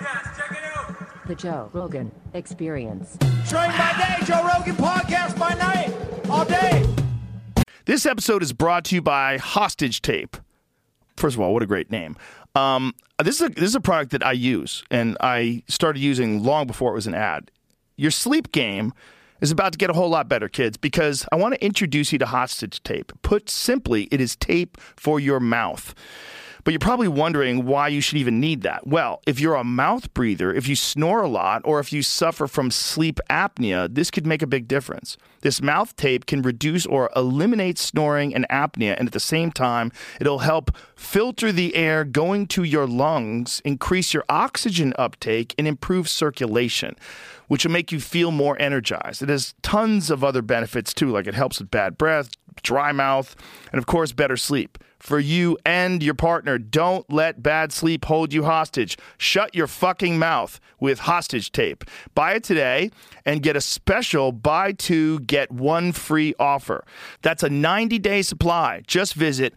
podcast. Check it out. The Joe Rogan Experience. Train by day, Joe Rogan podcast by night, all day. This episode is brought to you by Hostage Tape. First of all, what a great name. This is a product that I use, and I started using long before it was an ad. Your sleep game is about to get a whole lot better, kids, because I want to introduce you to Hostage Tape. Put simply, it is tape for your mouth. But you're probably wondering why you should even need that. Well, if you're a mouth breather, if you snore a lot, or if you suffer from sleep apnea, this could make a big difference. This mouth tape can reduce or eliminate snoring and apnea, and at the same time, it'll help filter the air going to your lungs, increase your oxygen uptake, and improve circulation, which will make you feel more energized. It has tons of other benefits, too, like it helps with bad breath, dry mouth, and, of course, better sleep. For you and your partner, don't let bad sleep hold you hostage. Shut your fucking mouth with Hostage Tape. Buy it today and get a special buy two, get one free offer. That's a 90-day supply. Just visit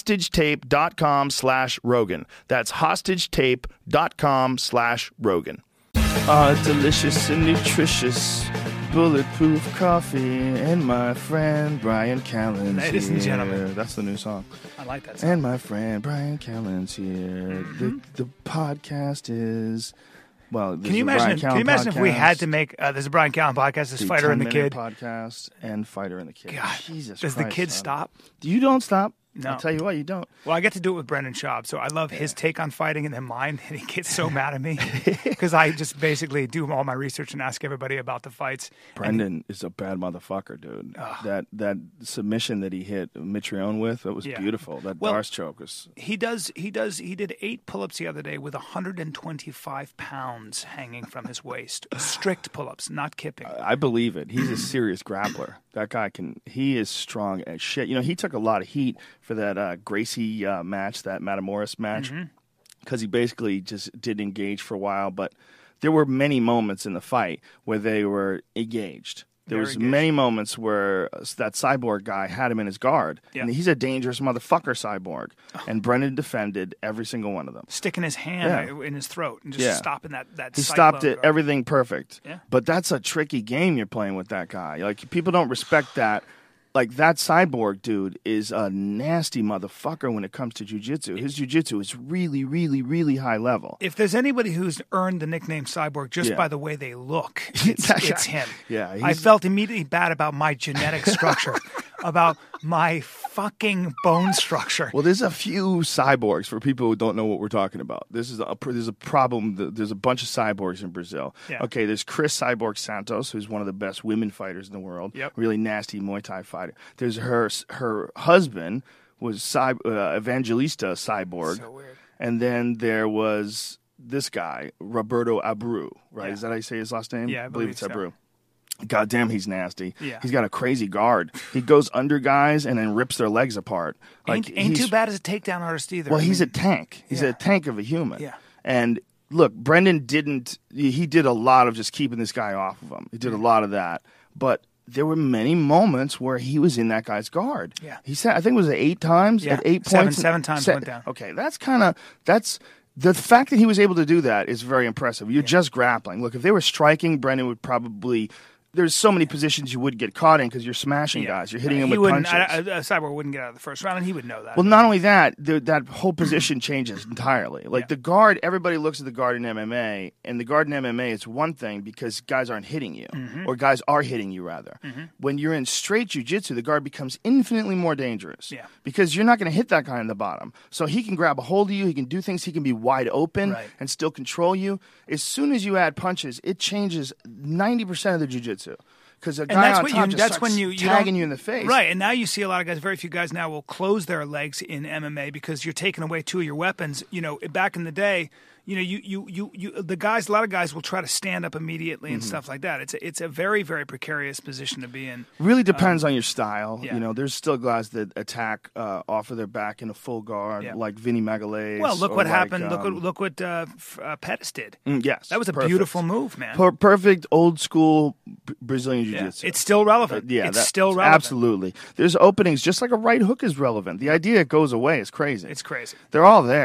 hostagetape.com/Rogan. That's hostagetape.com/Rogan. Delicious and nutritious. Bulletproof coffee and my friend Brian Callen's Ladies and gentlemen. That's the new song. I like that song. And my friend Brian Callen's here. The podcast is, well, Can you imagine if we had to make this is a Brian Callen podcast, this Fighter and the Kid podcast and Fighter and the Kid. God, Jesus does Christ, the kid son. stop? You don't stop. No. I'll tell you what, you don't. Well, I get to do it with Brendan Schaub, so I love his take on fighting and then mine, and he gets so mad at me because I just basically do all my research and ask everybody about the fights. Brendan is a bad motherfucker, dude. That submission that he hit Mitrione with, that was beautiful. That Darce choke was... He did 8 pull-ups the other day with 125 pounds hanging from his waist. Strict pull-ups, not kipping. I believe it. He's a serious grappler. That guy he is strong as shit. You know, he took a lot of heat for that Gracie match, that Matamoros match, because he basically just didn't engage for a while. But there were many moments in the fight where they were engaged. There was many moments where that Cyborg guy had him in his guard. Yeah. And he's a dangerous motherfucker, Cyborg. And Brendan defended every single one of them. Sticking his hand in his throat and just stopping that He stopped it, guard. everything perfect. Yeah. But that's a tricky game you're playing with that guy. Like, people don't respect that. Like, that Cyborg dude is a nasty motherfucker when it comes to jiu-jitsu. His jiu-jitsu is really, really, really high level. If there's anybody who's earned the nickname Cyborg just by the way they look, it's him. Yeah, I felt immediately bad about my genetic structure, about my fucking bone structure. Well, there's a few cyborgs for people who don't know what we're talking about. There's a problem. There's a bunch of cyborgs in Brazil. Yeah. Okay, there's Chris Cyborg Santos, who's one of the best women fighters in the world. Yep. Really nasty Muay Thai fighter. There's her husband was Evangelista Cyborg. So weird. And then there was this guy, Roberto Abreu, right? Yeah. Is that how you say his last name? Yeah, I believe it's so. Abreu. God damn, he's nasty. Yeah. He's got a crazy guard. He goes under guys and then rips their legs apart. Like, Ain't too bad as a takedown artist either. Well, I he's mean, a tank. He's a tank of a human. Yeah. And look, Brendan he did a lot of just keeping this guy off of him. He did a lot of that. But there were many moments where he was in that guy's guard. Yeah. He said, I think it was 8 times? Yeah. At 8 points? Seven times went down. Okay, the fact that he was able to do that is very impressive. You're just grappling. Look, if they were striking, Brendan would probably... There's so many positions you would get caught in because you're smashing guys. You're hitting them with punches. Cyborg wouldn't get out of the first round, and he would know that. Well, not only that, that whole position changes entirely. Like the guard, everybody looks at the guard in MMA, and the guard in MMA is one thing because guys aren't hitting you, or guys are hitting you, rather. When you're in straight jiu-jitsu, the guard becomes infinitely more dangerous because you're not going to hit that guy in the bottom. So he can grab a hold of you, he can do things, he can be wide open and still control you. As soon as you add punches, it changes 90% of the jiu-jitsu. Because a guy on top just starts tagging you in the face. Right, and now you see a lot of guys, very few guys now will close their legs in MMA because you're taking away 2 of your weapons. You know, back in the day, you know, a lot of guys will try to stand up immediately and stuff like that. It's a very, very precarious position to be in. Really depends on your style. Yeah. You know, there's still guys that attack off of their back in a full guard, like Vinny Magalhaes. Well, look what happened. Look what Pettis did. Yes, that was a beautiful move, man. Perfect old school Brazilian jiu-jitsu. It's still relevant. It's still relevant. Absolutely. There's openings, just like a right hook is relevant. The idea it goes away is crazy. It's crazy. They're all there.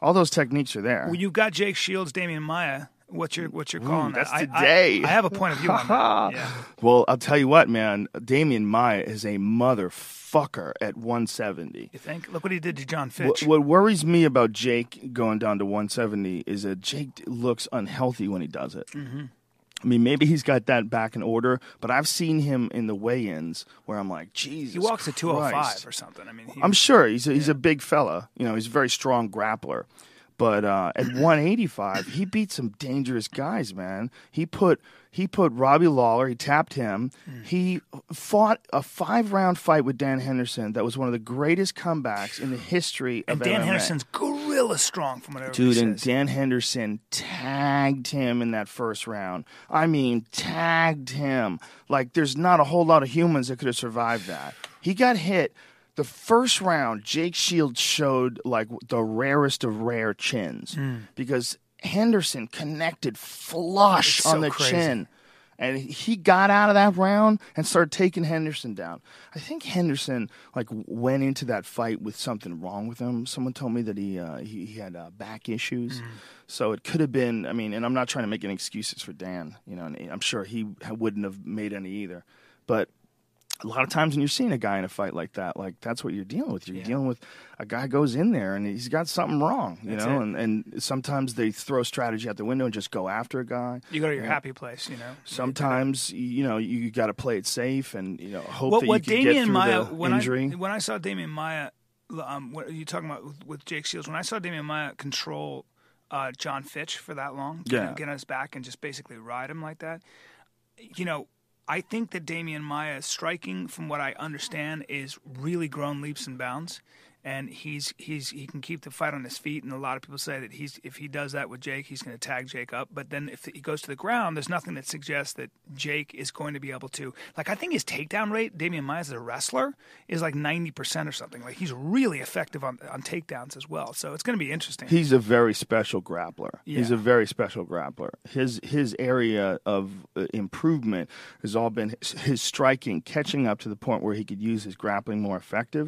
All those techniques are there. Well, you've got Jake Shields, Damian Maia. What's your calling that? That's today. I have a point of view on that. Yeah. Well, I'll tell you what, man. Damian Maia is a motherfucker at 170. You think? Look what he did to John Fitch. What worries me about Jake going down to 170 is that Jake looks unhealthy when he does it. Mm-hmm. I mean, maybe he's got that back in order, but I've seen him in the weigh-ins where I'm like, Jesus He walks at Christ. 205 or something. I mean, I'm sure he's a big fella. You know, he's a very strong grappler. But at 185, he beat some dangerous guys, man. He put Robbie Lawler. He tapped him. He fought a 5-round fight with Dan Henderson. That was one of the greatest comebacks in the history of and Dan MMA. Henderson's gorilla strong, from whatever Dude, he and says. Dan Henderson tagged him in that first round. I mean, tagged him. Like, there's not a whole lot of humans that could have survived that. He got hit. The first round, Jake Shields showed like the rarest of rare chins because Henderson connected flush It's on so the crazy. chin. And he got out of that round and started taking Henderson down. I think Henderson like went into that fight with something wrong with him. Someone told me that he had back issues. So it could have been, I mean, and I'm not trying to make any excuses for Dan, you know, and I'm sure he wouldn't have made any either. But a lot of times when you're seeing a guy in a fight like that, like that's what you're dealing with. You're dealing with a guy goes in there and he's got something wrong, you know, and sometimes they throw strategy out the window and just go after a guy. You go to your happy place, you know. Sometimes, you know, you got to play it safe and, you know, hope that you can Damian get through Maia, the when injury. when I saw Damian Maia, what are you talking about with Jake Shields? When I saw Damian Maia control John Fitch for that long, get on his back and just basically ride him like that, you know, I think that Damian Maia's striking, from what I understand, is really grown leaps and bounds, and he can keep the fight on his feet. And a lot of people say that if he does that with Jake, he's going to tag Jake up. But then if he goes to the ground, there's nothing that suggests that Jake is going to be able to. Like, I think his takedown rate, Damian Maia as a wrestler, is like 90% or something. Like, he's really effective on takedowns as well. So it's going to be interesting. He's a very special grappler. Yeah. He's a very special grappler. His area of improvement has all been his striking, catching up to the point where he could use his grappling more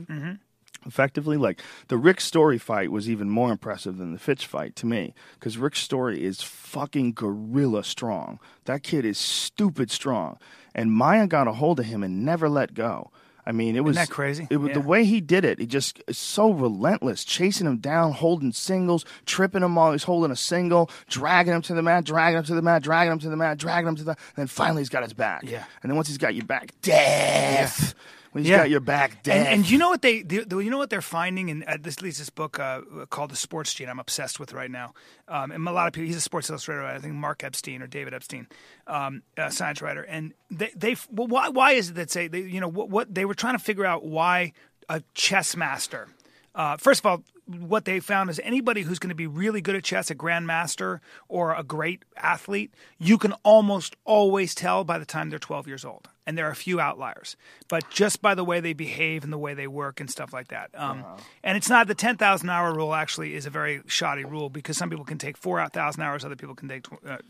effectively. Like the Rick Story fight was even more impressive than the Fitch fight to me, because Rick Story is fucking gorilla strong. That kid is stupid strong, and Maia got a hold of him and never let go. I mean, it was Isn't that crazy? It was the way he did it. He just is so relentless, chasing him down, holding singles, tripping him while he's holding a single, dragging him to the mat, dragging him to the mat, dragging him to the mat, dragging him to the. And then finally, he's got his back. Yeah. And then once he's got your back, death. When he's got your back, death. And you know what you know what they're finding in this book called The Sports Gene. I'm obsessed with right now. And a lot of people. He's a Sports Illustrated writer. I think Mark Epstein or David Epstein, science writer. And why is it that say what they were trying to figure out why a chess master. First of all, what they found is anybody who's going to be really good at chess, a grandmaster or a great athlete, you can almost always tell by the time they're 12 years old. And there are a few outliers, but just by the way they behave and the way they work and stuff like that. And it's not the 10,000 hour rule. Actually, is a very shoddy rule, because some people can take 4,000 hours, other people can take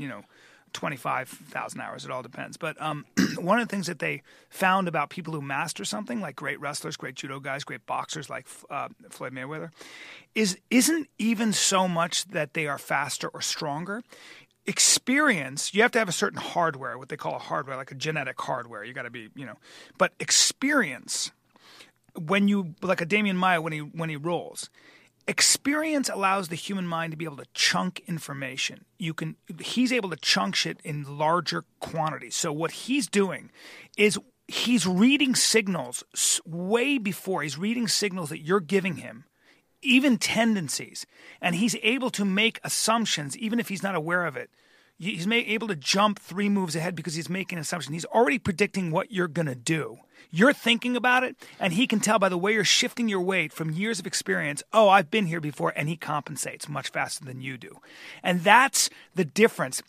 25,000 hours. It all depends. But one of the things that they found about people who master something, like great wrestlers, great judo guys, great boxers like Floyd Mayweather, isn't even so much that they are faster or stronger. Experience, you have to have a certain hardware, what they call a hardware, like a genetic hardware. You got to be, but experience, when you, like a Damian Maia when he rolls, experience allows the human mind to be able to chunk information. He's able to chunk shit in larger quantities. So what he's doing is he's reading signals way before. He's reading signals that you're giving him, even tendencies, and he's able to make assumptions even if he's not aware of it. He's able to jump 3 moves ahead because he's making an assumption. He's already predicting what you're going to do. You're thinking about it, and he can tell by the way you're shifting your weight from years of experience, oh, I've been here before, and he compensates much faster than you do. And that's the difference.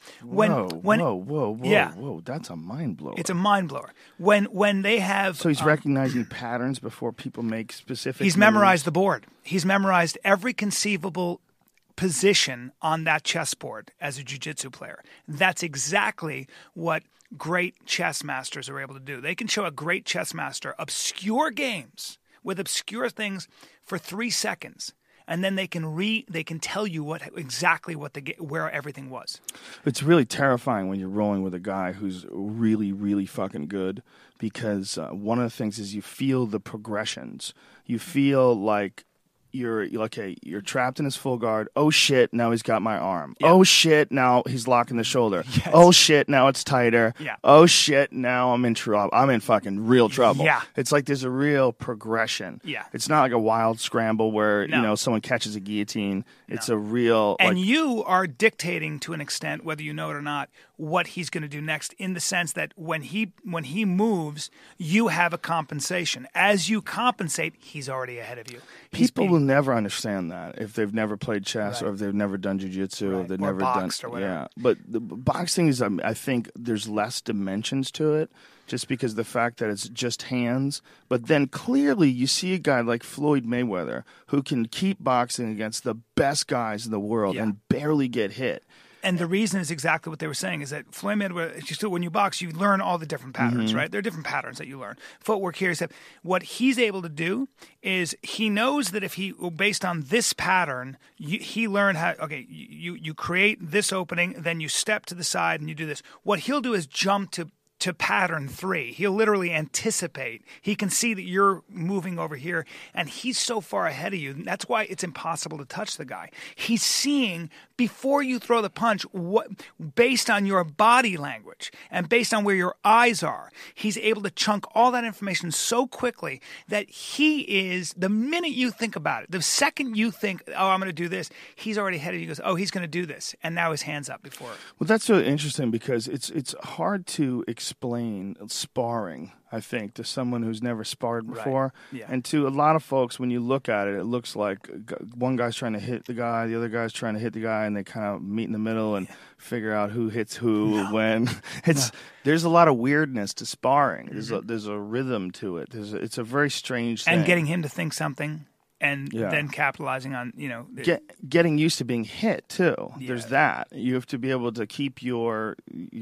Whoa, that's a mind blower. It's a mind blower. When they have... So he's recognizing patterns before people make specific He's memorized the board. He's memorized every conceivable position on that chessboard as a jiu-jitsu player. That's exactly what great chess masters are able to do. They can show a great chess master obscure games with obscure things for 3 seconds, and then they can tell you exactly where everything was. It's really terrifying when you're rolling with a guy who's really, really fucking good, because one of the things is you feel the progressions. You feel like you're trapped in his full guard. Oh shit, now he's got my arm. Yeah. Oh shit, now he's locking the shoulder. Yes. Oh shit, now it's tighter. Yeah. Oh shit, now I'm in trouble. I'm in fucking real trouble. Yeah. It's like there's a real progression. Yeah. It's not like a wild scramble where No. someone catches a guillotine. It's a real And you are dictating to an extent, whether you know it or not, what he's going to do next, in the sense that when he moves, you have a compensation. As you compensate, he's already ahead of you. People will never understand that if they've never played chess, Right. or if they've never done jiu-jitsu, or Right. if they've Or never boxed done or whatever. Yeah, but the boxing is, I think there's less dimensions to it, just because of the fact that it's just hands. But then clearly you see a guy like Floyd Mayweather who can keep boxing against the best guys in the world Yeah. and barely get hit. And the reason is exactly what they were saying, is that Floyd Mayweather, when you box, you learn all the different patterns, right? There are different patterns that you learn. Footwork here, what he's able to do is he knows that if he, based on this pattern, he learned how, okay, you create this opening, then you step to the side and you do this. What he'll do is jump to pattern 3. He'll literally anticipate. He can see that you're moving over here, and he's so far ahead of you. That's why it's impossible to touch the guy. He's seeing, before you throw the punch, based on your body language and based on where your eyes are, he's able to chunk all that information so quickly that the minute you think about it, the second you think, oh, I'm going to do this, he's already ahead of you. He goes, oh, he's going to do this. And now his hand's up before. Well, that's so interesting, because it's hard to explain sparring, I think, to someone who's never sparred before. Yeah. And to a lot of folks, when you look at it, it looks like one guy's trying to hit the guy, the other guy's trying to hit the guy, and they kind of meet in the middle and figure out who hits who when. There's a lot of weirdness to sparring. There's a rhythm to it. It's a very strange thing. And getting him to think something, and Yeah. then capitalizing on, Getting used to being hit too. Yeah. There's that. You have to be able to keep your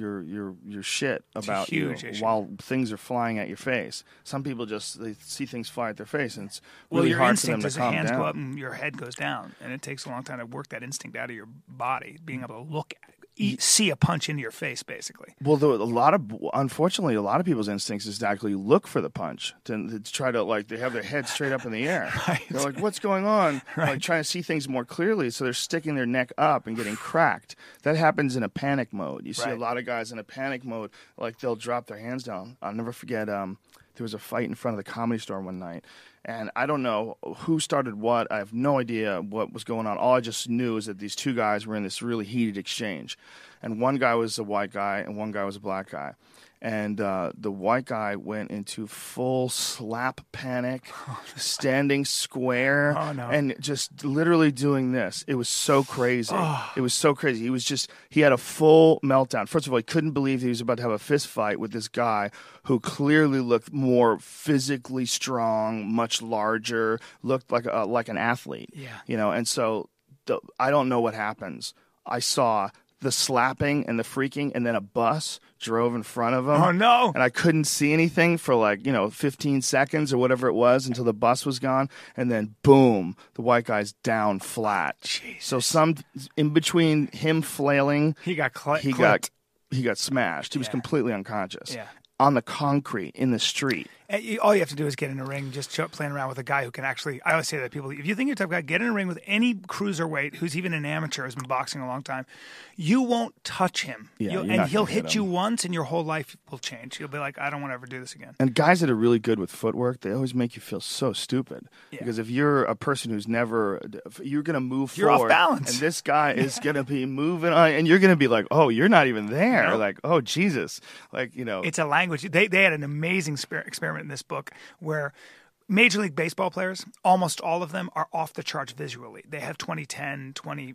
shit about you huge issue. while things are flying at your face. Some people they see things fly at their face, and it's well, really your hard for them instinct to is the calm hands down. go up and your head goes down, and it takes a long time to work that instinct out of your body, being able to look at it, see a punch into your face, basically. Well, unfortunately, a lot of people's instincts is to actually look for the punch, to try to, they have their head straight up in the air. Right. They're like, what's going on? Right. Like trying to see things more clearly, so they're sticking their neck up and getting cracked. That happens in a panic mode. You see a Right. lot of guys in a panic mode, like they'll drop their hands down. I'll never forget, there was a fight in front of the Comedy Store one night, and I don't know who started what. I have no idea what was going on. All I just knew is that these two guys were in this really heated exchange. And one guy was a white guy and one guy was a black guy. And the white guy went into full slap panic, standing square, and just literally doing this. It was so crazy. It was so crazy. He had a full meltdown. First of all, he couldn't believe he was about to have a fist fight with this guy who clearly looked more physically strong, much larger, looked like an athlete. Yeah. And so I don't know what happens. I saw the slapping and the freaking, and then a bus drove in front of him. Oh, no. And I couldn't see anything for 15 seconds or whatever it was until the bus was gone. And then boom, the white guy's down flat. Jesus. So in between him flailing, He got he clipped. got smashed. He was Yeah. completely unconscious. Yeah. On the concrete in the street. And all you have to do is get in a ring, just playing around with a guy who can actually. I always say that people, if you think you're a tough guy, get in a ring with any cruiserweight who's even an amateur, has been boxing a long time. You won't touch him, Yeah, you're and not he'll gonna hit hit you him. once, and your whole life will change. You'll be like, I don't want to ever do this again. And guys that are really good with footwork, they always make you feel so stupid. Yeah. Because if you're a person who's you're going to move You're off forward. balance. And this guy is going to be moving on, and you're going to be like, oh, you're not even there. No. Like, oh, Jesus. It's a language. They had an amazing experiment in this book where Major League Baseball players, almost all of them, are off the charts visually. They have 2010,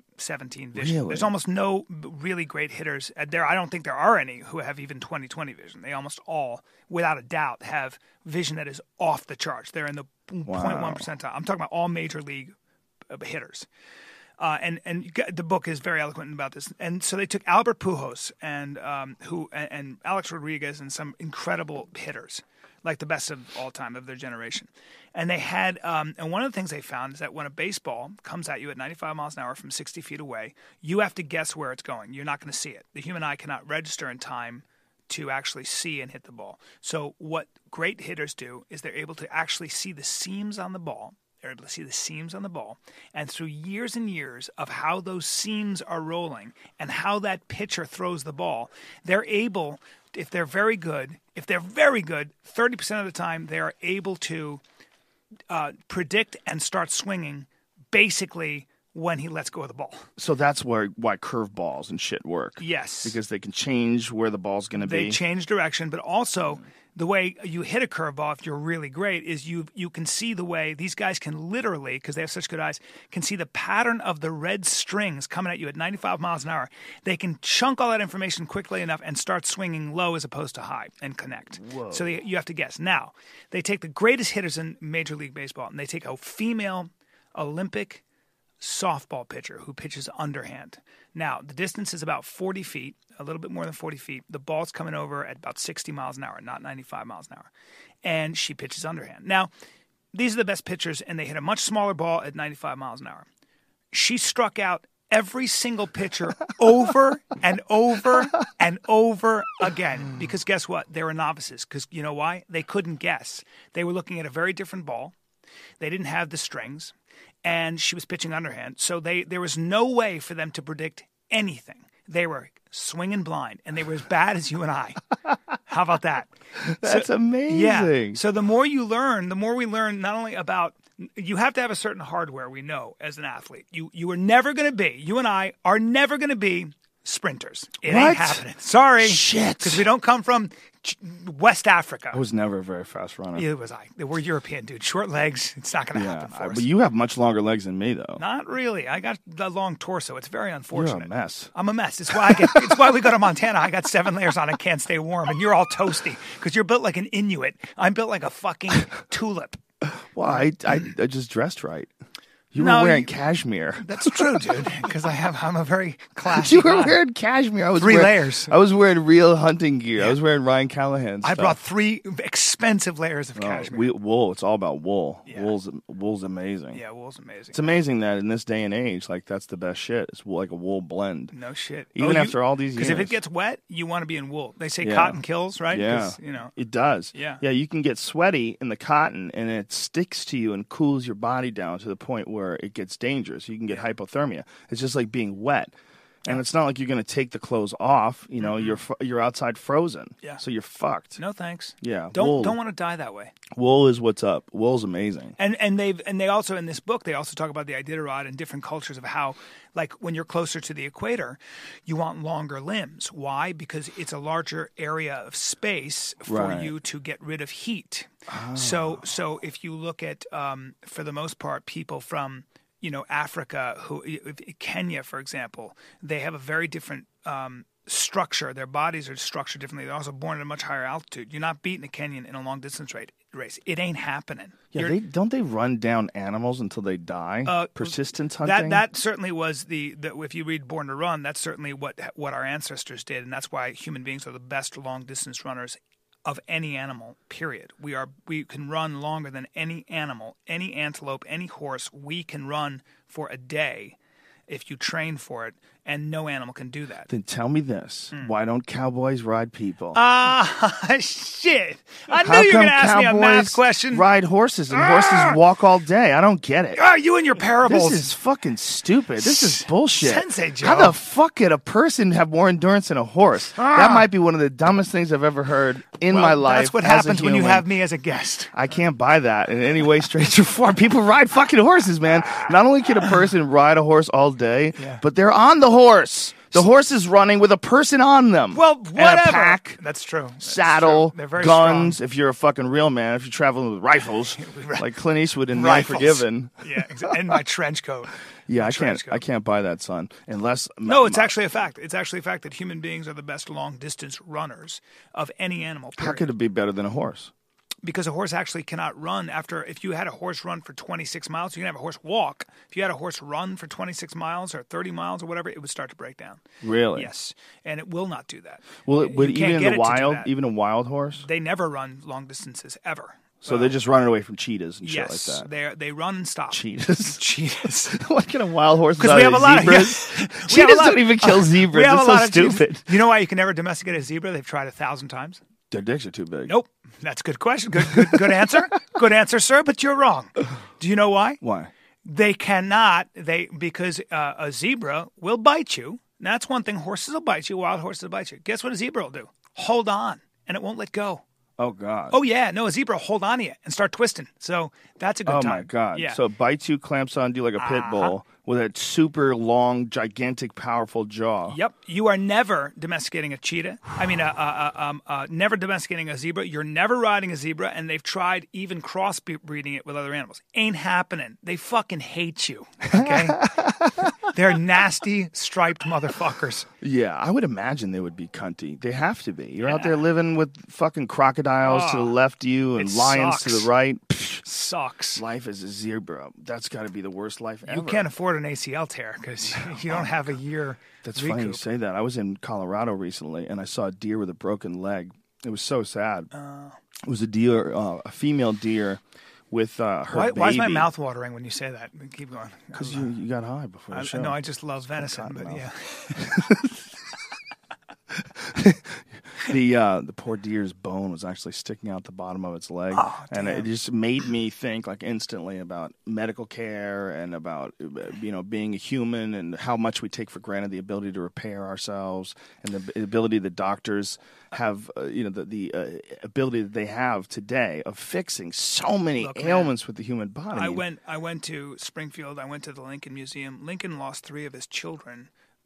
2017 vision. Really? There's almost no really great hitters there. I don't think there are any who have even 20/20 vision. They almost all, without a doubt, have vision that is off the charts. They're in the 0.1 percentile. I'm talking about all Major League hitters. And the book is very eloquent about this. And so they took Albert Pujols and Alex Rodriguez and some incredible hitters, like the best of all time of their generation. And they had, and one of the things they found is that when a baseball comes at you at 95 miles an hour from 60 feet away, you have to guess where it's going. You're not going to see it. The human eye cannot register in time to actually see and hit the ball. So what great hitters do is they're able to actually see the seams on the ball. They're able to see the seams on the ball. And through years and years of how those seams are rolling and how that pitcher throws the ball, they're able, if they're very good, 30% of the time they are able to predict and start swinging basically when he lets go of the ball. So that's why curveballs and shit work. Yes. Because they can change where the ball's going to be. They change direction, but also the way you hit a curveball, if you're really great, is you can see the way these guys can literally, because they have such good eyes, can see the pattern of the red strings coming at you at 95 miles an hour. They can chunk all that information quickly enough and start swinging low as opposed to high and connect. Whoa. So you have to guess. Now, they take the greatest hitters in Major League Baseball, and they take a female Olympic softball pitcher who pitches underhand. Now, the distance is about 40 feet, a little bit more than 40 feet. The ball's coming over at about 60 miles an hour, not 95 miles an hour. And she pitches underhand. Now, these are the best pitchers, and they hit a much smaller ball at 95 miles an hour. She struck out every single pitcher over and over and over again. Because guess what? They were novices. Because you know why? They couldn't guess. They were looking at a very different ball. They didn't have the strings. And she was pitching underhand. So there was no way for them to predict anything. They were swinging blind, and they were as bad as you and I. How about that? That's amazing. Yeah. So the more you learn, the more we learn not only about – you have to have a certain hardware, we know, as an athlete. You are never going to be – you and I are never going to be sprinters. It What? ain't happening. Sorry. Shit. Because we don't come from West Africa. I was never a very fast runner. Neither was I. We're European, dude. Short legs. It's not going to happen for us. But you have much longer legs than me, though. Not really. I got the long torso. It's very unfortunate. You're a mess. I'm a mess. It's why we go to Montana. I got 7 layers on and can't stay warm, and you're all toasty because you're built like an Inuit. I'm built like a fucking tulip. Well, I just dressed right. You No, were wearing you- cashmere. That's true, dude. Because I'm a very classy You were guy. wearing cashmere. I was 3 wearing, layers. I was wearing real hunting gear. I was wearing Ryan Callahan I stuff. brought 3 expensive layers of cashmere. Wool. It's all about wool. Yeah. Wool's amazing. Yeah, wool's amazing. It's amazing that in this day and age, like that's the best shit. It's like a wool blend. No shit. Even after all these years. Because if it gets wet, you want to be in wool. They say Yeah. cotton kills, right? Yeah, 'Cause, you know. it does. Yeah. Yeah, you can get sweaty in the cotton, and it sticks to you and cools your body down to the point where it gets dangerous. You can get hypothermia. It's just like being wet, and it's not like you're going to take the clothes off. You know, you're outside frozen. Yeah. So you're fucked. No thanks. Yeah. Don't want to die that way. Wool is what's up. Wool's amazing. And they also in this book they also talk about the Iditarod and different cultures of how, like, when you're closer to the equator, you want longer limbs. Why? Because it's a larger area of space for Right. you to get rid of heat. So if you look at for the most part people from Africa, Kenya, for example, they have a very different structure. Their bodies are structured differently. They're also born at a much higher altitude. You're not beating a Kenyan in a long distance race. It ain't happening. Yeah, don't they run down animals until they die? Persistence hunting. That certainly was the if you read Born to Run, that's certainly what our ancestors did, and that's why human beings are the best long distance runners of any animal, period. We can run longer than any animal, any antelope, any horse. We can run for a day if you train for it, and no animal can do that. Then tell me this: Why don't cowboys ride people? Shit! I How knew you were come going to ask me a math cowboys question. Ride horses and horses walk all day. I don't get it. You and your parables. This is fucking stupid. This is bullshit. Sensei Joe. How the fuck could a person have more endurance than a horse? That might be one of the dumbest things I've ever heard in my life. That's what as a happens when you human. have me as a guest. I can't buy that in any way, straight or form. People ride fucking horses, man. Not only can a person ride a horse all day, but they're on the horse. The horse is running with a person on them. Well, And whatever. a pack. That's true. Saddle, They're very guns. strong. If you're a fucking real man, if you're traveling with rifles, like Clint Eastwood in The Rifles. Unforgiven. Yeah, and my trench coat. Yeah, My I trench coat. can't buy that, son. Unless No, it's actually a fact. It's actually a fact that human beings are the best long distance runners of any animal. How Period. could it be better than a horse? because a horse actually cannot run if you had a horse run for 26 miles, you can have a horse walk. If you had a horse run for 26 miles or 30 miles or whatever, it would start to break down. Really? Yes. And it will not do that. Well, but You can't even in get the it to do wild, that. even a wild horse? They never run long distances, ever. So they're just running away from cheetahs and shit Yes, like that. they run and stop. Cheetahs? Cheetahs. What kind of wild horses Because are we have they? a lot Zebras? of we have a Cheetahs lot- don't even kill zebras. we have It's a so lot of cheetahs. stupid. You know why you can never domesticate a zebra? They've tried 1,000 times. Their dicks are too big. Nope. That's a good question. Good answer. Good answer, sir. But you're wrong. Do you know why? Why? They cannot. Because a zebra will bite you. And that's one thing. Horses will bite you. Wild horses will bite you. Guess what a zebra will do? Hold on, and it won't let go. Oh, God. Oh yeah, no, a zebra will hold on to you and start twisting. So that's a good Oh, time. my God. Yeah. So it bites you, clamps on you like a pit bull with that super long, gigantic, powerful jaw. Yep, you are never domesticating a cheetah. I mean, never domesticating a zebra. You're never riding a zebra, and they've tried even crossbreeding it with other animals. Ain't happening. They fucking hate you. Okay, they're nasty, striped motherfuckers. Yeah, I would imagine they would be cunty. They have to be. You're out there living with fucking crocodiles to the left of you and it lions to sucks. the right. Psh, Sucks. life as a zebra. That's got to be the worst life ever. You can't afford an ACL tear because you don't have a year. That's funny you recoup. say that. I was in Colorado recently, and I saw a deer with a broken leg. It was so sad. It was a deer, a female deer, with her baby. Why is my mouth watering when you say that? Keep going. Because you got high before the show. No, I just love venison, but cotton yeah. The poor deer's bone was actually sticking out the bottom of its leg, and it just made me think like instantly about medical care and about being a human and how much we take for granted the ability to repair ourselves and the ability that doctors have, the ability that they have today of fixing so many ailments with the human body. I went to Springfield. I went to the Lincoln Museum. Lincoln lost 3 of his children.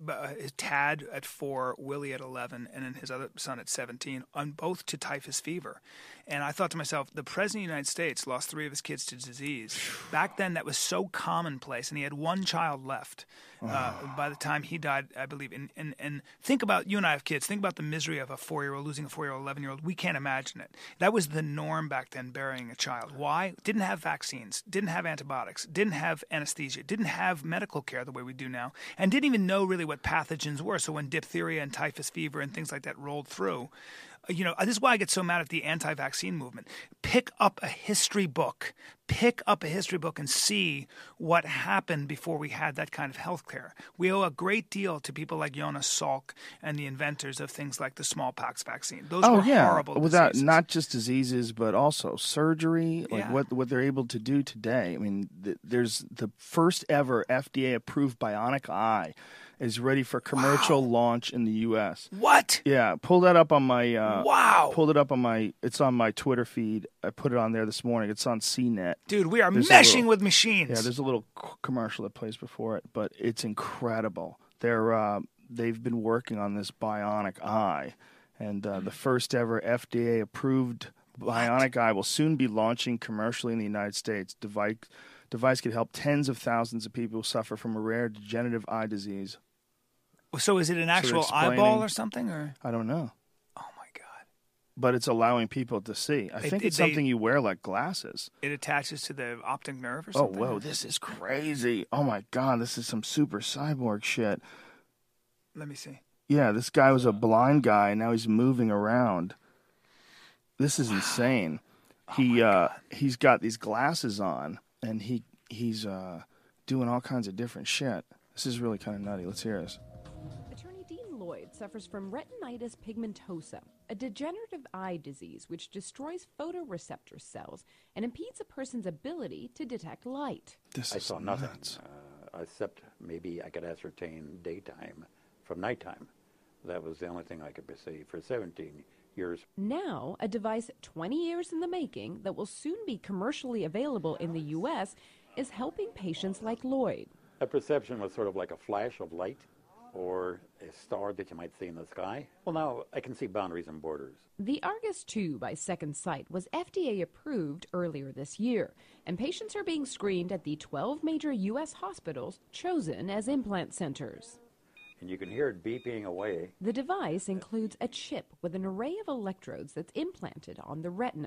Tad at 4, Willie at 11, and then his other son at 17, on both to typhus fever. And I thought to myself, the President of the United States lost 3 of his kids to disease. Back then, that was so commonplace, and he had 1 child left by the time he died, I believe. And think about, you and I have kids, think about the misery of a 4-year-old losing a 4-year-old, 11-year-old. We can't imagine it. That was the norm back then, burying a child. Why? Didn't have vaccines, didn't have antibiotics, didn't have anesthesia, didn't have medical care the way we do now, and didn't even know really what pathogens were. So when diphtheria and typhus fever and things like that rolled through, this is why I get so mad at the anti-vaccine movement. Pick up a history book. Pick up a history book and see what happened before we had that kind of health care. We owe a great deal to people like Jonas Salk and the inventors of things like the smallpox vaccine. Those were horrible without diseases. not just diseases but also surgery, like Yeah. what they're able to do today. I mean, there's the first ever FDA approved bionic eye is ready for commercial launch in the U.S. What? Yeah, pull that up on my. Wow. Pulled it up on my. It's on my Twitter feed. I put it on there this morning. It's on CNET. Dude, we are There's a meshing little- with machines. Yeah, there's a little commercial that plays before it, but it's incredible. They've been working on this bionic eye, and the first ever FDA approved bionic eye will soon be launching commercially in the United States. Device could help tens of thousands of people who suffer from a rare degenerative eye disease. So is it an actual explaining- eyeball or something? Or I don't know, oh my god, but it's allowing people to see. I think it's something you wear like glasses. it attaches to the optic nerve or Oh, something. whoa, this is crazy. Oh, my God, this is some super cyborg shit. Let me see. Yeah, this guy was a blind guy, and now he's moving around. This is insane. He's got these glasses on, and he's doing all kinds of different shit. This is really kind of nutty. Let's hear this. Attorney Dean Lloyd suffers from retinitis pigmentosa, a degenerative eye disease which destroys photoreceptor cells and impedes a person's ability to detect light. This I is saw nothing, nuts. except maybe I could ascertain daytime from nighttime. That was the only thing I could perceive for 17 years. Now, a device 20 years in the making that will soon be commercially available in the U.S. is helping patients like Lloyd. That perception was sort of like a flash of light or a star that you might see in the sky. Well, now I can see boundaries and borders. The Argus 2 by Second Sight was FDA approved earlier this year, and patients are being screened at the 12 major U.S. hospitals chosen as implant centers. And you can hear it beeping away. The device includes a chip with an array of electrodes that's implanted on the retina.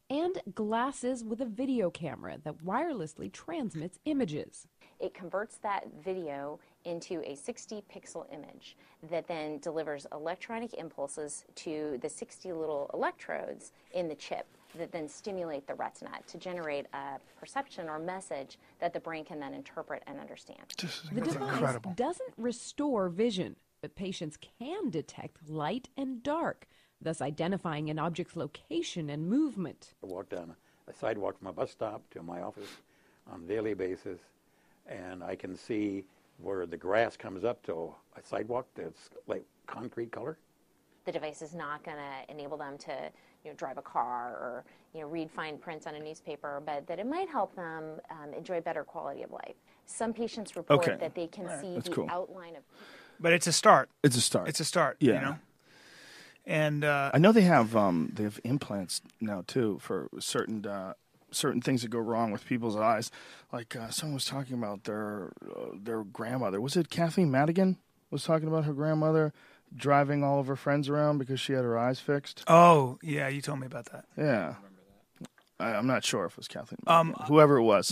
and glasses with a video camera that wirelessly transmits images. It converts that video into a 60-pixel image that then delivers electronic impulses to the 60 little electrodes in the chip that then stimulate the retina to generate a perception or message that the brain can then interpret and understand. The device doesn't restore vision, but patients can detect light and dark, thus identifying an object's location and movement. I walk down a sidewalk from a bus stop to my office on a daily basis, and I can see where the grass comes up to a sidewalk that's like concrete color. The device is not going to enable them to drive a car or read fine print on a newspaper, but that it might help them enjoy better quality of life. Some patients report that they can see the outline of... But it's a start. It's a start. It's a start, Yeah. And I know they have implants now too for certain things that go wrong with people's eyes. Like someone was talking about their grandmother. Was it Kathleen Madigan was talking about her grandmother driving all of her friends around because she had her eyes fixed? Oh, yeah, you told me about that. Yeah. I'm not sure if it was Kathleen Madigan. Whoever it was.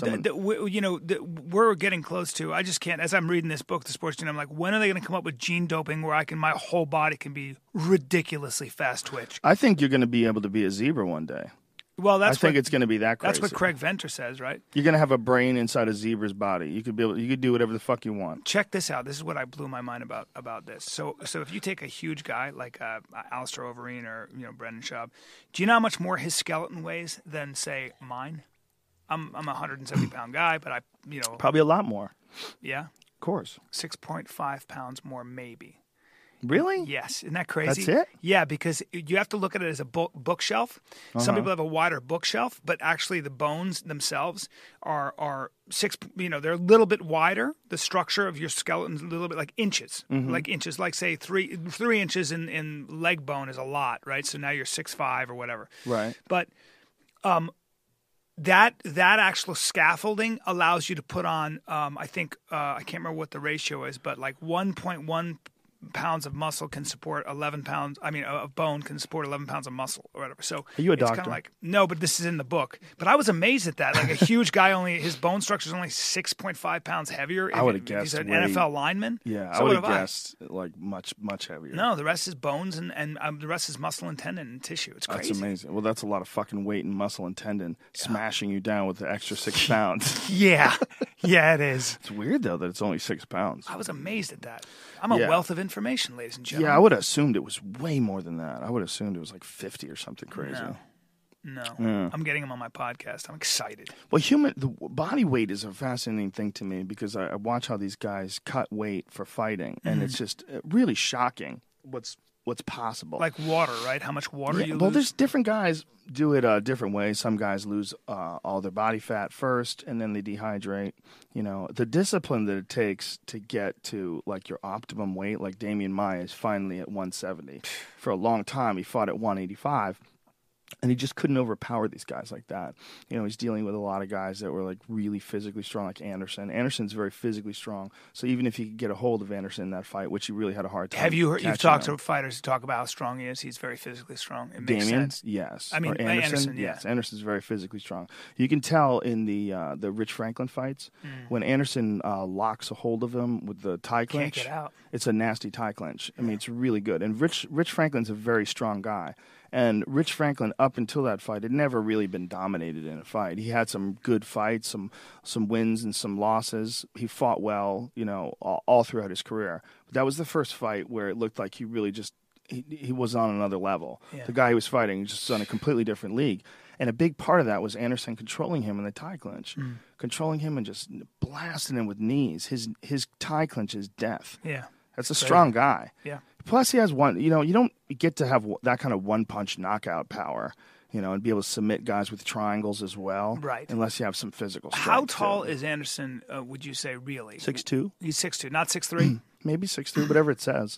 We're getting close to, I just can't, as I'm reading this book, The Sports Gene, I'm like, when are they going to come up with gene doping where my whole body can be ridiculously fast twitch? I think you're going to be able to be a zebra one day. Well, I think it's going to be that crazy. That's what Craig Venter says, right? You're going to have a brain inside a zebra's body. You could do whatever the fuck you want. Check this out. This is what I blew my mind about this. So if you take a huge guy like Alistair Overeem or Brendan Schaub, do you know how much more his skeleton weighs than say mine? I'm a 170-pound guy, but probably a lot more. Yeah, of course. 6.5 pounds more, maybe. Really? Yes. Isn't that crazy? That's it? Yeah, because you have to look at it as a bookshelf. Some people have a wider bookshelf, but actually the bones themselves are they're a little bit wider. The structure of your skeleton is a little bit like inches. Like say 3 inches in leg bone is a lot, right? So now you're 6'5" or whatever. Right. But that actual scaffolding allows you to put on, I think, I can't remember what the ratio is, but like 1.1 pounds of muscle can support 11 pounds. Of bone can support 11 pounds of muscle or whatever. So are you a it's doctor? Kind of like, no, but this is in the book. But I was amazed at that. Like a huge guy, his bone structure is only 6.5 pounds heavier. I would have guessed. He's an NFL lineman. Yeah, so I would have guessed like much heavier. No, the rest is bones and the rest is muscle and tendon and tissue. It's crazy. That's amazing. Well, that's a lot of fucking weight and muscle and tendon smashing you down with the extra 6 pounds. Yeah, it is. It's weird though that it's only 6 pounds. I was amazed at that. I'm a wealth of information, ladies and gentlemen. Yeah, I would have assumed it was way more than that. I would have assumed it was like 50 or something crazy. No. Yeah. I'm getting him on my podcast. I'm excited. Well, the body weight is a fascinating thing to me because I watch how these guys cut weight for fighting, and it's just really shocking what's possible. Like water, right? How much water you lose? Well, there's different guys do it different ways. Some guys lose all their body fat first, and then they dehydrate. The discipline that it takes to get to like your optimum weight, like Damian Maia is finally at 170. For a long time, he fought at 185. And he just couldn't overpower these guys like that. He's dealing with a lot of guys that were like really physically strong, like Anderson. Anderson's very physically strong. So even if he could get a hold of Anderson in that fight, which he really had a hard time. Have you heard? You've talked to fighters who talk about how strong he is. He's very physically strong. It makes Damian, sense. yes. Or Anderson, yes. Anderson's very physically strong. You can tell in the Rich Franklin fights when Anderson locks a hold of him with the tie clinch. Can't get out. It's a nasty tie clinch. I mean, it's really good. And Rich Franklin's a very strong guy. And Rich Franklin, up until that fight, had never really been dominated in a fight. He had some good fights, some wins and some losses. He fought well, all throughout his career. But that was the first fight where it looked like he really just he was on another level. Yeah. The guy he was fighting was just on a completely different league. And a big part of that was Anderson controlling him in the tie clinch, controlling him and just blasting him with knees. His tie clinch is death. Yeah, that's a strong guy. Yeah. Plus, he has one. You don't get to have that kind of one-punch knockout power, and be able to submit guys with triangles as well, right? Unless you have some physical strength. How tall is Anderson? Would you say really? 6'2". He's 6'2", not 6'3". Maybe 6'3", whatever it says.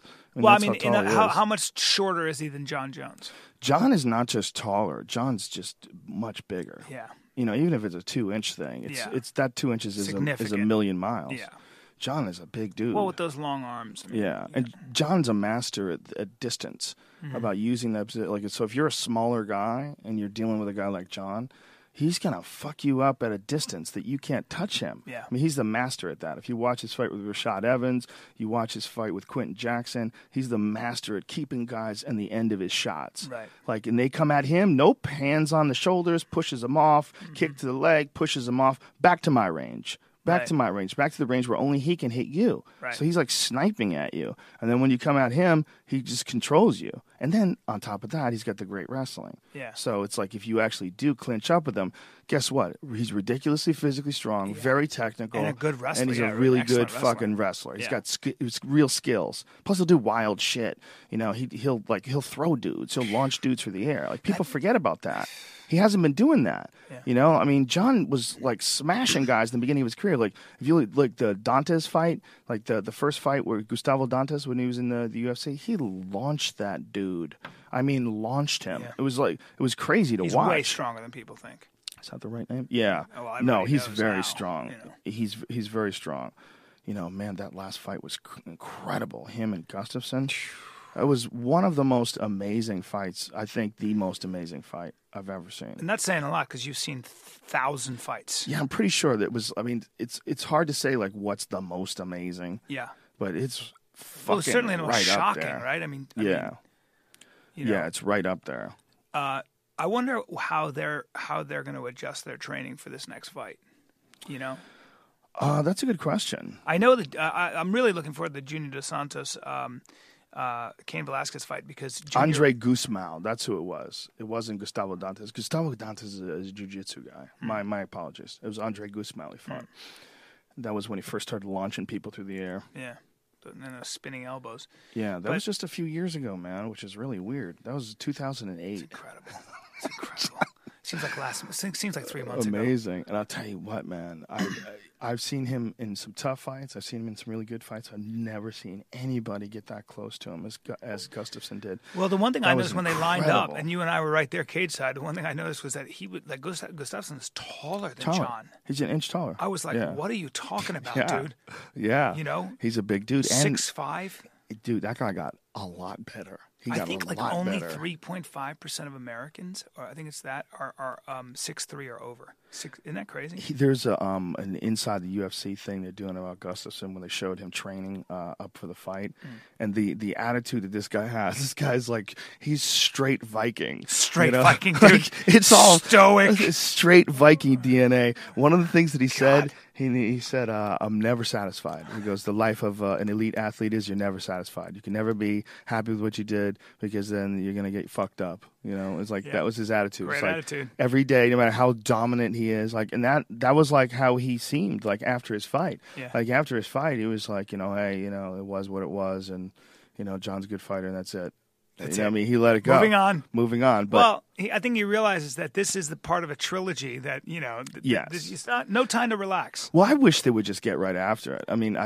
How much shorter is he than John Jones? John is not just taller. John's just much bigger. Yeah. Even if it's a 2-inch thing, it's that 2 inches is a million miles. Yeah. John is a big dude. Well, with those long arms. I mean, yeah, and John's a master at distance about using that. Like, so if you're a smaller guy and you're dealing with a guy like John, he's gonna fuck you up at a distance that you can't touch him. Yeah. I mean, he's the master at that. If you watch his fight with Rashad Evans, you watch his fight with Quentin Jackson, he's the master at keeping guys in the end of his shots. Right. Like, and they come at him, nope, hands on the shoulders, pushes them off, kick to the leg, pushes them off, back to my range. Back to my range, back to the range where only he can hit you. Right. So he's like sniping at you. And then when you come at him, he just controls you. And then on top of that, he's got the great wrestling. Yeah. So it's like if you actually do clinch up with him, guess what? He's ridiculously physically strong, very technical. And a good wrestler. And he's Yeah, a really excellent good wrestler. fucking wrestler. He's Yeah. got real skills. Plus he'll do wild shit. You know, he'll throw dudes. He'll launch dudes through the air. Like, people forget about that. He hasn't been doing that. Yeah. You know, I mean, John was like smashing guys in the beginning of his career. Like, if you look the Dantes fight, like the first fight where Gustavo Dantes, when he was in the UFC, he launched that dude. I mean, launched him. Yeah. It was crazy to He's watch. way stronger than people think. Is that the right name? Yeah. Oh, well, no, everybody he's knows very now, strong. you know. He's very strong. You know, man, that last fight was incredible. Him and Gustafsson. It was one of the most amazing fights. I think the most amazing fight I've ever seen. And that's saying a lot because you've seen 1,000 fights. Yeah, I'm pretty sure that was. I mean, it's hard to say like what's the most amazing. Yeah. But it's fucking Well, it's certainly the most right up shocking, there. right? I mean, Yeah, you know, yeah, it's right up there. I wonder how they're going to adjust their training for this next fight. You know, That's a good question. I know that I'm really looking forward to the Junior Dos Santos Cain Velasquez fight because Andre Guzmão, that's who it was. It wasn't Gustavo Dantes. Gustavo Dantes is a jiu-jitsu guy. My apologies. It was Andre Guzmão he fought. That was when he first started launching people through the air. Yeah, and then those spinning elbows. Yeah, that was just a few years ago, man, which is really weird. That was 2008. Incredible. It's incredible. Seems like 3 months ago. Amazing. And I'll tell you what, man, I've seen him in some tough fights. I've seen him in some really good fights. I've never seen anybody get that close to him as Gustafsson did. Well, the one thing I noticed when they lined up, incredible. and you and I were right there cage side, the one thing I noticed was that Gustafsson is taller than John. He's an inch taller. I was like, Yeah. what are you talking about, Yeah. dude? Yeah. You know? He's a big dude. And 6'5"? dude, that guy got a lot better. He I got think a like lot only better. 3.5% of Americans, or I think it's that, are 6'3" or over. Isn't that crazy? There's an inside the UFC thing they're doing about Gustafsson when they showed him training up for the fight, and the attitude that this guy has. This guy's like he's straight Viking, Straight you know? Viking, dude. Like, it's all Stoic. it's straight Viking DNA. One of the things that he said, he said, "I'm never satisfied." He goes, "The life of an elite athlete is you're never satisfied. You can never be happy with what you did because then you're gonna get fucked up." You know, it's like that was his attitude. Great It's like, attitude. every day, no matter how dominant he is, like, and that was like how he seemed like after his fight. Yeah. Like after his fight, he was like, hey, it was what it was, and John's a good fighter, and that's it. That's I it. mean, he let it go. Moving on. But Well, I think he realizes that this is the part of a trilogy that, Yes. it's no time to relax. well, I wish they would just get right after it. I mean,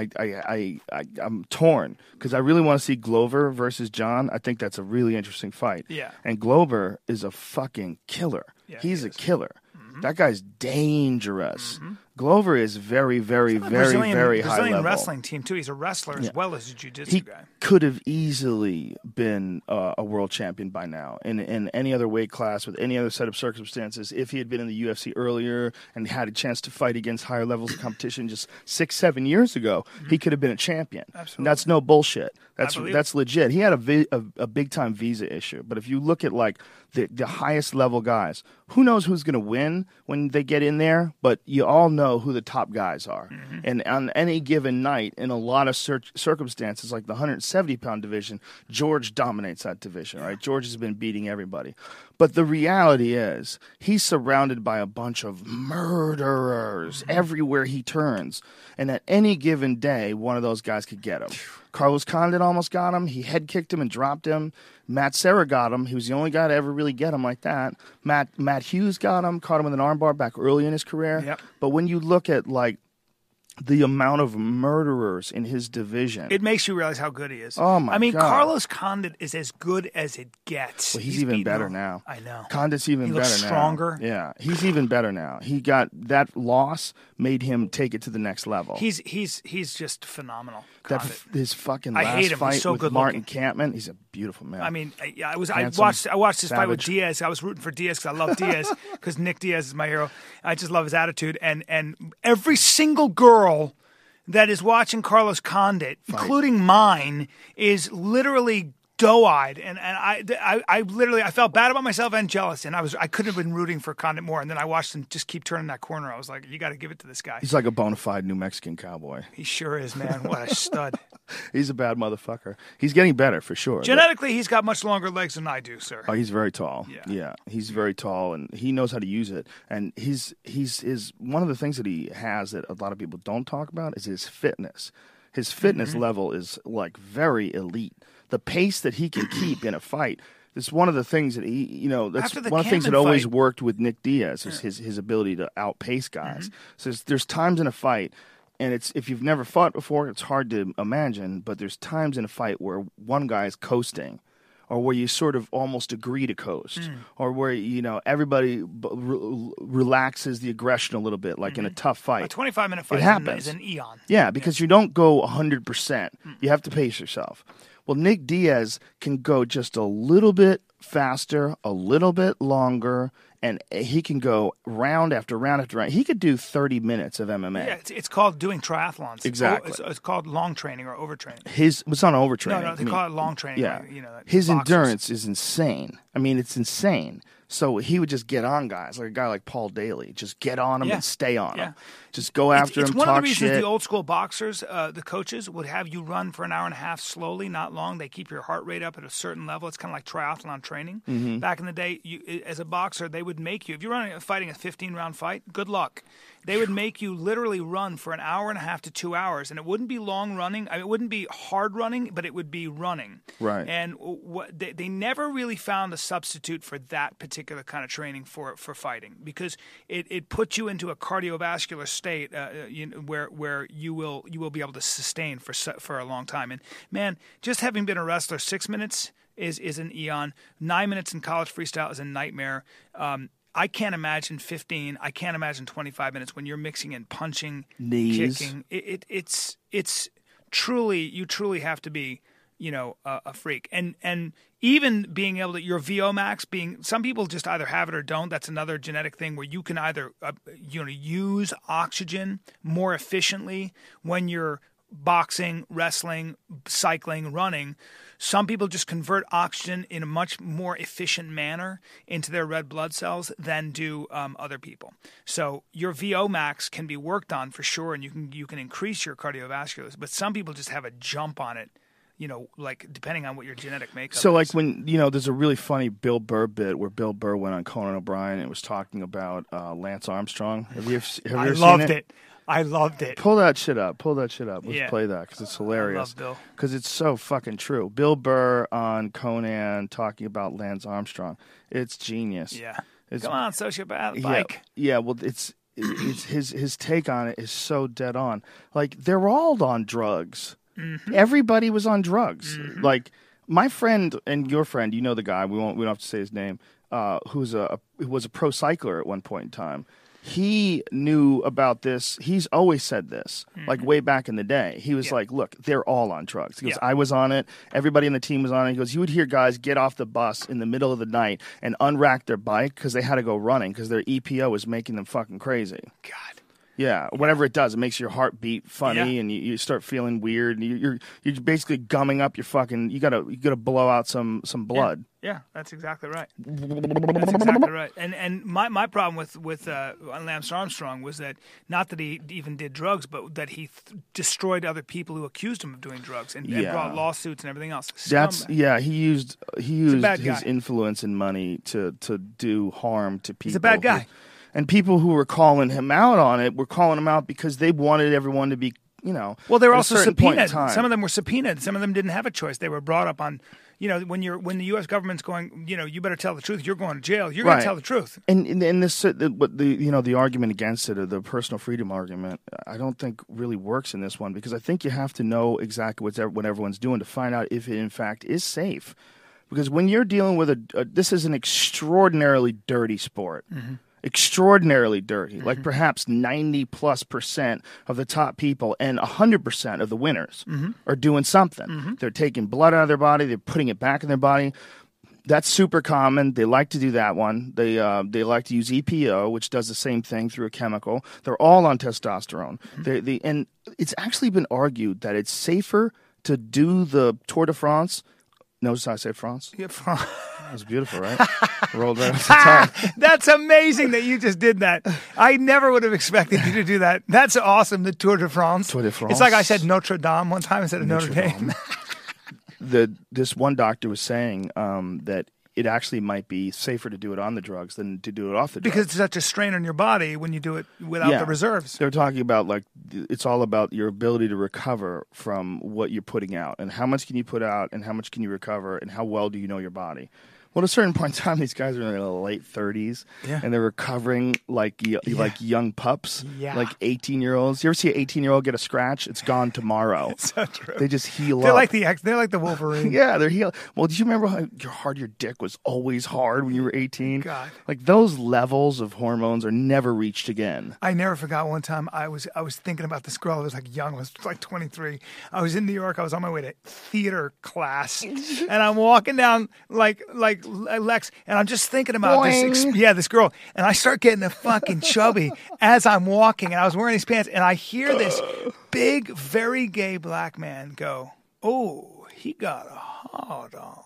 I'm torn because I really want to see Glover versus John. I think that's a really interesting fight. Yeah. And Glover is a fucking killer. Yeah, He's he a is. killer. That guy's dangerous. Glover is very, very, very, very high Brazilian level. wrestling team, too. He's a wrestler as well as a jiu-jitsu He guy. could have easily been a world champion by now in any other weight class with any other set of circumstances. If he had been in the UFC earlier and had a chance to fight against higher levels of competition just 6-7 years ago, he could have been a champion. Absolutely. And that's no bullshit. believe That's legit. He had a big time visa issue, but if you look at like the highest level guys, who knows who's going to win when they get in there? But you all know who the top guys are. And on any given night, in a lot of circumstances, like the 170-pound division, George dominates that division, right? George has been beating everybody. But the reality is, he's surrounded by a bunch of murderers everywhere he turns. And at any given day, one of those guys could get him. Carlos Condit almost got him. He head kicked him and dropped him. Matt Serra got him. He was the only guy to ever really get him like that. Matt Hughes got him, caught him with an armbar back early in his career. Yep. But when you look at like the amount of murderers in his division. It makes you realize how good he is. Oh, my I mean, God. Carlos Condit is as good as it gets. Well, he's even beaten better all- now. I know. Condit's even He better looks now. stronger. Yeah, he's even better now. He got that loss made him take it to the next level. He's just phenomenal. Condit. His fucking I last hate him. He's fight so with good Martin looking. Campman, he's a beautiful man. I mean, I Handsome, watched his fight with savage. Diaz. I was rooting for Diaz because I love Diaz because Nick Diaz is my hero. I just love his attitude. And every single girl that is watching Carlos Condit, including mine, is literally doe-eyed. And I literally I felt bad about myself and jealous. And I couldn't have been rooting for Condit more. And then I watched him just keep turning that corner. I was like, you got to give it to this guy. He's like a bona fide New Mexican cowboy. He sure is, man. What a stud. He's a bad motherfucker. He's getting better for sure. Genetically, he's got much longer legs than I do, sir. Oh, he's very tall. Yeah. He's very tall, and he knows how to use it. And he's one of the things that he has that a lot of people don't talk about is his fitness. His fitness level is like very elite. The pace that he can keep in a fight. It's one of the things that that's After the one of the things that Campman always fight- worked with Nick Diaz is his ability to outpace guys. So there's times in a fight. And if you've never fought before, it's hard to imagine, but there's times in a fight where one guy is coasting, or where you sort of almost agree to coast, or where, everybody relaxes the aggression a little bit, like in a tough fight. A 25-minute fight happens. is an eon. Yeah, because you don't go 100%. You have to pace yourself. Well, Nick Diaz can go just a little bit faster, a little bit longer, and he can go round after round after round. He could do 30 minutes of MMA. Yeah, it's called doing triathlons. Exactly. It's called long training or overtraining. It's not overtraining. No, they call it long training. Yeah. Like, his boxers. endurance is insane. I mean, it's insane. So he would just get on guys, like a guy like Paul Daly. Just get on him and stay on him. Just go after It's him, one talk of the reasons shit. the old school boxers, the coaches, would have you run for an hour and a half slowly, not long. They keep your heart rate up at a certain level. It's kind of like triathlon training. Mm-hmm. Back in the day, as a boxer, they would make you, if you're fighting a 15-round fight, good luck. They would make you literally run for an hour and a half to 2 hours, and it wouldn't be long running. I mean, it wouldn't be hard running, but it would be running. Right. And they never really found a substitute for that particular kind of training for fighting, because it puts you into a cardiovascular state where you will be able to sustain for a long time. And man, just having been a wrestler, 6 minutes is an eon. 9 minutes in college freestyle is a nightmare. I can't imagine 15. I can't imagine 25 minutes when you're mixing in punching, Knees. kicking. It's truly, you truly have to be, a freak. And even being able to, your VO max being, some people just either have it or don't. That's another genetic thing where you can either, use oxygen more efficiently when you're boxing, wrestling, cycling, running. Some people just convert oxygen in a much more efficient manner into their red blood cells than do other people. So your VO max can be worked on for sure, and you can increase your cardiovascular. But some people just have a jump on it, like depending on what your genetic makeup So, like is. when, there's a really funny Bill Burr bit where Bill Burr went on Conan O'Brien and was talking about Lance Armstrong. Have you ever seen it? I loved it. Pull that shit up. Let's Yeah. play that because it's hilarious. I love Bill. Because it's so fucking true. Bill Burr on Conan talking about Lance Armstrong. It's genius. Yeah. It's, Come on, sociopath, yeah, bike. yeah. Well, it's his take on it is so dead on. Like they're all on drugs. Mm-hmm. Everybody was on drugs. Like my friend and your friend, the guy. We don't have to say his name. Who was a pro cycler at one point in time. He knew about this. He's always said this, like way back in the day. He was like, look, they're all on drugs. He goes, I was on it. Everybody in the team was on it. He goes, you would hear guys get off the bus in the middle of the night and unrack their bike because they had to go running because their EPO was making them fucking crazy. God. Yeah, whatever it does, it makes your heart beat funny, and you start feeling weird, and you're basically gumming up your fucking. You gotta blow out some blood. Yeah, that's exactly right. That's exactly right. And my problem with Lance Armstrong was that not that he even did drugs, but that he destroyed other people who accused him of doing drugs and brought lawsuits and everything else. He used bad his guy. influence and money to do harm to people. He's a bad guy. And people who were calling him out on it were calling him out because they wanted everyone to be Well, they were at a also certain point in subpoenaed. time. Some of them were subpoenaed. Some of them didn't have a choice. They were brought up on, when the U.S. government's going, you better tell the truth. You're going to jail. You're going to tell the truth. And this, the argument against it, or the personal freedom argument, I don't think really works in this one, because I think you have to know exactly what everyone's doing to find out if it in fact is safe. Because when you're dealing with this is an extraordinarily dirty sport. Mm-hmm. Extraordinarily dirty, like perhaps 90+% of the top people and 100% of the winners are doing something. They're taking blood out of their body, they're putting it back in their body. That's super common. They like to do that one. They like to use EPO, which does the same thing through a chemical. They're all on testosterone. And it's actually been argued that it's safer to do the Tour de France. Notice how I say France? Yeah, France. That was beautiful, right? Rolled right off the tongue. That's amazing that you just did that. I never would have expected you to do that. That's awesome, the Tour de France. Tour de France. It's like I said Notre Dame one time instead of Notre Dame. This one doctor was saying that it actually might be safer to do it on the drugs than to do it off the drugs. Because it's such a strain on your body when you do it without the reserves. They're talking about, like, it's all about your ability to recover from what you're putting out. And how much can you put out, and how much can you recover, and how well do you know your body? Well, at a certain point in time, these guys are in their late 30s, and they're recovering like young pups, like 18-year-olds. You ever see an 18-year-old get a scratch? It's gone tomorrow. It's so true. They just heal they're up. They're like the Wolverine. Yeah, they're healed. Well, do you remember how hard your dick was always hard when you were 18? God. Like, those levels of hormones are never reached again. I never forgot one time I was thinking about this girl. I was like young. I was like 23. I was in New York. I was on my way to theater class, and I'm walking down like Lex, and I'm just thinking about this girl, and I start getting a fucking chubby as I'm walking, and I was wearing these pants, and I hear this big, very gay black man go, "Oh, he got a hard on."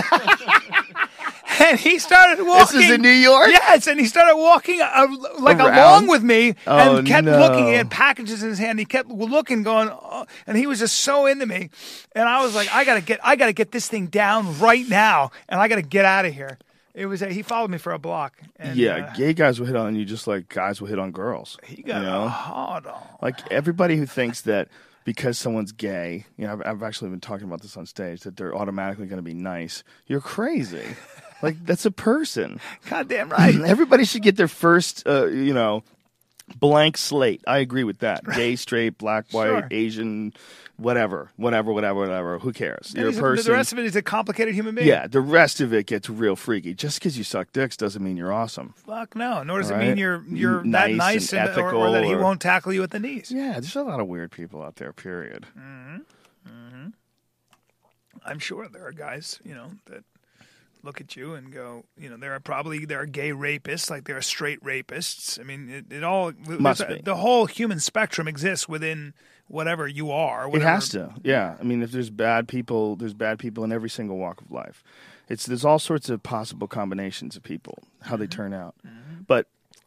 And he started walking. This is in New York? Yes, and he started walking along with me and kept looking. He had packages in his hand. He kept looking, going, oh, and he was just so into me. And I was like, I gotta get this thing down right now, and I gotta get out of here. It was he followed me for a block. And, gay guys will hit on you just like guys will hit on girls. He got a hard on. Like, everybody who thinks that because someone's gay, I've actually been talking about this on stage, that they're automatically going to be nice. You're crazy. Like, that's a person. Goddamn right. Everybody should get their first, blank slate. I agree with that. Right. Gay, straight, black, white, Asian, whatever. Who cares? You're a person. The rest of it is a complicated human being. Yeah, the rest of it gets real freaky. Just because you suck dicks doesn't mean you're awesome. Fuck no. Nor does it mean you're that nice and ethical, or that he won't tackle you at the knees. Yeah, there's a lot of weird people out there, period. Mm-hmm. Mm-hmm. I'm sure there are guys, that look at you and go, there are gay rapists, like there are straight rapists. I mean, it all must be. The whole human spectrum exists within whatever you are. It has to, yeah. I mean, if there's bad people in every single walk of life. There's all sorts of possible combinations of people, how they turn out. Mm-hmm. But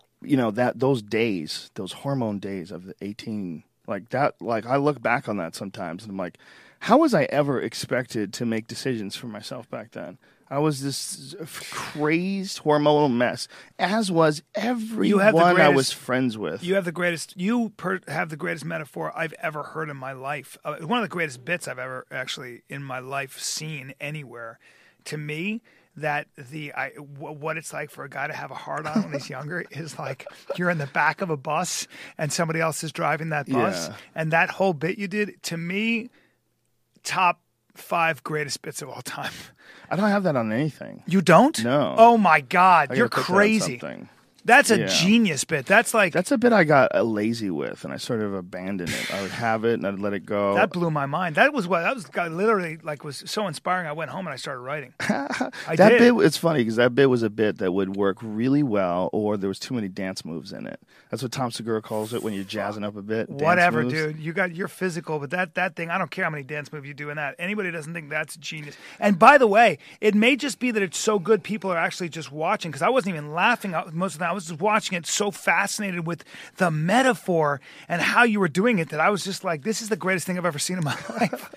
those hormone days of the 18, like that, like I look back on that sometimes and I'm like, how was I ever expected to make decisions for myself back then? I was this crazed hormonal mess, as was everyone I was friends with. You have the greatest. Have the greatest metaphor I've ever heard in my life. One of the greatest bits I've ever actually in my life seen anywhere. To me, that what it's like for a guy to have a hard on when he's younger is like you're in the back of a bus and somebody else is driving that bus, and that whole bit you did, to me, top 5 greatest bits of all time. I don't have that on anything. You don't? No. Oh my God, you're crazy. That's a genius bit. That's a bit I got lazy with, and I sort of abandoned it. I would have it, and I'd let it go. That blew my mind. That was literally was so inspiring. I went home and I started writing. Bit, it's funny because that bit was a bit that would work really well, or there was too many dance moves in it. That's what Tom Segura calls it when you're jazzing up a bit. Whatever, dude. You're physical, but that thing, I don't care how many dance moves you do in that. Anybody doesn't think that's genius. And by the way, it may just be that it's so good people are actually just watching, because I wasn't even laughing most of the time. I was just watching it, so fascinated with the metaphor and how you were doing it that I was just like, this is the greatest thing I've ever seen in my life.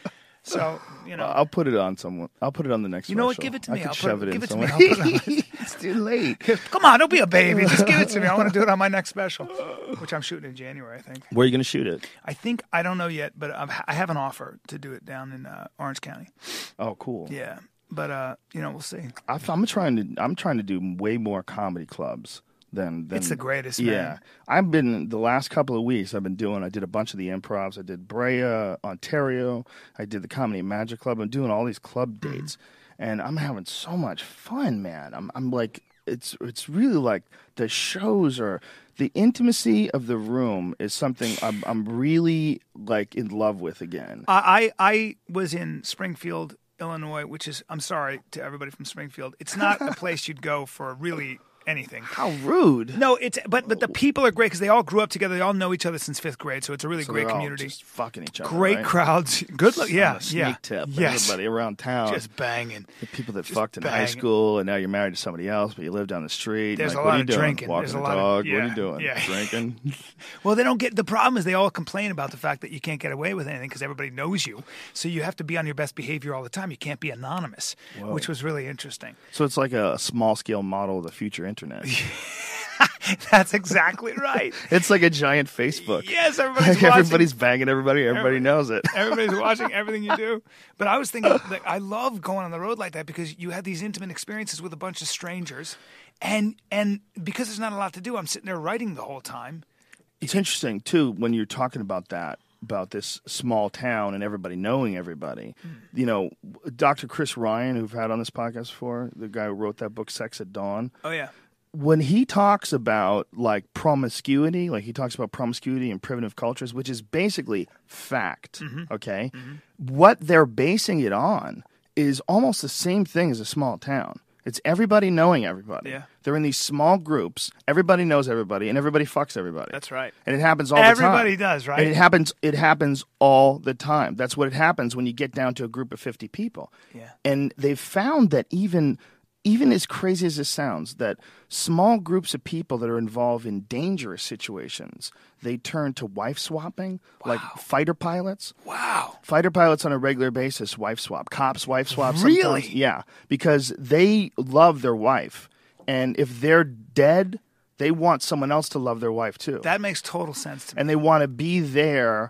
So, you know. I'll put it on someone. I'll put it on the next. You know what? special. Give it to me. I could I'll shove it in give it to someone. me. I'll put it on. It's too late. Come on, don't be a baby. Just give it to me. I want to do it on my next special, which I'm shooting in January, I think. Where are you going to shoot it? I don't know yet, but I have an offer to do it down in Orange County. Oh, cool. Yeah, but you know, we'll see. I'm trying to do way more comedy clubs than It's the greatest, Yeah, man. I've been the last couple of weeks. I did a bunch of the improvs. I did Brea, Ontario. I did the Comedy and Magic Club. I'm doing all these club dates, and I'm having so much fun, man. I'm like, it's really like the shows are. The intimacy of the room is something I'm really like in love with again. I was in Springfield, Illinois, which is, I'm sorry to everybody from Springfield, it's not a place you'd go for really anything. How rude! No, but the people are great because they all grew up together. They all know each other since 5th grade, so it's a really So great they're all community. just fucking each other. Great right? crowds, good look. Yeah, On a sneak tip. Yes, Everybody around town. just banging. The people that Just fucked in high banging. school and now you're married to somebody else, but you live down the street. There's like, a what lot are you of doing? drinking. Walking There's the a lot of- dog. What are yeah, you doing? yeah. Drinking. Well, they don't get the problem is they all complain about the fact that you can't get away with anything because everybody knows you. So you have to be on your best behavior all the time. You can't be anonymous, which was really interesting. So it's like a small scale model of the future internet. That's exactly right. It's like a giant Facebook. Yes, everybody's Like watching. everybody's banging everybody. Everybody knows it. Everybody's watching everything you do. But I was thinking, like, I love going on the road like that because you have these intimate experiences with a bunch of strangers, and because there's not a lot to do, I'm sitting there writing the whole time. It's interesting too when you're talking about that, about this small town and everybody knowing everybody. You know, Dr. Chris Ryan, who've had on this podcast before, the guy who wrote that book Sex at Dawn. Oh yeah. When he talks about like promiscuity, like he talks about promiscuity and primitive cultures, which is basically fact, okay? What they're basing it on is almost the same thing as a small town. It's everybody knowing everybody. Yeah. They're in these small groups. Everybody knows everybody, and everybody fucks everybody. That's right. And it happens all the time. Everybody does, right? And it happens all the time. That's what happens when you get down to a group of 50 people. Yeah. And they've found that even as crazy as this sounds, that small groups of people that are involved in dangerous situations, they turn to wife swapping, like fighter pilots. Wow. Fighter pilots on a regular basis wife swap. Cops wife swap. Really? Sometimes. Yeah, because they love their wife. And if they're dead, they want someone else to love their wife too. That makes total sense to me. And they want to be there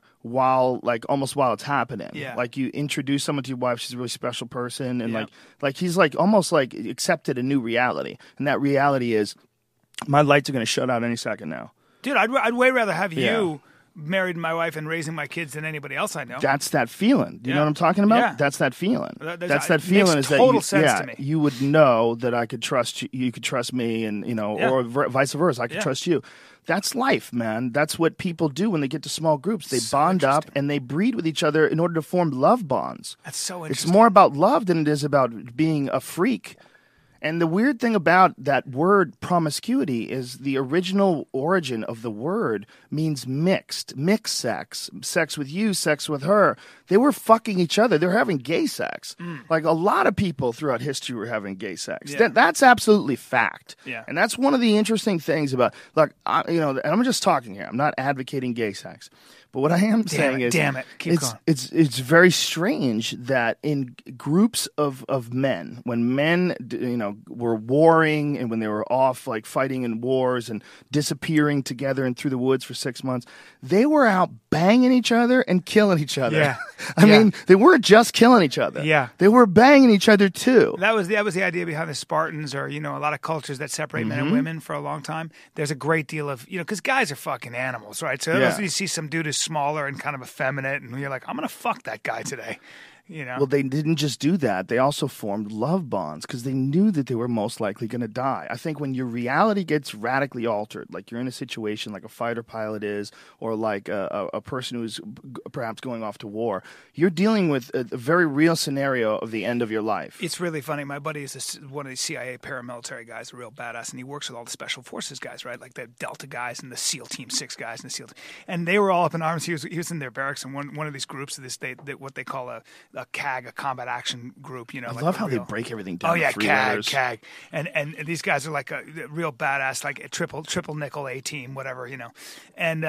almost while it's happening. Yeah. Like you introduce someone to your wife, she's a really special person, and like he's like almost like accepted a new reality. And that reality is my lights are going to shut out any second now. Dude, I'd way rather have Yeah. you married my wife and raising my kids than anybody else I know. That's that feeling. Do you know Yeah. what I'm talking about? Yeah. That's that feeling. That's- that it feeling makes is that total you, sense to me. you would know that I could trust you. You could trust me, and or vice versa. I could Yeah. trust you. That's life, man. That's what people do when they get to small groups. They bond up and they breed with each other in order to form love bonds. That's so It's interesting. more about love than it is about being a freak. And the weird thing about that word promiscuity is the original origin of the word means mixed sex, sex with you, sex with her. They were fucking each other. They were having gay sex. Like a lot of people throughout history were having gay sex. Yeah. That's absolutely fact. Yeah. And that's one of the interesting things about, like, and I'm just talking here. I'm not advocating gay sex. But what I am saying is, damn it. Keep going. it's very strange that in groups of men, when men were warring and when they were off like fighting in wars and disappearing together and through the woods for 6 months, they were out banging each other and killing each other. Yeah. I Yeah. mean, they weren't just killing each other. Yeah. They were banging each other too. That was the idea behind the Spartans, or a lot of cultures that separate men and women for a long time. There's a great deal of because guys are fucking animals, right? So Yeah. you see some dude who's smaller and kind of effeminate, and you're like, I'm gonna fuck that guy today. Well, they didn't just do that. They also formed love bonds because they knew that they were most likely going to die. I think when your reality gets radically altered, like you're in a situation like a fighter pilot is, or like a person who's perhaps going off to war, you're dealing with a very real scenario of the end of your life. It's really funny. My buddy is one of these CIA paramilitary guys, a real badass, and he works with all the special forces guys, right? Like the Delta guys and the SEAL Team 6 guys and the SEAL, and they were all up in arms. He was in their barracks in one of these groups of this what they call a CAG, a combat action group. I love how they break everything down. Oh yeah, to 3 CAG, letters. CAG, and these guys are like a real badass, like a triple nickel A team, whatever, and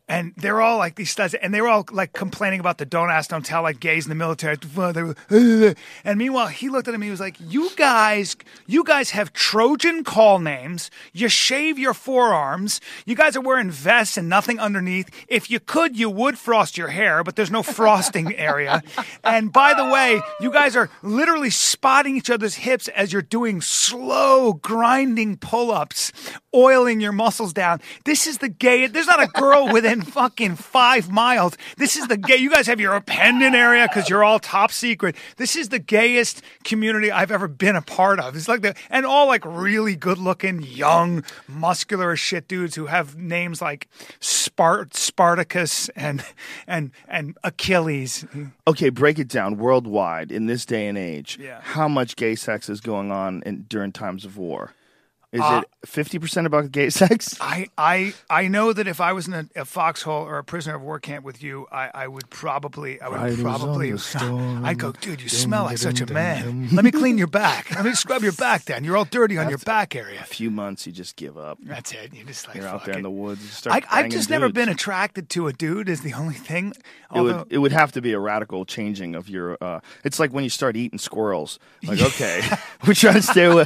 And they're all like these studs, and they were all like complaining about the don't ask, don't tell, like gays in the military. And meanwhile, he looked at him and he was like, you guys have Trojan call names. You shave your forearms. You guys are wearing vests and nothing underneath. If you could, you would frost your hair, but there's no frosting area. And by the way, you guys are literally spotting each other's hips as you're doing slow grinding pull-ups, oiling your muscles down. This is the gay. There's not a girl within fucking 5 miles. This is the gay. You guys have your appendant area because you're all top secret. This is the gayest community I've ever been a part of. It's like and all like really good looking, young, muscular as shit dudes who have names like Spartacus and Achilles. Okay, break it down worldwide in this day and age. Yeah. How much gay sex is going on during times of war? Is it 50% about gay sex? I know that if I was in a foxhole or a prisoner of war camp with you, I'd go, dude, you smell like such a man. Let me clean your back. Let me scrub your back then. You're all dirty on your back area. A few months, you just give up. That's it. You're just like, you're out there in the woods. You start I've just never dudes. been attracted to a dude is the only thing. It would have to be a radical changing of your. It's like when you start eating squirrels. Like, okay, we're trying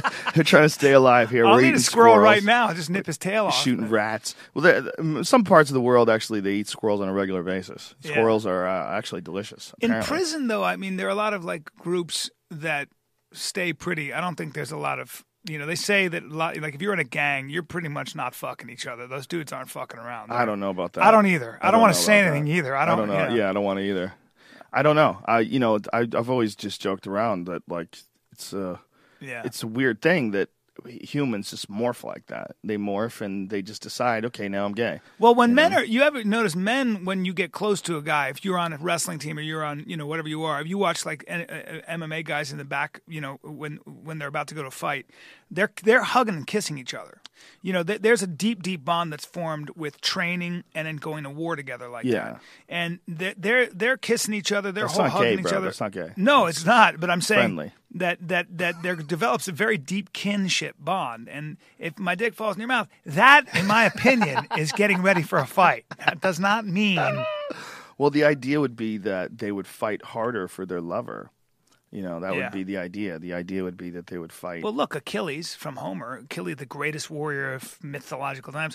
to stay alive here. I'll we're eat eating a squirrel squirrels, right now. Just nip his tail off. shooting rats. Well, some parts of the world actually they eat squirrels on a regular basis. Squirrels are actually delicious. In Apparently. prison, though, I mean, there are a lot of like groups that stay pretty. I don't think there's a lot of. They say that like if you're in a gang, you're pretty much not fucking each other. Those dudes aren't fucking around. I don't know about that. I don't either. I don't want to say know about anything that. either. I don't know. Yeah, I don't want to either. I don't know. I've always just joked around that like it's a weird thing that humans just morph like that. They morph and they just decide, okay, now I'm gay. Well, when you ever notice men, when you get close to a guy, if you're on a wrestling team or you're on, whatever you are, if you watch like MMA guys in the back, when they're about to go to a fight, they're hugging and kissing each other. There's a deep, deep bond that's formed with training and then going to war together like that. And they're kissing each other. They're hugging each other. That's not gay. No, it's not. But I'm saying friendly. that there develops a very deep kinship bond. And if my dick falls in your mouth, that, in my opinion, is getting ready for a fight. That does not mean. Well, the idea would be that they would fight harder for their lover. That would be the idea. The idea would be that they would fight. Well, look, Achilles from Homer, Achilles, the greatest warrior of mythological times,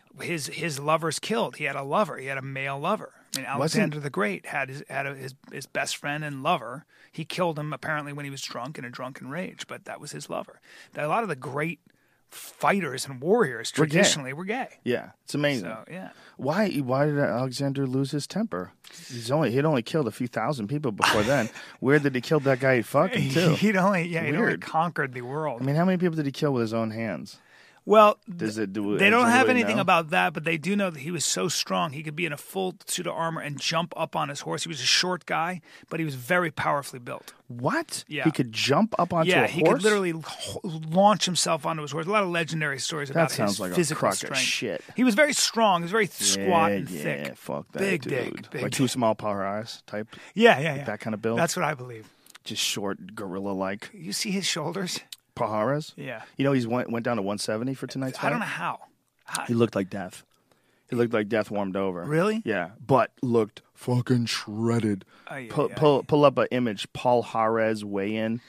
his lover's killed. He had a lover. He had a male lover. I mean, Alexander the Great had his best friend and lover. He killed him apparently when he was drunk in a drunken rage, but that was his lover. A lot of the great fighters and warriors traditionally were gay. Yeah, it's amazing. So, yeah. Why did Alexander lose his temper? He'd only killed a few thousand people before then. Where did he kill that guy he fucking too? He'd only conquered the world. I mean, how many people did he kill with his own hands? Well, they don't have anything about that, but they do know that he was so strong he could be in a full suit of armor and jump up on his horse. He was a short guy, but he was very powerfully built. What? Yeah. He could jump up onto a horse? Yeah, he could literally launch himself onto his horse. A lot of legendary stories about his like physical a crock strength. Of shit. He was very strong. He was very squat and thick. Yeah, fuck that, big dude. dick. Big like dick. Too Small Power Eyes type? Yeah. That kind of build? That's what I believe. Just short, gorilla-like. You see his shoulders? Pajares? Yeah. He went down to 170 for tonight's fight? I don't know how. He looked like death. He looked like death warmed over. Really? Yeah, but looked fucking shredded. Pull up an image. Paul Harez weigh-in.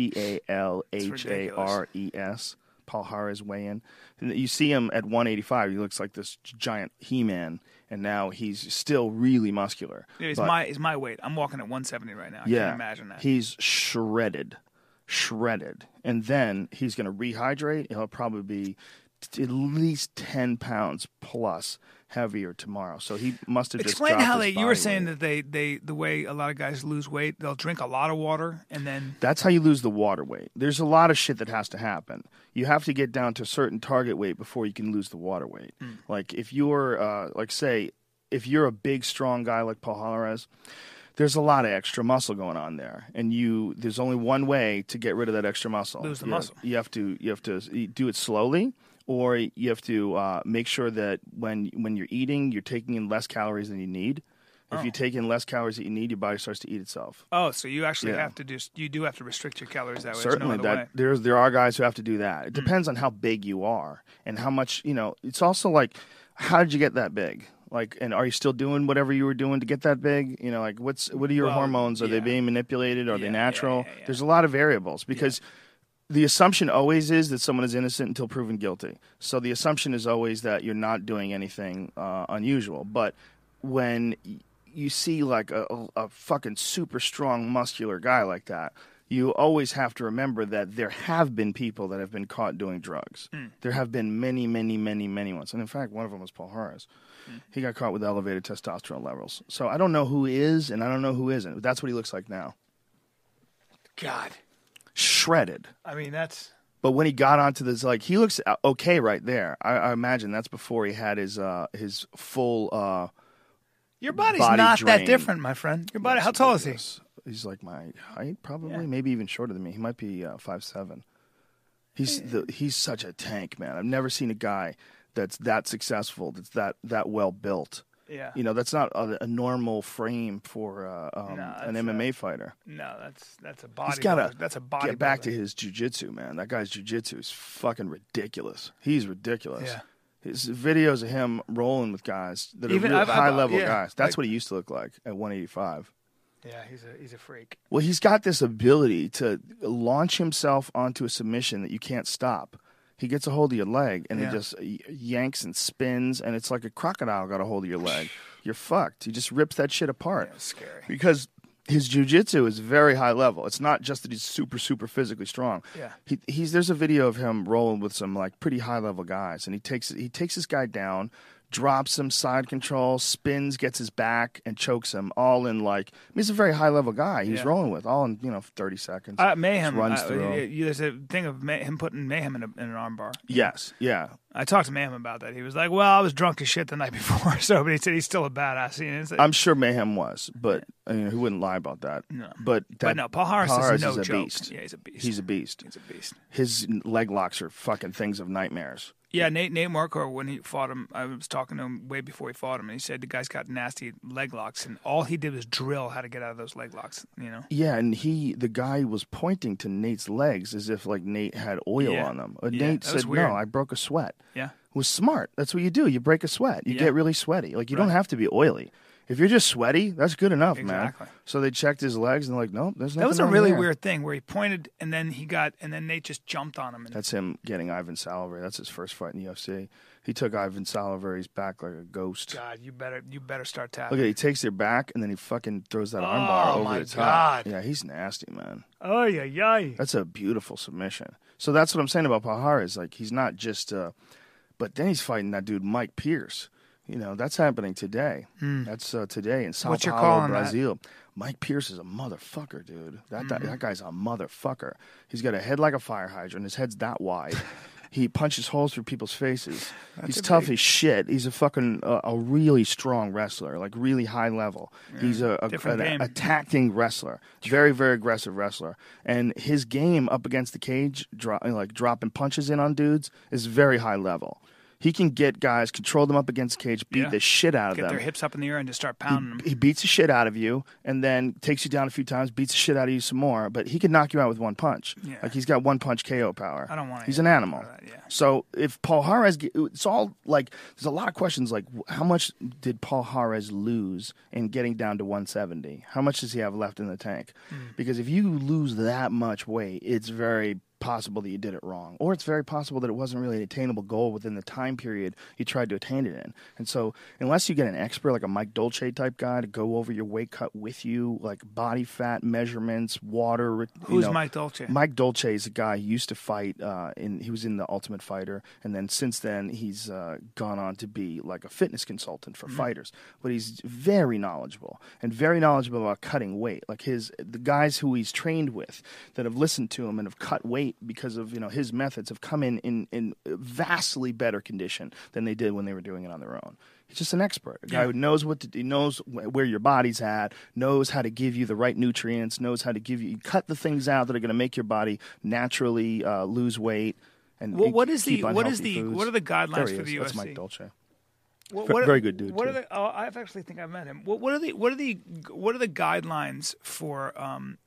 Palhares. Paul Harez weigh-in. And you see him at 185. He looks like this giant He-Man, and now he's still really muscular. Yeah, he's my weight. I'm walking at 170 right now. I can't imagine that. He's shredded. And then he's going to rehydrate. He'll probably be at least 10 pounds plus heavier tomorrow. So he must have just explain how his you were body saying weight. that the way a lot of guys lose weight, they'll drink a lot of water and then That's how you lose the water weight. There's a lot of shit that has to happen. You have to get down to a certain target weight before you can lose the water weight. Like if you're if you're a big strong guy like Paul Harez, there's a lot of extra muscle going on there, and there's only one way to get rid of that extra muscle. Lose the muscle. You have to do it slowly, or you have to make sure that when you're eating, you're taking in less calories than you need. If you take in less calories than you need, your body starts to eat itself. Oh, so you actually have to you do have to restrict your calories that way. Certainly, There's no other way. there are guys who have to do that. It depends on how big you are and how much. It's also like, how did you get that big? Like, and are you still doing whatever you were doing to get that big? You know, like what are your hormones? Are they being manipulated? Are they natural? There's a lot of variables because the assumption always is that someone is innocent until proven guilty. So the assumption is always that you're not doing anything unusual. But when you see like a fucking super strong muscular guy like that, you always have to remember that there have been people that have been caught doing drugs. There have been many, many, many, many ones. And in fact, one of them was Paul Harris. He got caught with elevated testosterone levels. So I don't know who is and I don't know who isn't. That's what he looks like now. God. Shredded. I mean, that's... But when he got onto this, like, he looks okay right there. I imagine that's before he had his full Your body's body not drain. that different, my friend. Your body, how tall is he? He's like my height, probably, maybe even shorter than me. He might be 5'7". He's such a tank, man. I've never seen a guy that's that successful, that's that well built. Yeah. You know, that's not a normal frame for an MMA fighter. No, that's a body. He's got that's a to body. get back to his jiu-jitsu, man. That guy's jiu-jitsu is fucking ridiculous. He's ridiculous. Yeah. His videos of him rolling with guys that are Even real high-level yeah, guys. That's like, what he used to look like at 185. Yeah, he's a freak. Well, he's got this ability to launch himself onto a submission that you can't stop. He gets a hold of your leg, and he just yanks and spins, and it's like a crocodile got a hold of your leg. You're fucked. He just rips that shit apart. Yeah, scary. Because his jiu-jitsu is very high level. It's not just that he's super, super physically strong. Yeah. There's a video of him rolling with some like pretty high-level guys, and he takes this guy down, drops him, side control, spins, gets his back, and chokes him all in like... I mean, he's a very high-level guy he's rolling with, all in, 30 seconds. Mayhem. Runs through. There's a thing of him putting Mayhem in an armbar. Yes, yeah. I talked to Mayhem about that. He was like, well, I was drunk as shit the night before, but he said he's still a badass. I'm sure Mayhem was, but he wouldn't lie about that. No. But no, Paul Harris is no a joke. beast. Yeah, he's a beast. He's a beast. He's a beast. His leg locks are fucking things of nightmares. Yeah, Nate Marco, when he fought him, I was talking to him way before he fought him, and he said the guy's got nasty leg locks, and all he did was drill how to get out of those leg locks, Yeah, and the guy was pointing to Nate's legs as if like Nate had oil on them. Nate said, "No, I broke a sweat." Yeah. It was smart. That's what you do. You break a sweat. You get really sweaty. Like, you don't have to be oily. If you're just sweaty, that's good enough, man. So they checked his legs and they're like, nope, there's nothing. That was a really weird thing where he pointed and then Nate just jumped on him. That's him getting Ivan Salivary. That's his first fight in the UFC. He took Ivan Salivary's back like a ghost. God, you better start tapping. Look at it, he takes their back and then he fucking throws that armbar over the top. God. Yeah, he's nasty, man. Oh yeah. That's a beautiful submission. So that's what I'm saying about Paul Harris. Like, he's not just but then he's fighting that dude Mike Pierce. That's happening today. That's today in Sao Paulo, Brazil. That? Mike Pierce is a motherfucker, dude. That guy's a motherfucker. He's got a head like a fire hydrant. His head's that wide. He punches holes through people's faces. He's tough as shit. He's a fucking a really strong wrestler, like really high level. Yeah. He's an attacking wrestler, very, very aggressive wrestler. And his game up against the cage, dropping punches in on dudes, is very high level. He can get guys, control them up against the cage, beat the shit out of them. Get their hips up in the air and just start pounding them. He beats the shit out of you and then takes you down a few times, beats the shit out of you some more. But he can knock you out with one punch. Yeah. Like, he's got one punch KO power. I don't want to. He's an animal. That, yeah. So if Paul Harris, it's all like, there's a lot of questions like, how much did Paul Harris lose in getting down to 170? How much does he have left in the tank? Because if you lose that much weight, it's very possible that you did it wrong, or it's very possible that it wasn't really an attainable goal within the time period you tried to attain it in. And so unless you get an expert like a Mike Dolce type guy to go over your weight cut with you, like body fat measurements, water. Who's Mike Dolce? Mike Dolce is a guy who used to fight he was in the Ultimate Fighter, and then since then he's gone on to be like a fitness consultant for fighters. But he's very knowledgeable about cutting weight. Like the guys who he's trained with that have listened to him and have cut weight because of his methods have come in vastly better condition than they did when they were doing it on their own. He's just an expert, a guy who knows he knows where your body's at, knows how to give you the right nutrients, knows how to cut the things out that are going to make your body naturally lose weight. And what are the guidelines for the UFC? That's Mike Dolce. Very good dude. I actually think I met him. What are the guidelines for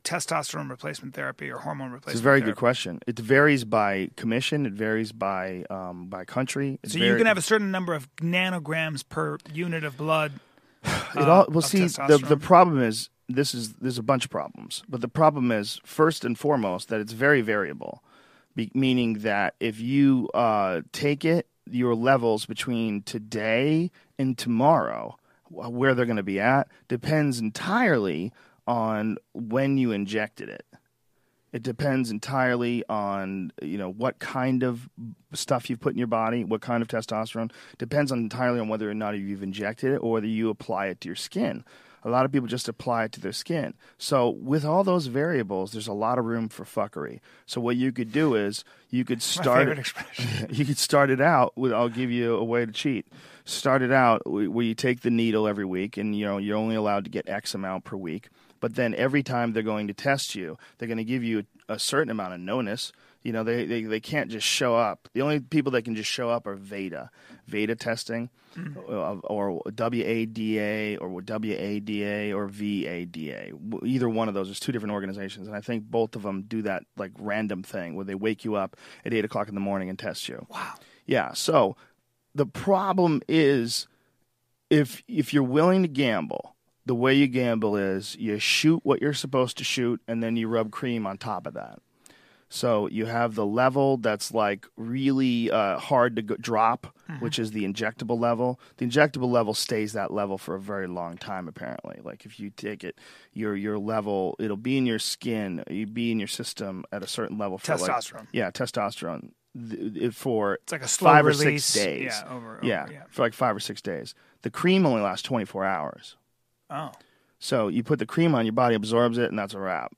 testosterone replacement therapy or hormone replacement It's a very therapy? good question. It varies by commission. It varies by country. So you can have a certain number of nanograms per unit of blood. Well, see, the testosterone. problem is there's a bunch of problems, but the problem is first and foremost that it's very variable, meaning that if you take it, your levels between today and tomorrow, where they're going to be at, depends entirely on when you injected it. It depends entirely on what kind of stuff you've put in your body, what kind of testosterone. Depends entirely on whether or not you've injected it or whether you apply it to your skin. A lot of people just apply it to their skin. So with all those variables, there's a lot of room for fuckery. So what you could do is you could start favorite expression. You could start it out with, I'll give you a way to cheat. Start it out where you take the needle every week, and you're only allowed to get X amount per week. But then every time they're going to test you, they're going to give you a certain amount of no-ness. They can't just show up. The only people that can just show up are VEDA testing, or WADA or WADA or VADA. Either one of those. There's two different organizations, and I think both of them do that like random thing where they wake you up at 8 o'clock in the morning and test you. Wow. Yeah. So the problem is if you're willing to gamble, the way you gamble is you shoot what you're supposed to shoot, and then you rub cream on top of that. So you have the level that's like really hard to drop, which is the injectable level. The injectable level stays that level for a very long time, apparently. Like if you take it, your level, it'll be in your skin, you'd be in your system at a certain level. For Testosterone. Testosterone. For it's like a slow 5 or release. 6 days. Yeah, over, for like 5 or 6 days. The cream only lasts 24 hours. Oh. So you put the cream on, your body absorbs it, and that's a wrap.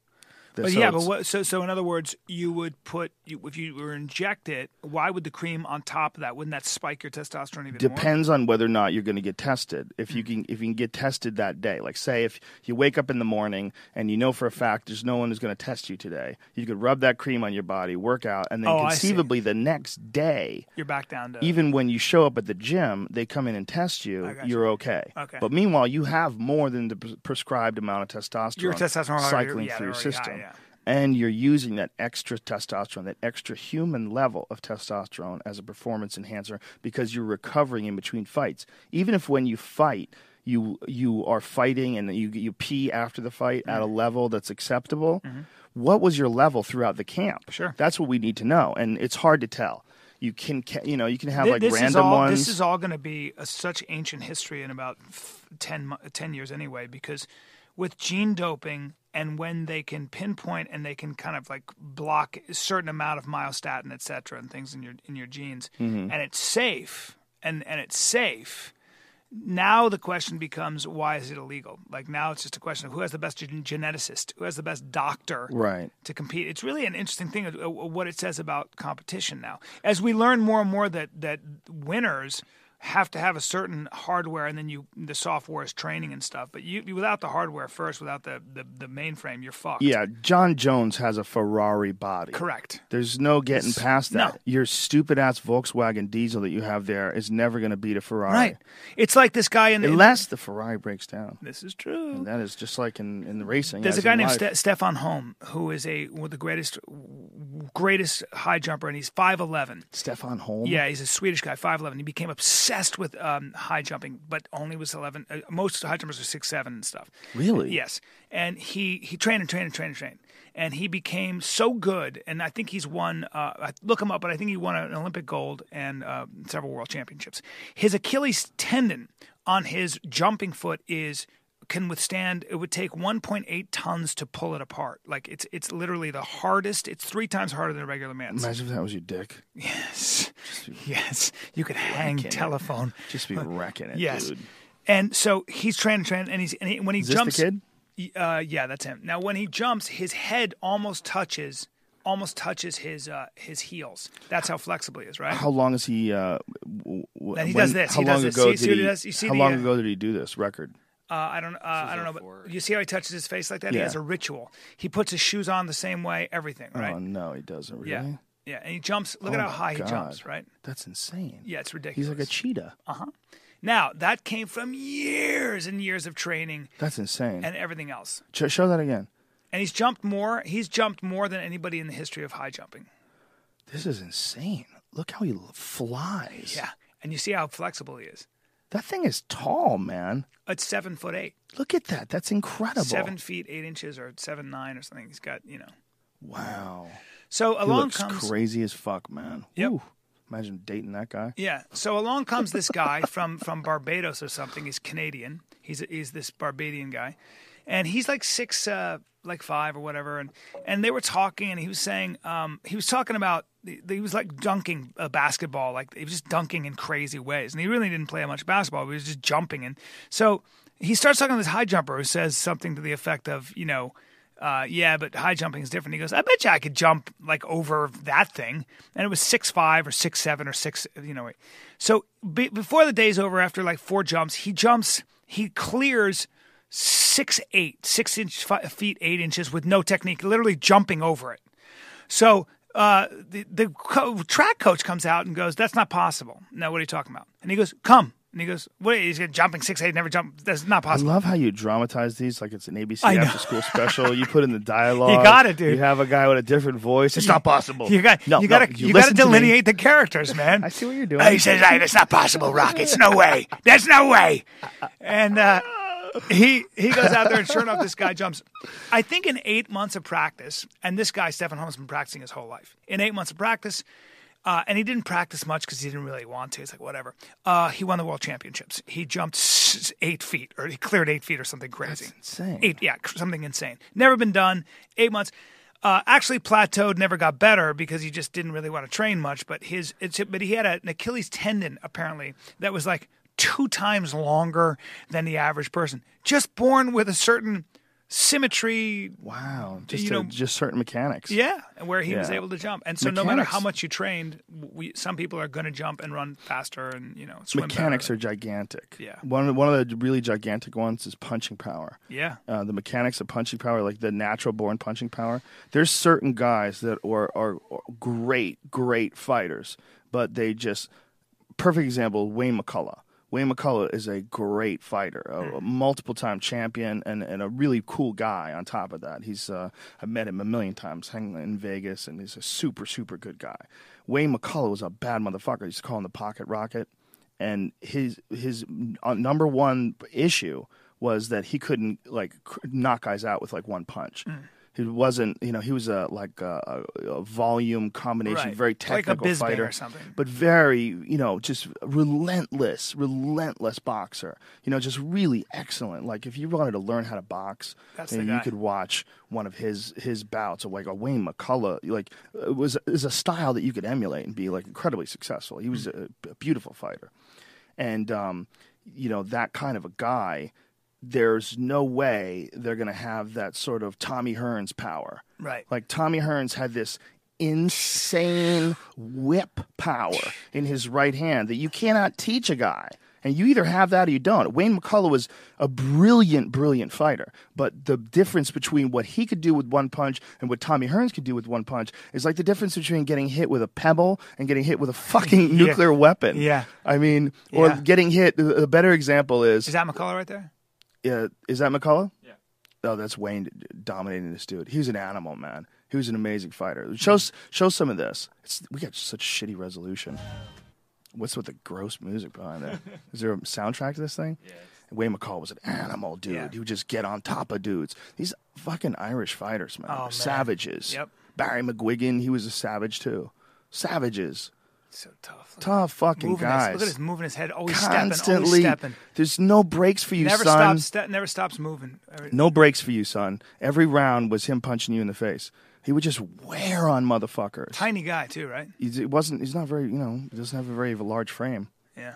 So in other words, you would if you were inject it, why would the cream on top of that? Wouldn't that spike your testosterone even more? Depends on whether or not you're going to get tested. If you can get tested that day, like say if you wake up in the morning and you know for a fact there's no one who's going to test you today, you could rub that cream on your body, work out, and then conceivably the next day you're back down to even when you show up at the gym, they come in and test you. You're okay. But meanwhile, you have more than the prescribed amount of testosterone. Your testosterone cycling through your system. And you're using that extra testosterone, that extra human level of testosterone as a performance enhancer because you're recovering in between fights. Even if when you fight, you are fighting and you pee after the fight at a level that's acceptable, what was your level throughout the camp? Sure. That's what we need to know, and it's hard to tell. You can have like random ones. This is all going to be such ancient history in about 10 years anyway, because with gene doping and when they can pinpoint and they can kind of like block a certain amount of myostatin, et cetera, and things in your genes, and it's safe, and it's safe. Now the question becomes, why is it illegal? Like now it's just a question of who has the best geneticist, who has the best doctor to compete. It's really an interesting thing what it says about competition now. As we learn more and more that winners have to have a certain hardware, and then the software is training and stuff. But you without the hardware first, without the mainframe, you're fucked. Yeah, John Jones has a Ferrari body. Correct. There's no getting past that. No. Your stupid-ass Volkswagen diesel that you have there is never going to beat a Ferrari. Right. It's like this guy unless the Ferrari breaks down. This is true. And that is just like in the racing. There's a guy named Stefan Holm who is one of the greatest high jumper, and he's 5'11". Stefan Holm? Yeah, he's a Swedish guy, 5'11". He became obsessed with high jumping, but only was 11. Most high jumpers are 6'7" and stuff. Really? Yes. And he trained. And he became so good, and I think he's won, look him up, but I think he won an Olympic gold and several world championships. His Achilles tendon on his jumping foot can withstand, it would take 1.8 tons to pull it apart. Like it's literally the hardest. It's 3 times harder than a regular man's. Imagine if that was your dick. Yes. Yes. You could hang telephone. Just be wrecking it, yes. dude. And so he's training, and when he jumps. Is this the kid? Yeah, that's him. Now, when he jumps, his head almost touches his heels. That's how flexible he is, right? How long is he? Then he does this. How long ago did he do this record? I don't know, but you see how he touches his face like that? Yeah. He has a ritual. He puts his shoes on the same way, everything, right? Oh, no, he doesn't, really? Yeah. Yeah, and he jumps. Look at how high he jumps, right? That's insane. Yeah, it's ridiculous. He's like a cheetah. Uh-huh. Now, that came from years and years of training. That's insane. And everything else. Show that again. And he's jumped more. He's jumped more than anybody in the history of high jumping. This is insane. Look how he flies. Yeah. And you see how flexible he is. That thing is tall, man. It's 7'8". Look at that. That's incredible. 7 feet 8 inches or 7'9" or something. He's got, Wow. So He along looks comes crazy as fuck, man. Yep. Ooh. Imagine dating that guy. Yeah. So along comes this guy from Barbados or something. He's Canadian. He's this Barbadian guy, and he's like 6'5" or whatever. And they were talking, and he was saying he was talking about he was like dunking a basketball, like he was just dunking in crazy ways, and he really didn't play much basketball. He was just jumping, and so he starts talking to this high jumper who says something to the effect of, yeah, but high jumping is different. He goes, I bet you I could jump like over that thing. And it was 6'5" or 6'7" or 6, So before the day's over, after like 4 jumps, he clears 6'8", feet 8 inches with no technique, literally jumping over it. So the track coach comes out and goes, that's not possible. No, what are you talking about? And he goes, come. And he goes, what? He's jumping 6'8", never jump. That's not possible. I love how you dramatize these like it's an ABC after school special. You put in the dialogue. You got it, dude. You have a guy with a different voice. It's not possible. You got to delineate the characters, man. I see what you're doing. He says, hey, that's not possible, Rock. It's no way. There's no way. And he goes out there, and sure enough, this guy jumps. I think in 8 months of practice, and this guy, Stephen Holmes, has been practicing his whole life. In 8 months of practice, and he didn't practice much because he didn't really want to. It's like, whatever. He won the world championships. He jumped 8 feet, or he cleared 8 feet or something crazy. That's insane. Something insane. Never been done. 8 months. Actually plateaued, never got better because he just didn't really want to train much. But he had an Achilles tendon, apparently, that was like 2 times longer than the average person. Just born with a certain symmetry. Wow. Just certain mechanics. Yeah, where he was able to jump. And so no matter how Mechanics. much you trained, some people are going to jump and run faster and, swim Mechanics better. are gigantic. Yeah. One of the really gigantic ones is punching power. Yeah. The mechanics of punching power, like the natural born punching power. There's certain guys that are great fighters, but they just perfect example, Wayne McCullough. Wayne McCullough is a great fighter, a multiple-time champion, and a really cool guy on top of that. I've met him a million times hanging in Vegas, and he's a super, super good guy. Wayne McCullough was a bad motherfucker. He used to call him the Pocket Rocket, and his number one issue was that he couldn't knock guys out with one punch. He wasn't, he was a volume combination, Right. very technical like a Bisping fighter, or something. but very, just relentless boxer. Just really excellent. Like if you wanted to learn how to box, That's you the guy. could watch one of his bouts of like a Wayne McCullough. Is a style that you could emulate and be incredibly successful. He was a beautiful fighter, and that kind of a guy. There's no way they're going to have that sort of Tommy Hearns power. Right. Like Tommy Hearns had this insane whip power in his right hand that you cannot teach a guy. And you either have that or you don't. Wayne McCullough was a brilliant fighter. But the difference between what he could do with one punch and what Tommy Hearns could do with one punch is like the difference between getting hit with a pebble and getting hit with a fucking nuclear weapon. Yeah. I mean, or getting hit. A better example is Is that McCullough right there? Yeah, is that McCullough? Yeah. Oh, that's Wayne dominating this dude. He was an animal, man. He was an amazing fighter. Show some of this. We got such shitty resolution. What's with the gross music behind it? Is there a soundtrack to this thing? Yeah. Wayne McCullough was an animal, dude. Yeah. He would just get on top of dudes. These fucking Irish fighters, man. Oh, man. Savages. Yep. Barry McGuigan, he was a savage too. Savages. So tough. Tough fucking guys. Look at him moving his head, always Constantly. always stepping. There's no breaks for you, Never son. never stops moving. No breaks for you, son. Every round was him punching you in the face. He would just wear on motherfuckers. Tiny guy too, right? He's not very, he doesn't have a very large frame. Yeah.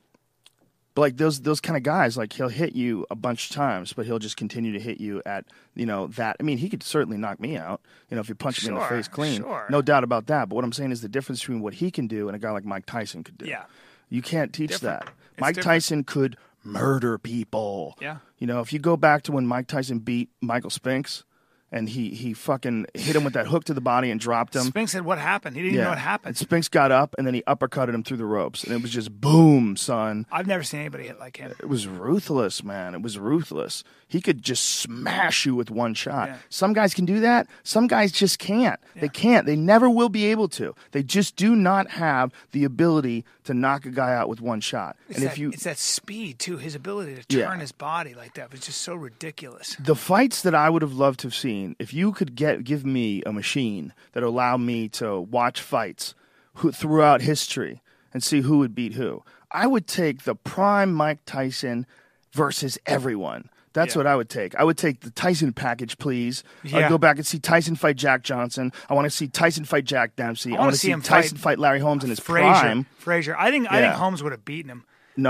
But those kind of guys, he'll hit you a bunch of times, but he'll just continue to hit you at, that. I mean, he could certainly knock me out, if you punch me in the face clean. Sure. No doubt about that. But what I'm saying is the difference between what he can do and a guy like Mike Tyson could do. Yeah. You can't teach Different. that. It's Mike different. Tyson could murder people. Yeah. If you go back to when Mike Tyson beat Michael Spinks, and he fucking hit him with that hook to the body and dropped him. Spinks said, what happened? He didn't even know what happened. And Spinks got up, and then he uppercutted him through the ropes. And it was just boom, son. I've never seen anybody hit like him. It was ruthless, man. It was ruthless. He could just smash you with one shot. Yeah. Some guys can do that. Some guys just can't. Yeah. They can't. They never will be able to. They just do not have the ability to knock a guy out with one shot. It's that speed, too. His ability to turn his body like that was just so ridiculous. The fights that I would have loved to have seen, if you could give me a machine that allowed me to watch fights throughout history and see who would beat who, I would take the prime Mike Tyson versus everyone. That's what I would take. I would take the Tyson package, please. Yeah. I'd go back and see Tyson fight Jack Johnson. I want to see Tyson fight Jack Dempsey. I want to see Tyson fight Larry Holmes in his prime. Frazier. I think Holmes would have beaten him. No.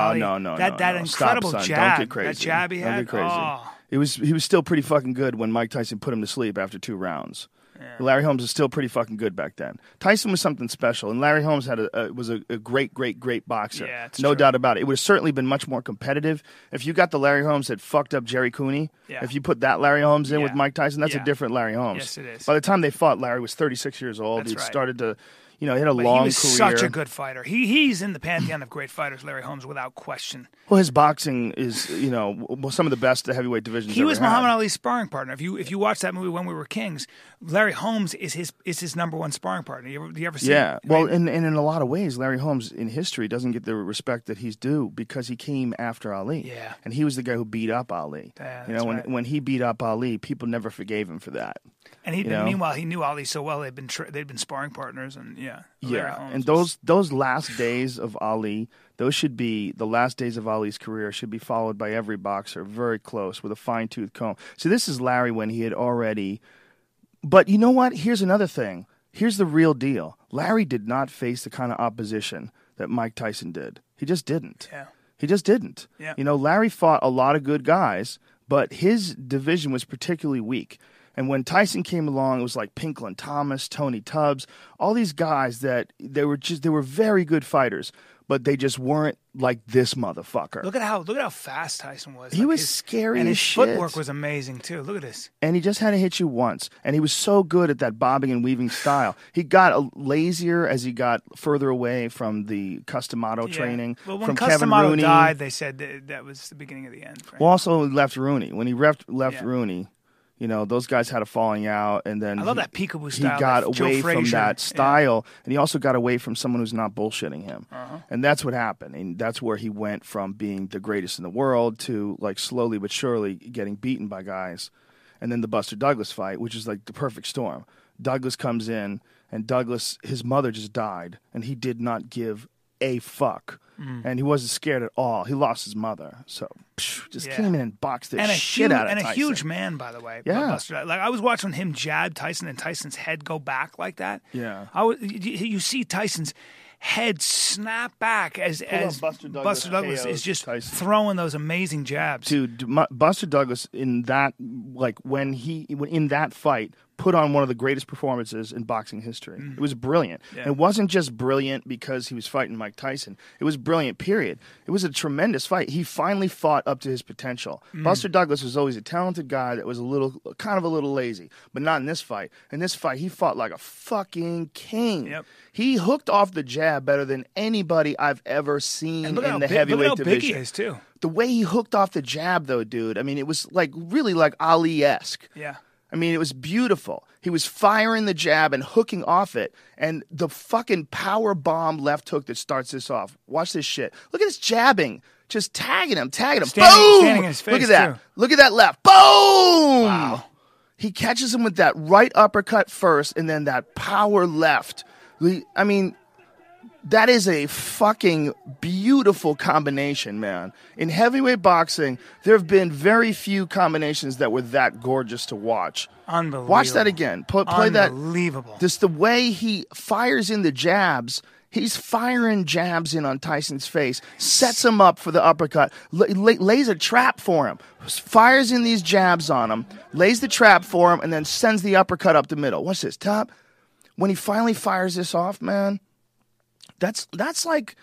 That incredible Stop, son. jab. Don't get crazy. That jab he had. Don't get crazy. Oh. He was still pretty fucking good when Mike Tyson put him to sleep after 2 rounds. Yeah. Larry Holmes was still pretty fucking good back then. Tyson was something special, and Larry Holmes was a great boxer. Yeah, it's no true. doubt about it. It would have certainly been much more competitive. If you got the Larry Holmes that fucked up Jerry Cooney, if you put that Larry Holmes in with Mike Tyson, that's a different Larry Holmes. Yes, it is. By the time they fought, Larry was 36 years old. He'd started to... he had a long career. He was such a good fighter. He's in the pantheon of great fighters, Larry Holmes, without question. Well, his boxing is, some of the best the heavyweight divisions He was ever had. Muhammad Ali's sparring partner. If you watch that movie When We Were Kings, Larry Holmes is his number one sparring partner. Do you ever see? Yeah. Well, and in a lot of ways, Larry Holmes in history doesn't get the respect that he's due because he came after Ali. Yeah. And he was the guy who beat up Ali. Yeah, when he beat up Ali, people never forgave him for that. And meanwhile, he knew Ali so well. They'd been sparring partners, and Larry Holmes and those last days of Ali, those should be the last days of Ali's career. Should be followed by every boxer very close with a fine-tooth comb. So this is Larry when he had already. But you know what? Here's another thing. Here's the real deal. Larry did not face the kind of opposition that Mike Tyson did. He just didn't. Yeah. He just didn't. Yeah. Larry fought a lot of good guys, but his division was particularly weak. And when Tyson came along, it was like Pinklon Thomas, Tony Tubbs, all these guys that they were very good fighters, but they just weren't like this motherfucker. Look at how fast Tyson was. He was scary and as his shit. footwork was amazing too. Look at this. And he just had to hit you once. And he was so good at that bobbing and weaving style. He got lazier as he got further away from the Customato training. Well, when from Kevin Customato Rooney. died, they said that was the beginning of the end. Well, also left Rooney. When he left Rooney, those guys had a falling out, and then I love that peekaboo style. He got Joe away from Frazier. that style, and he also got away from someone who's not bullshitting him. Uh-huh. And that's what happened. And that's where he went from being the greatest in the world to, like, slowly but surely getting beaten by guys. And then the Buster Douglas fight, which is like the perfect storm. Douglas comes in, and his mother just died, and he did not give a fuck. And he wasn't scared at all. He lost his mother, so came in and boxed the shit out of Tyson. And a huge man, by the way. Yeah. Buster. Like I was watching him jab Tyson, and Tyson's head go back like that. Yeah. You see Tyson's head snap back as Buster Douglas is just Tyson. throwing those amazing jabs. Dude, Buster Douglas in that when in that fight put on one of the greatest performances in boxing history. It was brilliant. Yeah. It wasn't just brilliant because he was fighting Mike Tyson. It was brilliant, period. It was a tremendous fight. He finally fought up to his potential. Buster Douglas was always a talented guy that was a little lazy, but not in this fight. In this fight, he fought like a fucking king. Yep. He hooked off the jab better than anybody I've ever seen in the heavyweight look at how division. big he is, too. The way he hooked off the jab, though, dude, I mean, it was really like Ali-esque. Yeah. I mean, it was beautiful. He was firing the jab and hooking off it. And the fucking power bomb left hook that starts this off. Watch this shit. Look at this jabbing. Just tagging him. Boom! Standing in his face, Look at that. too. Look at that left. Boom! Wow. He catches him with that right uppercut first and then that power left. I mean, that is a fucking beautiful combination, man. In heavyweight boxing, there have been very few combinations that were that gorgeous to watch. Unbelievable. Watch that again. Play that. Unbelievable. Just the way he fires in the jabs. He's firing jabs in on Tyson's face, sets him up for the uppercut, lays a trap for him, fires in these jabs on him, lays the trap for him, and then sends the uppercut up the middle. Watch this. Top. When he finally fires this off, man, that's like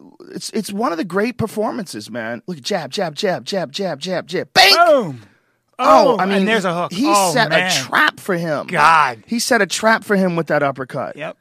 it's one of the great performances, man. Look at jab, bang! Boom! Oh, I mean, and there's a hook. He Oh, set man. a trap for him. God. He set a trap for him with that uppercut. Yep.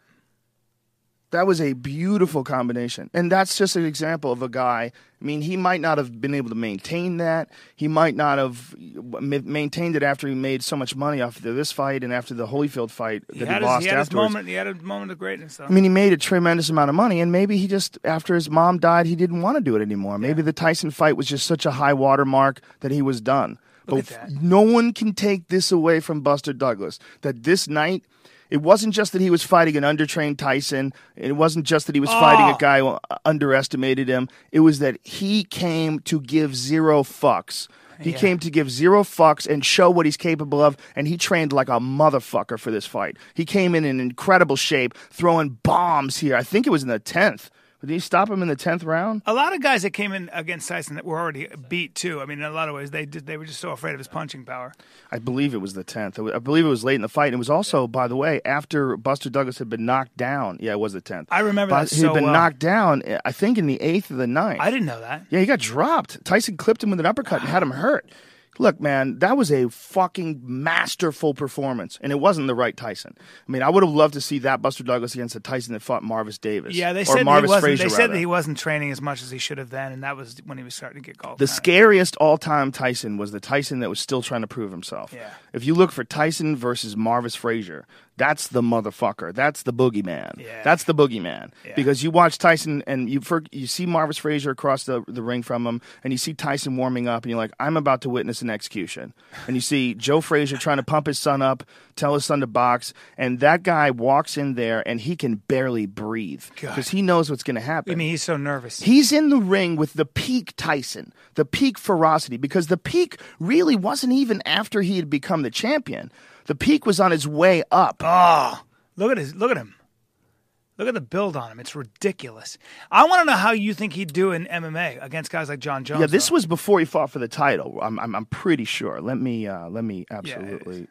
That was a beautiful combination. And that's just an example of a guy. I mean, he might not have been able to maintain that. He might not have maintained it after he made so much money off of this fight and after the Holyfield fight that he lost He had afterwards. he had a moment of greatness, though. I mean, he made a tremendous amount of money, and maybe he just, after his mom died, he didn't want to do it anymore. Maybe the Tyson fight was just such a high watermark that he was done. Look But at that. no one can take this away from Buster Douglas, that this night, it wasn't just that he was fighting an undertrained Tyson. It wasn't just that he was fighting a guy who underestimated him. It was that he came to give zero fucks. He came to give zero fucks and show what he's capable of, and he trained like a motherfucker for this fight. He came in incredible shape, throwing bombs here. I think it was in the 10th. Did he stop him in the 10th round? A lot of guys that came in against Tyson that were already beat too. I mean, in a lot of ways, they were just so afraid of his punching power. I believe it was the 10th. I believe it was late in the fight. And it was also, by the way, after Buster Douglas had been knocked down. Yeah, it was the 10th. I remember that He had so been well. knocked down, I think, in the 8th or the 9th. I didn't know that. Yeah, he got dropped. Tyson clipped him with an uppercut and had him hurt. Look, man, that was a fucking masterful performance, and it wasn't the right Tyson. I mean, I would have loved to see that Buster Douglas against a Tyson that fought Marvis Davis. Yeah, they or said Marvis that Frazier, they said rather. that he wasn't training as much as he should have then, and that was when he was starting to get called. The scariest all-time Tyson was the Tyson that was still trying to prove himself. Yeah. If you look for Tyson versus Marvis Frazier, that's the motherfucker. That's the boogeyman. Yeah. That's the boogeyman. Yeah. Because you watch Tyson and you see Marvis Frazier across the ring from him, and you see Tyson warming up, and you're like, I'm about to witness an execution. And you see Joe Frazier trying to pump his son up, tell his son to box, and that guy walks in there, and he can barely breathe because he knows what's going to happen. I mean, he's so nervous. He's in the ring with the peak Tyson, the peak ferocity, because the peak really wasn't even after he had become the champion. The peak was on his way up. Oh, look at him. Look at the build on him. It's ridiculous. I want to know how you think he'd do in MMA against guys like John Jones. Yeah, this though. was before he fought for the title. I'm pretty sure. Let me absolutely.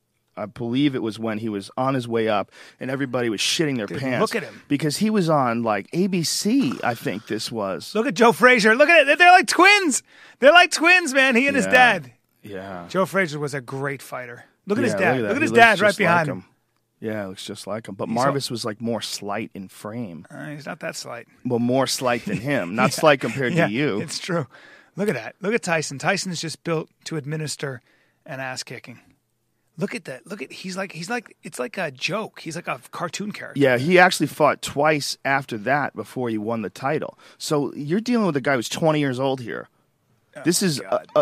I believe it was when he was on his way up, and everybody was shitting their pants. Look at him. Because he was on like ABC. I think this was. Look at Joe Frazier. Look at it. They're like twins. They're like twins, man. He and his dad. Yeah. Joe Frazier was a great fighter. Look at Yeah, his dad. that. Look at He his looks dad right just behind like him. Yeah, it looks just like him. But He's Marvis was like more slight in frame. He's not that slight. Well, more slight than him. Not slight compared Yeah, to you. it's true. Look at that. Look at Tyson. Tyson is just built to administer an ass kicking. Look at that. Look at he's like it's like a joke. He's like a cartoon character. Yeah, he actually fought twice after that before he won the title. So you're dealing with a guy who's 20 years old here. This is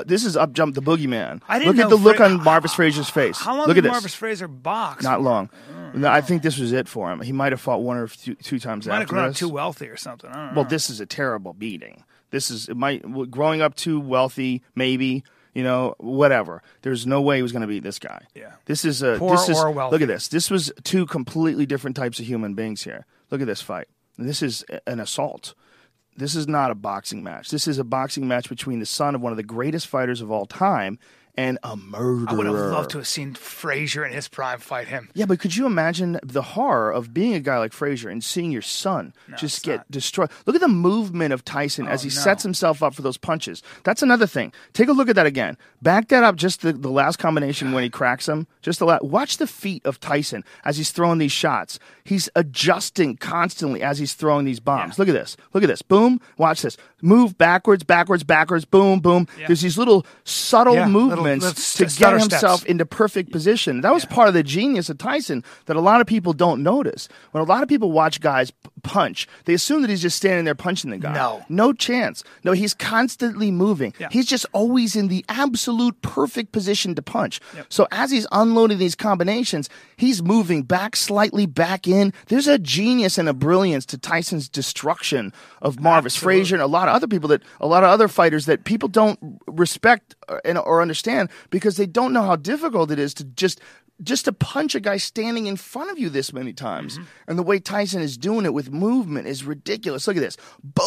up jump the boogeyman. I didn't look at know the look on Marvis Frazier's face. How long look did at Marvis this. Frazier box? Not long. No, I think this was it for him. He might have fought one or two times Might have after grown up this. too wealthy or something. I don't know. Well, this is a terrible beating. Growing up too wealthy, maybe, whatever. There's no way he was going to beat this guy. Yeah. Poor or wealthy. Look at this. This was two completely different types of human beings here. Look at this fight. This is an assault. This is not a boxing match. This is a boxing match between the son of one of the greatest fighters of all time and a murderer. I would have loved to have seen Frazier in his prime fight him. Yeah, but could you imagine the horror of being a guy like Frazier and seeing your son just get destroyed? Look at the movement of Tyson as he sets himself up for those punches. That's another thing. Take a look at that again. Back that up, just the last combination when he cracks him. Watch the feet of Tyson as he's throwing these shots. He's adjusting constantly as he's throwing these bombs. Yeah. Look at this. Look at this. Boom. Watch this. Move backwards, backwards, backwards. Boom, boom. Yeah. There's these little subtle movements little to get stutter himself steps. into perfect position. That was part of the genius of Tyson that a lot of people don't notice. When a lot of people watch guys punch, they assume that he's just standing there punching the guy. No chance. No, he's constantly moving. Yeah. He's just always in the absolute perfect position to punch. Yep. So as he's unloading these combinations, he's moving back slightly back in. There's a genius and a brilliance to Tyson's destruction of Marvis Frazier and a lot of other fighters that people don't respect or understand because they don't know how difficult it is to just to punch a guy standing in front of you this many times. Mm-hmm. And the way Tyson is doing it with movement is ridiculous. Look at this.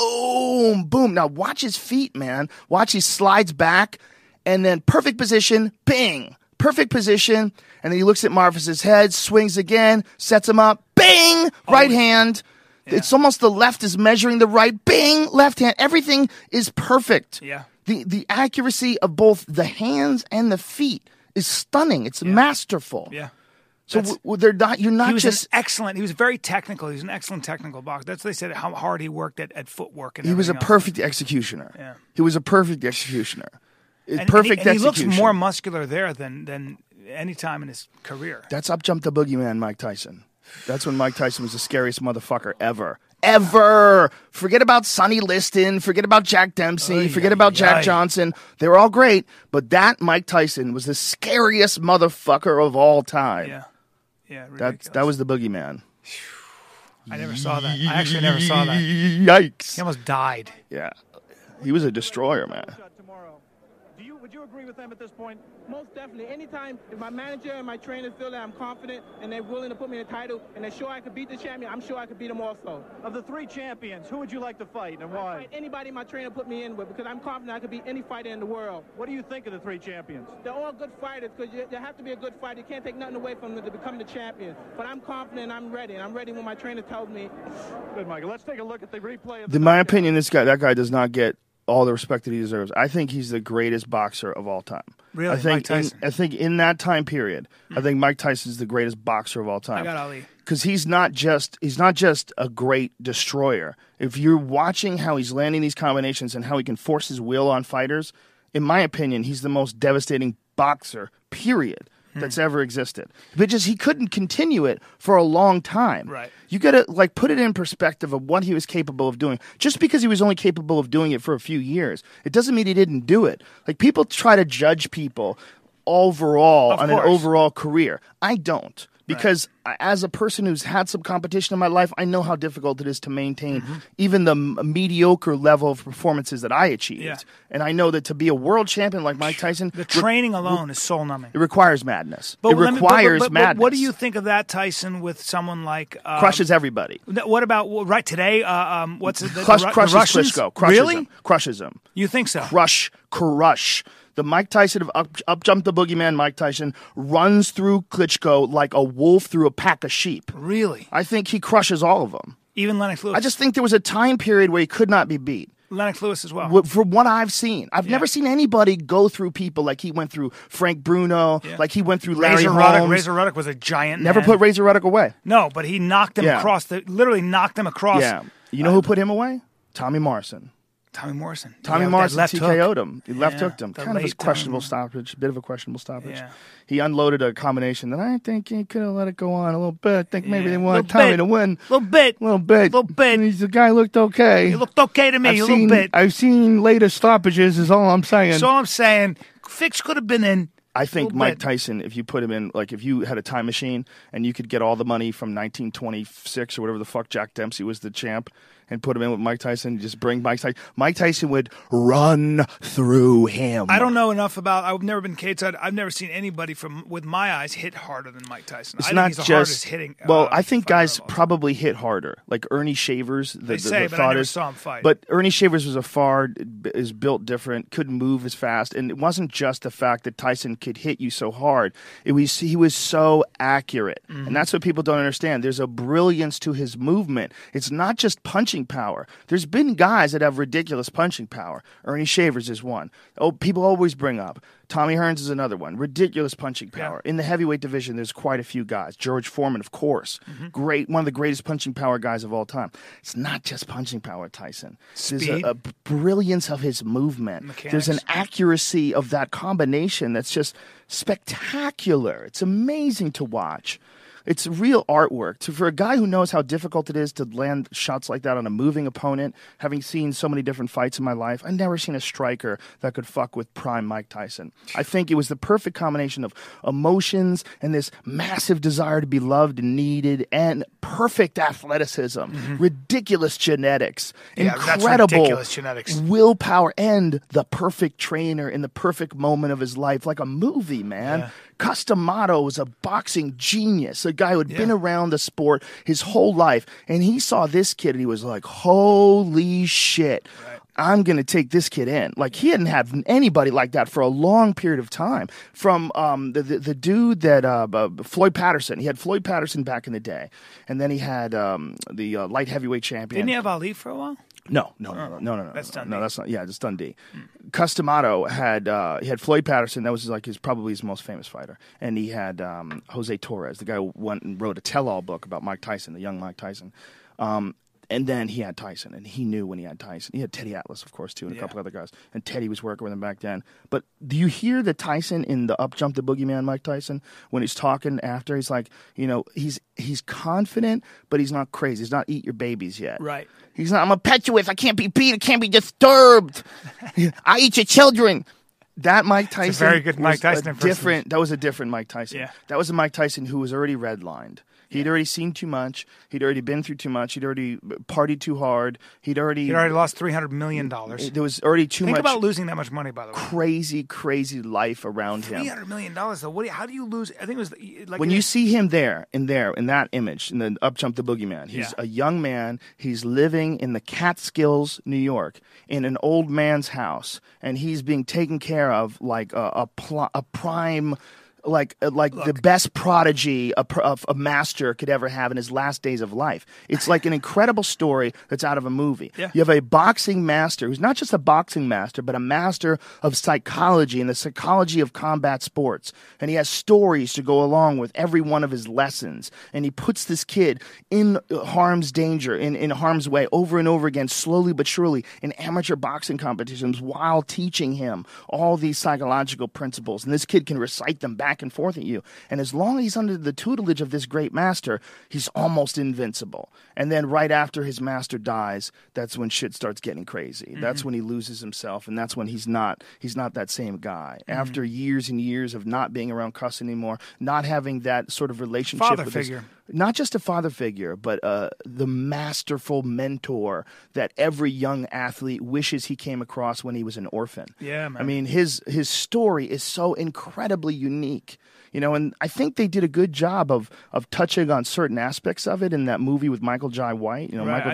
Boom, boom. Now watch his feet, man. Watch he slides back and then perfect position, bing. Perfect position. And then he looks at Marvis's head, swings again, sets him up, bing, right hand. Yeah. It's almost the left is measuring the right, bing, left hand. Everything is perfect. Yeah. The accuracy of both the hands and the feet is stunning. It's masterful. Yeah. So they're not. You're not He was just excellent. He was very technical. He was an excellent technical boxer. That's what they said. How hard he worked at footwork and He was a everything else. perfect executioner. Yeah. He was a perfect executioner. And Perfect he looks execution. more muscular there than any time in his career. That's up jump the boogeyman, Mike Tyson. That's when Mike Tyson was the scariest motherfucker ever. Ever. Forget about Sonny Liston. Forget about Jack Dempsey. Forget about Jack Johnson. They were all great, but that Mike Tyson was the scariest motherfucker of all time. Yeah. Yeah, ridiculous. That was the boogeyman. I never saw that. I actually never saw that. Yikes. He almost died. Yeah. He was a destroyer, man. Tomorrow. Would you agree with them at this point? Most definitely. Anytime if my manager and my trainers feel that I'm confident and they're willing to put me in a title and they're sure I could beat the champion, I'm sure I could beat them also. Of the 3 champions, who would you like to fight and why? Fight anybody my trainer put me in with because I'm confident I could beat any fighter in the world. What do you think of the 3 champions? They're all good fighters because you have to be a good fighter. You can't take nothing away from them to become the champion. But I'm confident I'm ready. And I'm ready when my trainer tells me. Good, Michael. Let's take a look at the replay of In my opinion, that guy does not get all the respect that he deserves. I think he's the greatest boxer of all time. Really? I think Mike Tyson? I think in that time period, I think Mike Tyson is the greatest boxer of all time. I got Ali. Because he's not just a great destroyer. If you're watching how he's landing these combinations and how he can force his will on fighters, in my opinion, he's the most devastating boxer, period, that's ever existed. But just he couldn't continue it for a long time. Right. You got to put it in perspective of what he was capable of doing. Just because he was only capable of doing it for a few years, it doesn't mean he didn't do it. Like people try to judge people overall on an overall career. I don't. Because as a person who's had some competition in my life, I know how difficult it is to maintain even the mediocre level of performances that I achieved. Yeah. And I know that to be a world champion like Mike Tyson, The training alone is soul-numbing. it requires madness. But It requires but madness. what do you think of that Tyson with someone like Crushes everybody. What about right today? What's it? Crushes the Russians? Klitschko. Crushes Really? him. Crushes him. You think so? Crush. The Mike Tyson of up jump the boogeyman Mike Tyson runs through Klitschko like a wolf through a pack of sheep. Really? I think he crushes all of them. Even Lennox Lewis? I just think there was a time period where he could not be beat. Lennox Lewis as well. From what I've seen, I've never seen anybody go through people like he went through Frank Bruno, like he went through Larry Holmes. Razor Ruddock was a giant Never man. put Razor Ruddock away. No, but he knocked him across literally knocked him across. Yeah. You know who put him away? Tommy Morrison. Tommy Morrison. Tommy Morrison TKO'd him. He left hooked him. The Kind of a late questionable Tommy. stoppage. Bit of a questionable stoppage. Yeah. He unloaded a combination that I think he could have let it go on a little bit. I think maybe they wanted Little Tommy bit. to win. Little bit. Little bit. Little bit. And the guy looked okay. He looked okay to me, a little bit. I've seen later stoppages is all I'm saying. That's all I'm saying. Fix could have been in. I think Little Mike bit. Tyson, if you put him in, like if you had a time machine and you could get all the money from 1926 or whatever the fuck Jack Dempsey was the champ and put him in with Mike Tyson, just bring Mike Tyson. Mike Tyson would run through him. I don't know enough about. I've never been cage side. I've never seen anybody with my eyes hit harder than Mike Tyson. It's I not think he's the just hardest hitting. Well, I think fighter guys of all time. probably hit harder. Like Ernie Shavers, the say, but I thought never is, saw him fight. But Ernie Shavers was is built different, couldn't move as fast, and it wasn't just the fact that Tyson could hit you so hard. He was so accurate, and that's what people don't understand. There's a brilliance to his movement. It's not just punching power. There's been guys that have ridiculous punching power. Ernie Shavers is one. Oh, people always bring up. Tommy Hearns is another one. Ridiculous punching power. In the heavyweight division, there's quite a few guys. George Foreman, of course. Great, one of the greatest punching power guys of all time. It's not just punching power, Tyson. There's Speed. a brilliance of his movement. Mechanics. There's an accuracy of that combination that's just spectacular. It's amazing to watch. It's real artwork. For a guy who knows how difficult it is to land shots like that on a moving opponent, having seen so many different fights in my life, I've never seen a striker that could fuck with prime Mike Tyson. I think it was the perfect combination of emotions and this massive desire to be loved and needed and perfect athleticism, ridiculous genetics, that's incredible ridiculous genetics. willpower, and the perfect trainer in the perfect moment of his life, like a movie, man. Yeah. Customato was a boxing genius, a guy who had been around the sport his whole life, and he saw this kid and he was like, holy shit. I'm going to take this kid in. Like, he hadn't had anybody like that for a long period of time. From the dude that Floyd Patterson. He had Floyd Patterson back in the day. And then he had the light heavyweight champion. Didn't he have Ali for a while? No. That's Dundee. No, that's not. Yeah, it's Dundee. Customato had he had Floyd Patterson. That was like probably his most famous fighter, and he had Jose Torres, the guy who went and wrote a tell-all book about Mike Tyson, the young Mike Tyson. And then he had Tyson, and he knew when he had Tyson. He had Teddy Atlas, of course, too, and a couple other guys. And Teddy was working with him back then. But do you hear the Tyson in the Up Jump the Boogeyman, Mike Tyson, when he's talking after? He's like, he's confident, but he's not crazy. He's not eat your babies yet. Right. He's not, I'm going to pet you if I can't be beat. I can't be disturbed. I eat your children. That Mike Tyson. It's a very good Mike Tyson impersonation. That was a different Mike Tyson. Yeah. That was a Mike Tyson who was already redlined. He'd already seen too much. He'd already been through too much. He'd already partied too hard. He'd already lost $300 million. There was already too much. Think about losing that much money, by the way. Crazy life around him. $300 million, though. How do you lose? I think it was like when you see him in that image, in the Up Jump the Boogeyman, he's a young man. He's living in the Catskills, New York, in an old man's house, and he's being taken care of like a prime. Like the best prodigy a master could ever have in his last days of life. It's like an incredible story that's out of a movie. Yeah. You have a boxing master who's not just a boxing master, but a master of psychology and the psychology of combat sports. And he has stories to go along with every one of his lessons. And he puts this kid in harm's danger, in harm's way over and over again, slowly but surely, in amateur boxing competitions while teaching him all these psychological principles. And this kid can recite them back and forth at you. And as long as he's under the tutelage of this great master, he's almost invincible. And then right after his master dies, that's when shit starts getting crazy. Mm-hmm. That's when he loses himself, and that's when he's not that same guy. Mm-hmm. After years and years of not being around Cuss anymore, not having that sort of relationship father with figure. Not just a father figure, but the masterful mentor that every young athlete wishes he came across when he was an orphan. Yeah, man. I mean, his story is so incredibly unique. And I think they did a good job of touching on certain aspects of it in that movie with Michael Jai White. Michael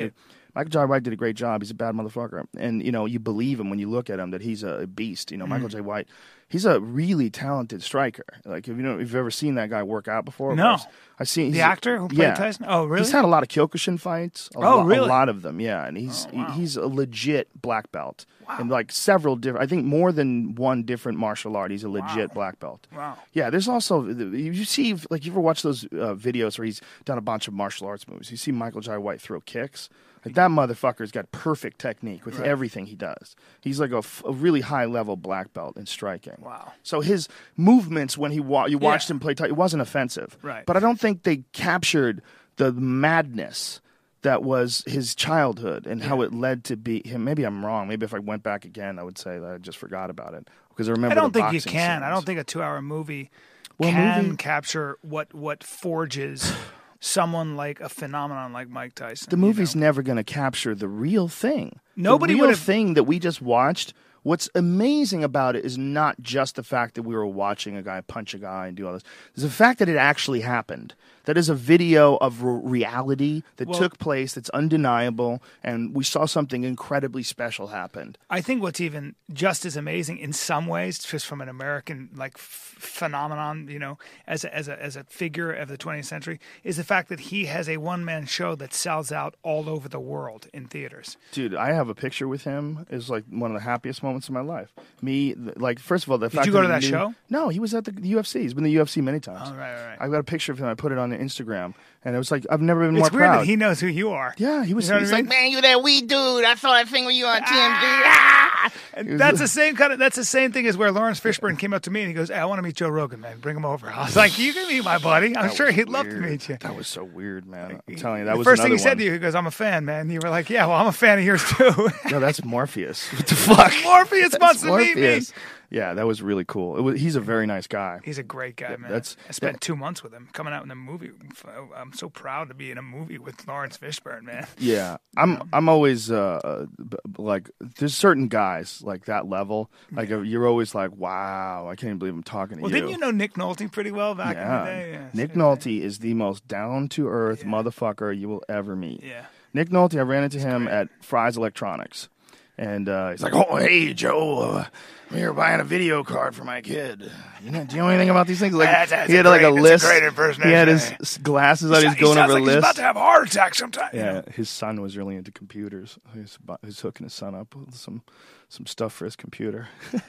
Jai White did a great job. He's a bad motherfucker. And, you believe him when you look at him that he's a beast. Michael Jai White, he's a really talented striker. Like, if you've ever seen that guy work out before. No. I've seen the actor who played Tyson? Oh, really? He's had a lot of Kyokushin fights. Really? A lot of them, yeah. And he's a legit black belt. Wow. And like several different, I think more than one different martial art. He's a legit black belt. Wow. Yeah, there's also, you see, like, you ever watch those videos where he's done a bunch of martial arts movies? You see Michael Jai White throw kicks. Like, that motherfucker's got perfect technique with everything he does. He's like a really high-level black belt in striking. Wow. So his movements when you watched him play, it wasn't offensive. Right. But I don't think they captured the madness that was his childhood and how it led to be him. Maybe I'm wrong. Maybe if I went back again, I would say that I just forgot about it. Because I remember I don't think boxing you can. scenes. I don't think a 2-hour movie can capture what forges someone like a phenomenon like Mike Tyson. The movie's never going to capture the real thing. Nobody the would real have thing that we just watched. What's amazing about it is not just the fact that we were watching a guy punch a guy and do all this. It's the fact that it actually happened. That is a video of reality that took place that's undeniable, and we saw something incredibly special happen. I think what's even just as amazing in some ways, just from an American phenomenon, as a figure of the 20th century, is the fact that he has a one-man show that sells out all over the world in theaters. Dude, I have a picture with him. It's like one of the happiest moments of my life. First of all, Did you go to that show? No, he was at the UFC. He's been to the UFC many times. Oh, right. I got a picture of him. I put it on Instagram, and it was like, I've never been more proud. It's weird that he knows who you are. Yeah, he was. You know he's what I mean? like, man, you that wee dude. I saw that thing with you on TMZ. And that's the same That's the same thing as where Lawrence Fishburne came up to me and he goes, "Hey, I want to meet Joe Rogan, man. Bring him over." I was like, "You can meet my buddy. I'm sure he'd love to meet you." That was so weird, man. I'm telling you, that the was first thing he another said to you. He goes, "I'm a fan, man." And you were like, "Yeah, well, I'm a fan of yours too." No, that's Morpheus. What the fuck? Morpheus wants to meet me. Yeah, that was really cool. He's a very nice guy. He's a great guy, man. I spent 2 months with him, coming out in a movie. I'm so proud to be in a movie with Lawrence Fishburne, man. Yeah, I'm always like, there's certain guys like that level. Like, you're always like, wow, I can't even believe I'm talking to you. Well, didn't you know Nick Nolte pretty well back in the day? Yeah, Nick Nolte is the most down-to-earth motherfucker you will ever meet. Yeah. Nick Nolte, I ran into him at Fry's Electronics. And he's like, "Oh, hey, Joe, I'm here buying a video card for my kid." Do you know anything about these things? Like he had like a list. Great impersonation. He had his glasses on. He's going over a like list. He's about to have a heart attack sometime. Yeah, his son was really into computers. He's hooking his son up with some stuff for his computer.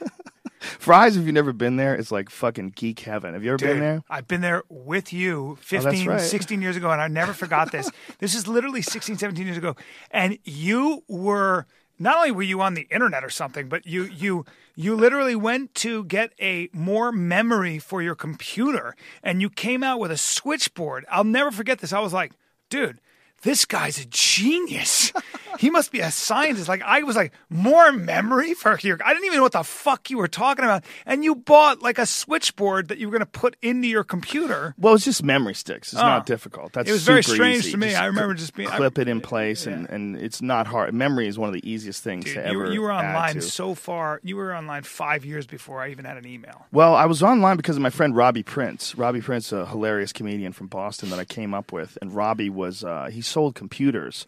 Fry's, if you've never been there, it's like fucking geek heaven. Have you ever been there? I've been there with you 16 years ago, and I never forgot this. This is literally 16, 17 years ago. And you were, not only were you on the internet or something, but you literally went to get more memory for your computer, and you came out with a switchboard. I'll never forget this. I was like, dude, this guy's a genius. He must be a scientist. Like, I was like, more memory for your... I didn't even know what the fuck you were talking about. And you bought like a switchboard that you were going to put into your computer. Well, it's just memory sticks. It's not difficult. It was very strange to me. I remember just being... Clip it in place, and it's not hard. Memory is one of the easiest things to ever You were online add to. so far. You were online 5 years before I even had an email. Well, I was online because of my friend Robbie Prince. Robbie Prince, a hilarious comedian from Boston that I came up with. And Robbie was... he sold computers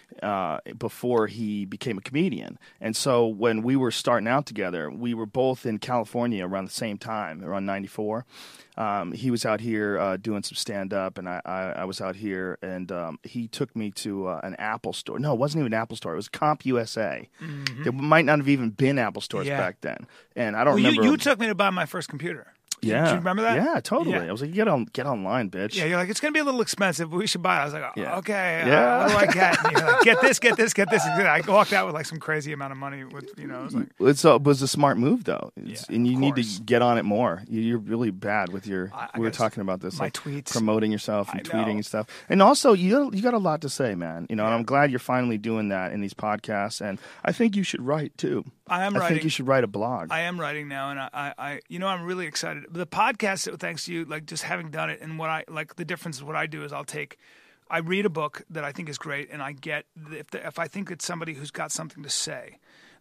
before he became a comedian. And so when we were starting out together, we were both in California around the same time, around 94. He was out here doing some stand-up, and I was out here, and he took me to an Apple store. No, it wasn't even an Apple store. It was Comp USA. Mm-hmm. There might not have even been Apple stores back then. And I don't remember. You took me to buy my first computer. Yeah. Do you remember that? Yeah, totally. Yeah. I was like, get online, bitch. Yeah, you're like, it's going to be a little expensive, but we should buy it. I was like, okay, Yeah. what do I get? And you're like, get this. And I walked out with like some crazy amount of money. With I was like, it was a smart move, though. And you need to course. get on it more. You're really bad with your, we were talking about this. My like tweets. Promoting yourself and I tweeting know. and stuff. And also, you got a lot to say, man. And I'm glad you're finally doing that in these podcasts. And I think you should write, too. I think you should write a blog. I am writing now, and I I'm really excited. The podcast, thanks to you, like just having done it, and the difference is what I do is I read a book that I think is great, and I get if I think it's somebody who's got something to say,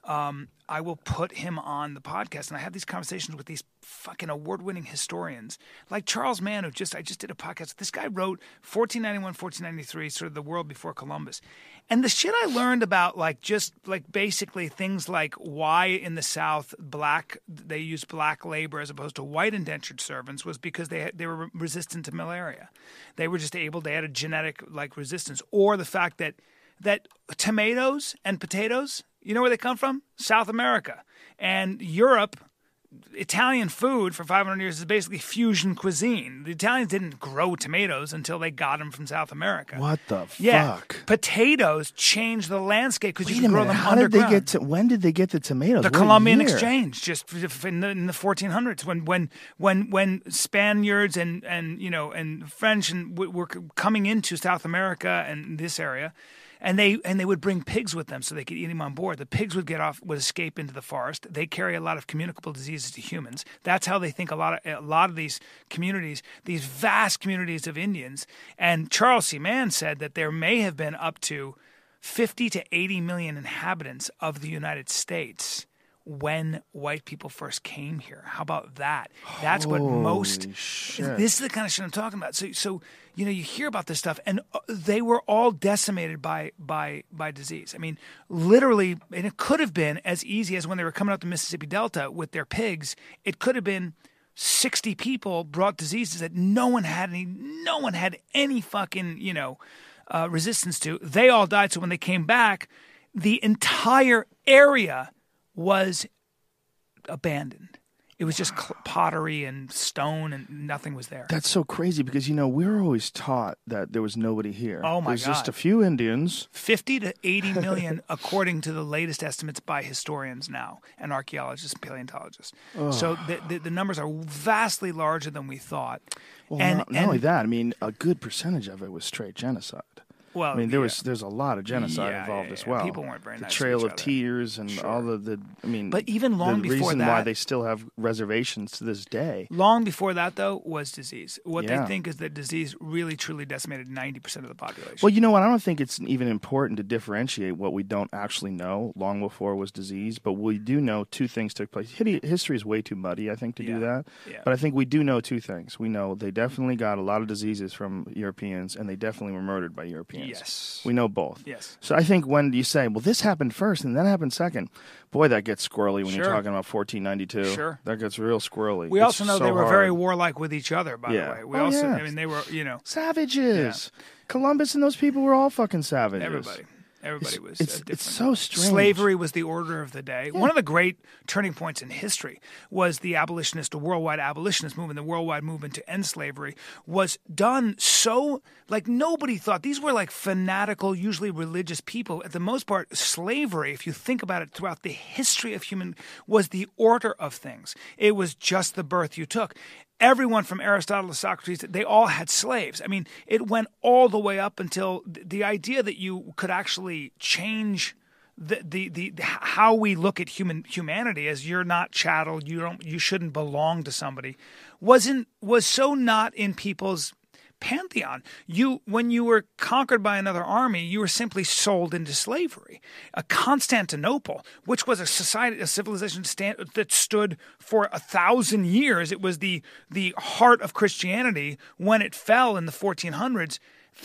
I will put him on the podcast, and I have these conversations with these fucking award-winning historians, like Charles Mann, I just did a podcast. This guy wrote 1491, 1493, sort of the world before Columbus. And the shit I learned about, basically things like why in the South they used black labor as opposed to white indentured servants was because they were resistant to malaria. They were just they had a genetic resistance, or the fact that tomatoes and potatoes, you know where they come from? South America. And Europe, Italian food for 500 years is basically fusion cuisine. The Italians didn't grow tomatoes until they got them from South America. What the Yeah. fuck? Potatoes changed the landscape because you Wait a could grow minute. them How did underground. when did they get the tomatoes? The What Columbian year? Exchange, just in the 1400s, when Spaniards and French were coming into South America and this area, and they would bring pigs with them so they could eat them on board. The pigs would escape into the forest. They carry a lot of communicable diseases to humans. That's how they think a lot of these communities, these vast communities of Indians. And Charles C. Mann said that there may have been up to 50 to 80 million inhabitants of the United States when white people first came here. How about that? That's what most... shit. This is the kind of shit I'm talking about. So you hear about this stuff, and they were all decimated by disease. I mean, literally, and it could have been as easy as when they were coming up the Mississippi Delta with their pigs. It could have been 60 people brought diseases that no one had any fucking, resistance to. They all died. So when they came back, the entire area was abandoned. It was just pottery and stone, and nothing was there. That's so crazy because, we were always taught that there was nobody here. Oh, my There's just God. a few Indians. 50 to 80 million, according to the latest estimates by historians now and archaeologists and paleontologists. So the numbers are vastly larger than we thought. Well, and not only that, I mean, a good percentage of it was straight genocide. Well, I mean, there's a lot of genocide involved as well. People weren't very nice The to Trail each of other. Tears and all But even long the before reason that, why they still have reservations to this day. long before that, though, was disease. What Yeah. they think is that disease really, truly decimated 90% of the population. Well, you know what? I don't think it's even important to differentiate what we don't actually know long before was disease, but we do know two things took place. History is way too muddy, I think, to do that. Yeah. But I think we do know two things. We know they definitely got a lot of diseases from Europeans, and they definitely were murdered by Europeans. opinions. Yes. We know both. Yes. So I think when you say, well, this happened first and that happened second, boy, that gets squirrely when you're Sure. talking about 1492. Sure. That gets real squirrely. We It's also know so they were hard. very warlike with each other, by Yeah. the way. We Oh, also, yeah. I mean, they were, Savages. Columbus and those people were all fucking savages. Everybody was It's different. so strange. Slavery was the order of the day. One of the great turning points in history was the worldwide abolitionist movement, the worldwide movement to end slavery was done so, like nobody thought. These were like fanatical, usually religious people. At the most part, slavery, if you think about it throughout the history of human, was the order of things. It was just the birth you took. Everyone from Aristotle to Socrates, they all had slaves. I mean, it went all the way up until the idea that you could actually change the how we look at humanity as you're not chattel, you shouldn't belong to somebody, was so not in people's pantheon. When you were conquered by another army, you were simply sold into slavery. Constantinople, which was a civilization that stood for 1,000 years, it was the heart of Christianity. When it fell in the 1400s,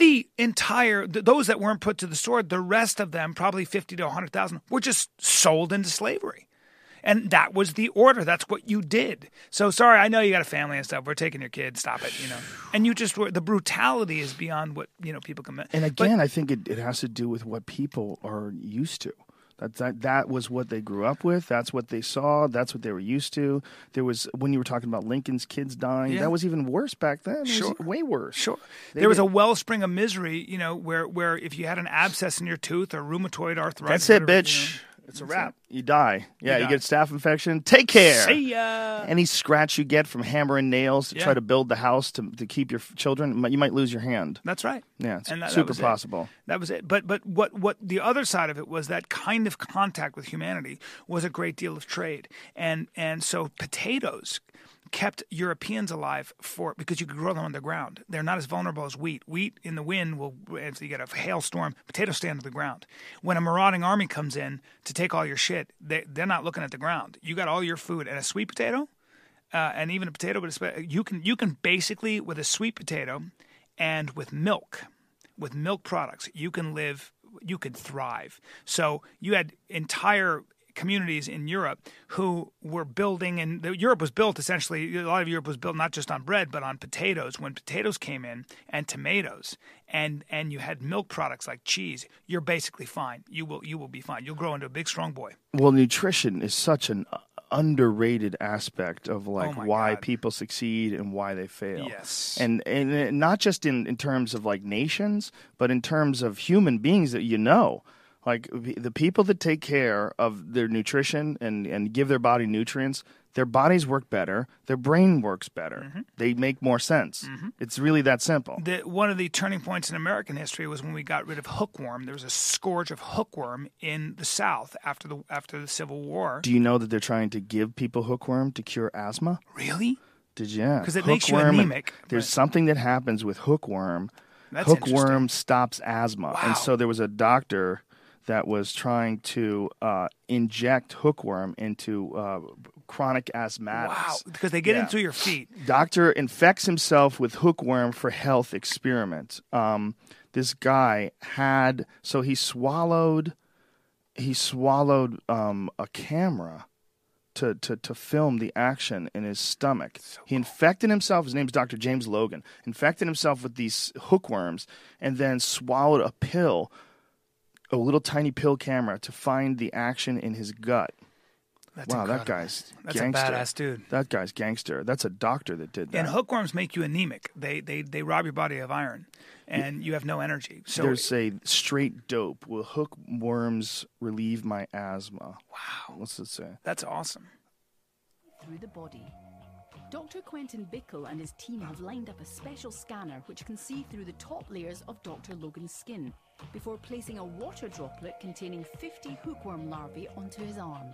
those that weren't put to the sword, the rest of them, probably 50 to 100,000, were just sold into slavery. And that was the order. That's what you did. So sorry, I know you got a family and stuff. We're taking your kids. Stop it, And you just were. The brutality is beyond what people can. And again, I think it has to do with what people are used to. That was what they grew up with. That's what they saw. That's what they were used to. There was, when you were talking about Lincoln's kids dying, that was even worse back then. It was way worse. Sure. There was a wellspring of misery, where if you had an abscess in your tooth or rheumatoid arthritis. That's it, bitch. It's a wrap. You die. Yeah, you die. get staph infection. Take care. See ya. Any scratch you get from hammering nails to try to build the house to keep your children, you might lose your hand. That's right. Yeah, it's And that super was it. possible. That was it. But what the other side of it was that kind of contact with humanity was a great deal of trade. And so potatoes kept Europeans alive because you could grow them on the ground. They're not as vulnerable as wheat. Wheat in the wind if you get a hailstorm, potatoes stand on the ground. When a marauding army comes in to take all your shit, they're not looking at the ground. You got all your food. And a sweet potato, and even a potato, but you can basically, with a sweet potato and with milk products, you could thrive. So you had entire communities in Europe who were building, and Europe was built essentially, a lot of Europe was built not just on bread, but on potatoes. When potatoes came in and tomatoes and you had milk products like cheese, you're basically fine. You will be fine. You'll grow into a big, strong boy. Well, nutrition is such an underrated aspect of why God. people succeed and why they fail. Yes. And not just in terms of like nations, but in terms of human beings that you know. Like the people that take care of their nutrition and give their body nutrients, their bodies work better, their brain works better. Mm-hmm. They make more sense. Mm-hmm. It's really that simple. One of the turning points in American history was when we got rid of hookworm. There was a scourge of hookworm in the South after the Civil War. Do you know that they're trying to give people hookworm to cure asthma? Really? Did you? Yeah. Because it makes you anemic. There's something that happens with hookworm. That's hookworm stops asthma. Wow. And so there was a doctor that was trying to inject hookworm into chronic asthmatics. Wow, because they get in through your feet. Doctor infects himself with hookworm for health experiment. This guy he swallowed a camera to film the action in his stomach. He infected himself. His name's Dr. James Logan. Infected himself with these hookworms and then swallowed a pill, a little tiny pill camera to find the action in his gut. That's wow, incredible. that guy's That's gangster. a badass dude. That guy's gangster. That's a doctor that did that. And hookworms make you anemic. They rob your body of iron, and you have no energy. So there's a straight dope. Will hookworms relieve my asthma? Wow. What's it say? That's awesome. Through the body. Dr. Quentin Bickle and his team have lined up a special scanner which can see through the top layers of Dr. Logan's skin before placing a water droplet containing 50 hookworm larvae onto his arm.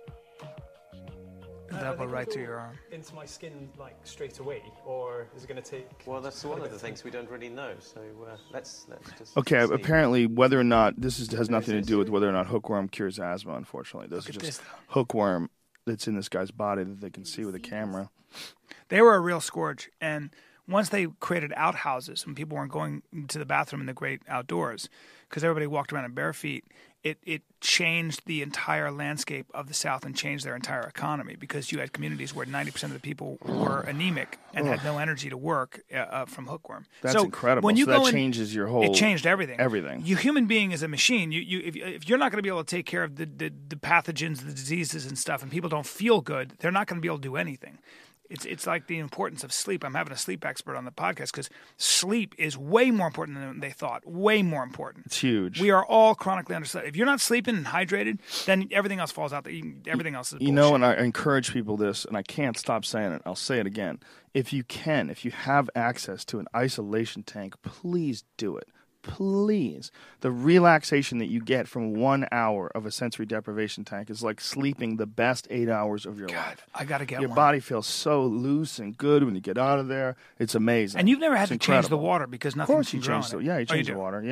That'll go right to your arm. Into my skin, like straight away, or is it going to take? Well, that's one of the things we don't really know. So let's just. Okay, see. apparently, whether or not has nothing to do with whether or not hookworm cures asthma. Unfortunately, this is just hookworm that's in this guy's body that they can see with a camera. They were a real scourge, and once they created outhouses when people weren't going to the bathroom in the great outdoors, because everybody walked around in bare feet, it changed the entire landscape of the South and changed their entire economy, because you had communities where 90% of the people were anemic and had no energy to work from hookworm. That's so incredible. When you so go that in, changes your whole... It changed everything. Everything. You human being is a machine. If you're not going to be able to take care of the pathogens, the diseases and stuff, and people don't feel good, they're not going to be able to do anything. It's like the importance of sleep. I'm having a sleep expert on the podcast because sleep is way more important than they thought. Way more important. It's huge. We are all chronically underslept. If you're not sleeping and hydrated, then everything else falls out. Everything else is bullshit. You know, and I encourage people this, and I can't stop saying it. I'll say it again. If you have access to an isolation tank, please do it. Please. The relaxation that you get from 1 hour of a sensory deprivation tank is like sleeping the best 8 hours of your life. I got to get Your one. body feels so loose and good when you get out of there. It's amazing. And you've never had It's to change the incredible. water because Of nothing course can you grow change in the it. Yeah, you change do? the water.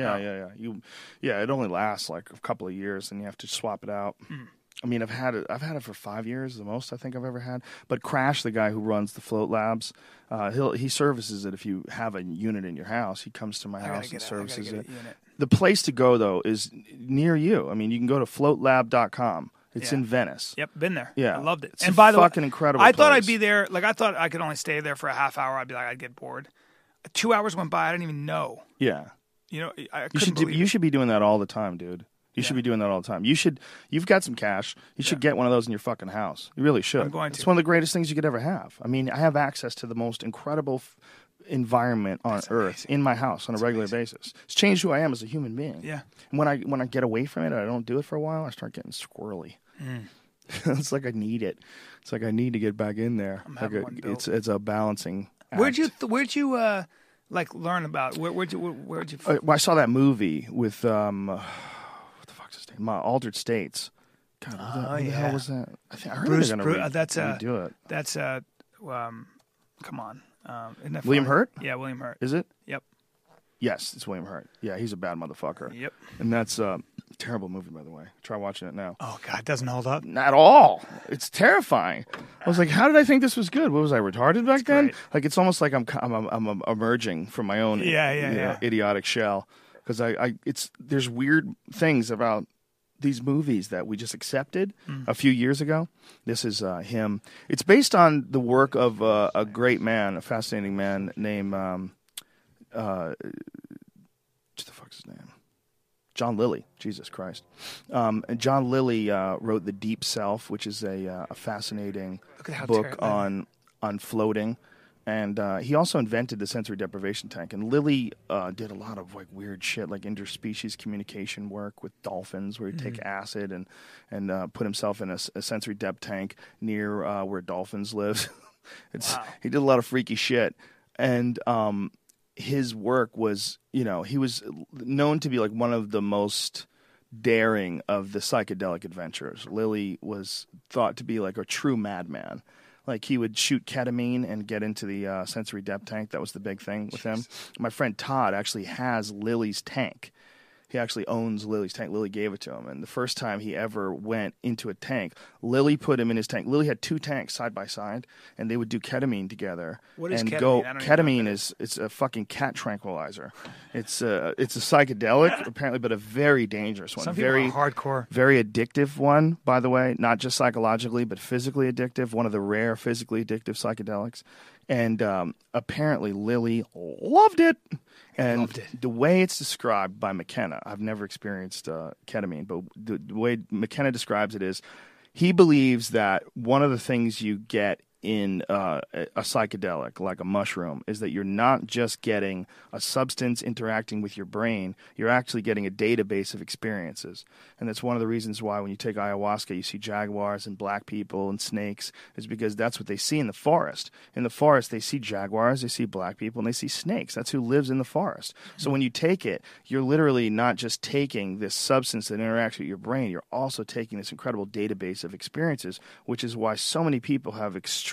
Yeah. It only lasts like a couple of years, and you have to swap it out. I mean, I've had it for 5 years, the most I think I've ever had. But Crash, the guy who runs the Float Labs, he services it. If you have a unit in your house, he comes to my house and services it. The place to go though is near you. I mean, you can go to floatlab.com. It's in Venice. Yep, been there. Yeah, I loved it. It's and a by the fucking way, incredible I thought place. I'd be there. Like I thought I could only stay there for a half hour. I'd get bored. 2 hours went by. I didn't even know. Yeah. You know, I You couldn't believe you it. should be doing that all the time, dude. You should be doing that all the time. You've got some cash. You should get one of those in your fucking house. You really should. I'm going to. It's one of the greatest things you could ever have. I mean, I have access to the most incredible environment on earth in my house on a regular basis. It's changed who I am as a human being. Yeah. And when I get away from it, I don't do it for a while, I start getting squirrely. It's like I need it. It's like I need to get back in there. It's a balancing act. Where'd you like learn about? Where'd you? Well, I saw that movie with what the fuck's his name? Altered States. God, who the hell was that? I heard Bruce. they're going to redo it. That's come on. Isn't that William funny? Hurt? Yeah, William Hurt. Is it? Yep. Yes, it's William Hurt. Yeah, he's a bad motherfucker. Yep. And that's a terrible movie, by the way. Try watching it now. Oh God, it doesn't hold up. Not at all. It's terrifying. I was like, how did I think this was good? What was I retarded back then? great. Like it's almost like I'm emerging from my own Yeah. idiotic shell because there's weird things about these movies that we just accepted a few years ago. This is him. It's based on the work of a great man, a fascinating man named what the fuck's his name? John Lilly. Jesus Christ. And John Lilly wrote The Deep Self, which is a fascinating book on floating. And he also invented the sensory deprivation tank. And Lilly did a lot of like weird shit, like interspecies communication work with dolphins, where he'd take acid and put himself in a sensory dep tank near where dolphins live. He did a lot of freaky shit. And his work was, he was known to be like one of the most daring of the psychedelic adventurers. Lilly was thought to be like a true madman. Like he would shoot ketamine and get into the sensory dep tank. That was the big thing with him. My friend Todd actually has Lilly's tank. He actually owns Lilly's tank. Lilly gave it to him. And the first time he ever went into a tank, Lilly put him in his tank. Lilly had two tanks side by side, and they would do ketamine together. What is and ketamine? I don't even Ketamine know it's a fucking cat tranquilizer. It's a psychedelic, apparently, but a very dangerous one. Some people very are hardcore. Very addictive one, by the way. Not just psychologically, but physically addictive. One of the rare physically addictive psychedelics. And apparently Lilly loved it. And the way it's described by McKenna, I've never experienced ketamine, but the way McKenna describes it is he believes that one of the things you get in a psychedelic, like a mushroom, is that you're not just getting a substance interacting with your brain, you're actually getting a database of experiences. And that's one of the reasons why when you take ayahuasca, you see jaguars and black people and snakes, is because that's what they see in the forest. In the forest, they see jaguars, they see black people, and they see snakes. That's who lives in the forest. So when you take it, you're literally not just taking this substance that interacts with your brain, you're also taking this incredible database of experiences, which is why so many people have extreme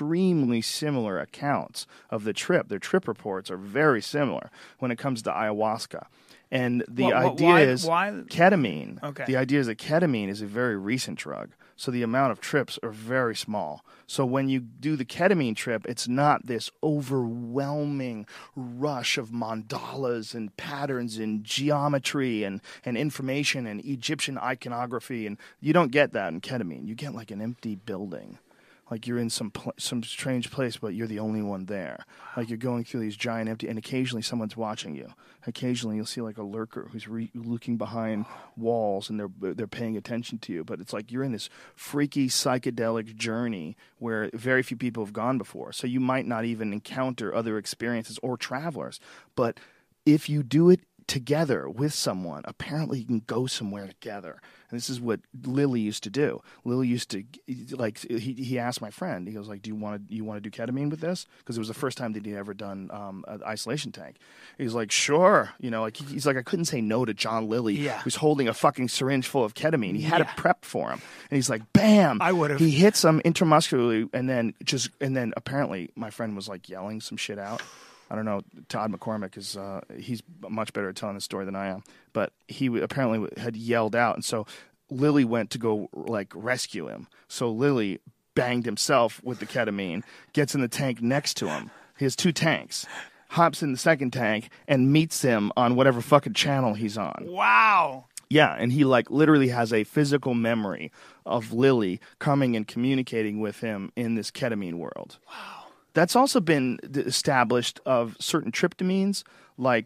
extremely similar accounts of the trip. Their trip reports are very similar when it comes to ayahuasca. And the idea is ketamine. Okay. The idea is that ketamine is a very recent drug. So the amount of trips are very small. So when you do the ketamine trip, it's not this overwhelming rush of mandalas and patterns and geometry and information and Egyptian iconography. And you don't get that in ketamine. You get like an empty building. Like you're in some strange place, but you're the only one there. Like you're going through these giant empty, and occasionally someone's watching you. Occasionally you'll see like a lurker who's looking behind walls, and they're paying attention to you. But it's like you're in this freaky psychedelic journey where very few people have gone before. So you might not even encounter other experiences or travelers. But if you do it together with someone, apparently you can go somewhere together. And this is what Lily used to do. Lily used to, like, he asked my friend, he goes like, do you want to do ketamine with this? Because it was the first time that he'd ever done an isolation tank. He's like, sure. You know, like he's like, I couldn't say no to John Lilly, who's holding a fucking syringe full of ketamine. He had it prepped for him. And he's like, bam. I would have. He hits him intramuscularly, and then apparently my friend was like yelling some shit out. I don't know. Todd McCormick is he's much better at telling the story than I am. But he apparently had yelled out, and so Lily went to go like rescue him. So Lily banged himself with the ketamine, gets in the tank next to him. He has 2 tanks. Hops in the second tank and meets him on whatever fucking channel he's on. Wow. Yeah, and he like literally has a physical memory of Lily coming and communicating with him in this ketamine world. Wow. That's also been established of certain tryptamines, like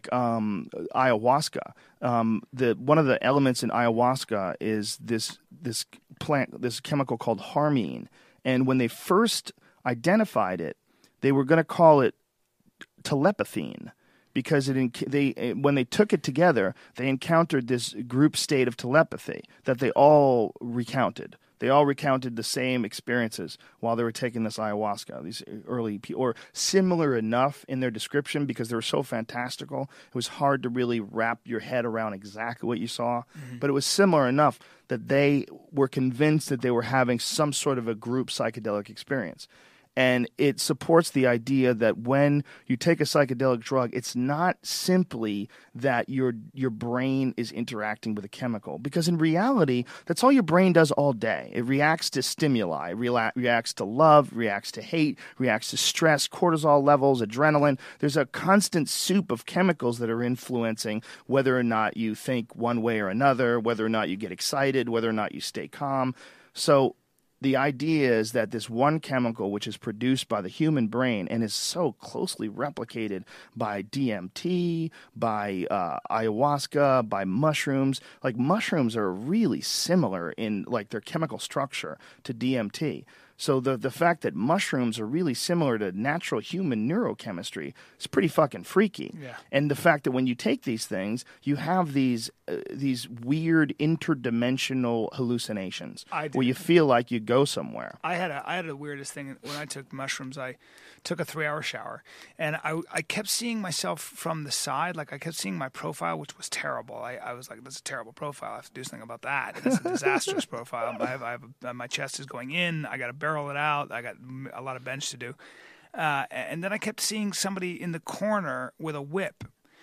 ayahuasca. One of the elements in ayahuasca is this plant, this chemical called harmine. And when they first identified it, they were going to call it telepathine, because when they took it together, they encountered this group state of telepathy that they all recounted. They all recounted the same experiences while they were taking this ayahuasca, these early or similar enough in their description because they were so fantastical. It was hard to really wrap your head around exactly what you saw, but it was similar enough that they were convinced that they were having some sort of a group psychedelic experience. And it supports the idea that when you take a psychedelic drug, it's not simply that your brain is interacting with a chemical. Because in reality, that's all your brain does all day. It reacts to stimuli, reacts to love, reacts to hate, reacts to stress, cortisol levels, adrenaline. There's a constant soup of chemicals that are influencing whether or not you think one way or another, whether or not you get excited, whether or not you stay calm. So the idea is that this one chemical, which is produced by the human brain and is so closely replicated by DMT, by ayahuasca, by mushrooms, like mushrooms are really similar in like their chemical structure to DMT. So the fact that mushrooms are really similar to natural human neurochemistry is pretty fucking freaky. Yeah. And the fact that when you take these things, you have these weird interdimensional hallucinations where you feel like you go somewhere. I had the weirdest thing when I took mushrooms. I took a 3-hour shower, and I kept seeing myself from the side. Like I kept seeing my profile, which was terrible. I was like, "That's a terrible profile. I have to do something about that. That's a disastrous profile. My chest is going in. I got to barrel it out. I got a lot of bench to do." And then I kept seeing somebody in the corner with a whip,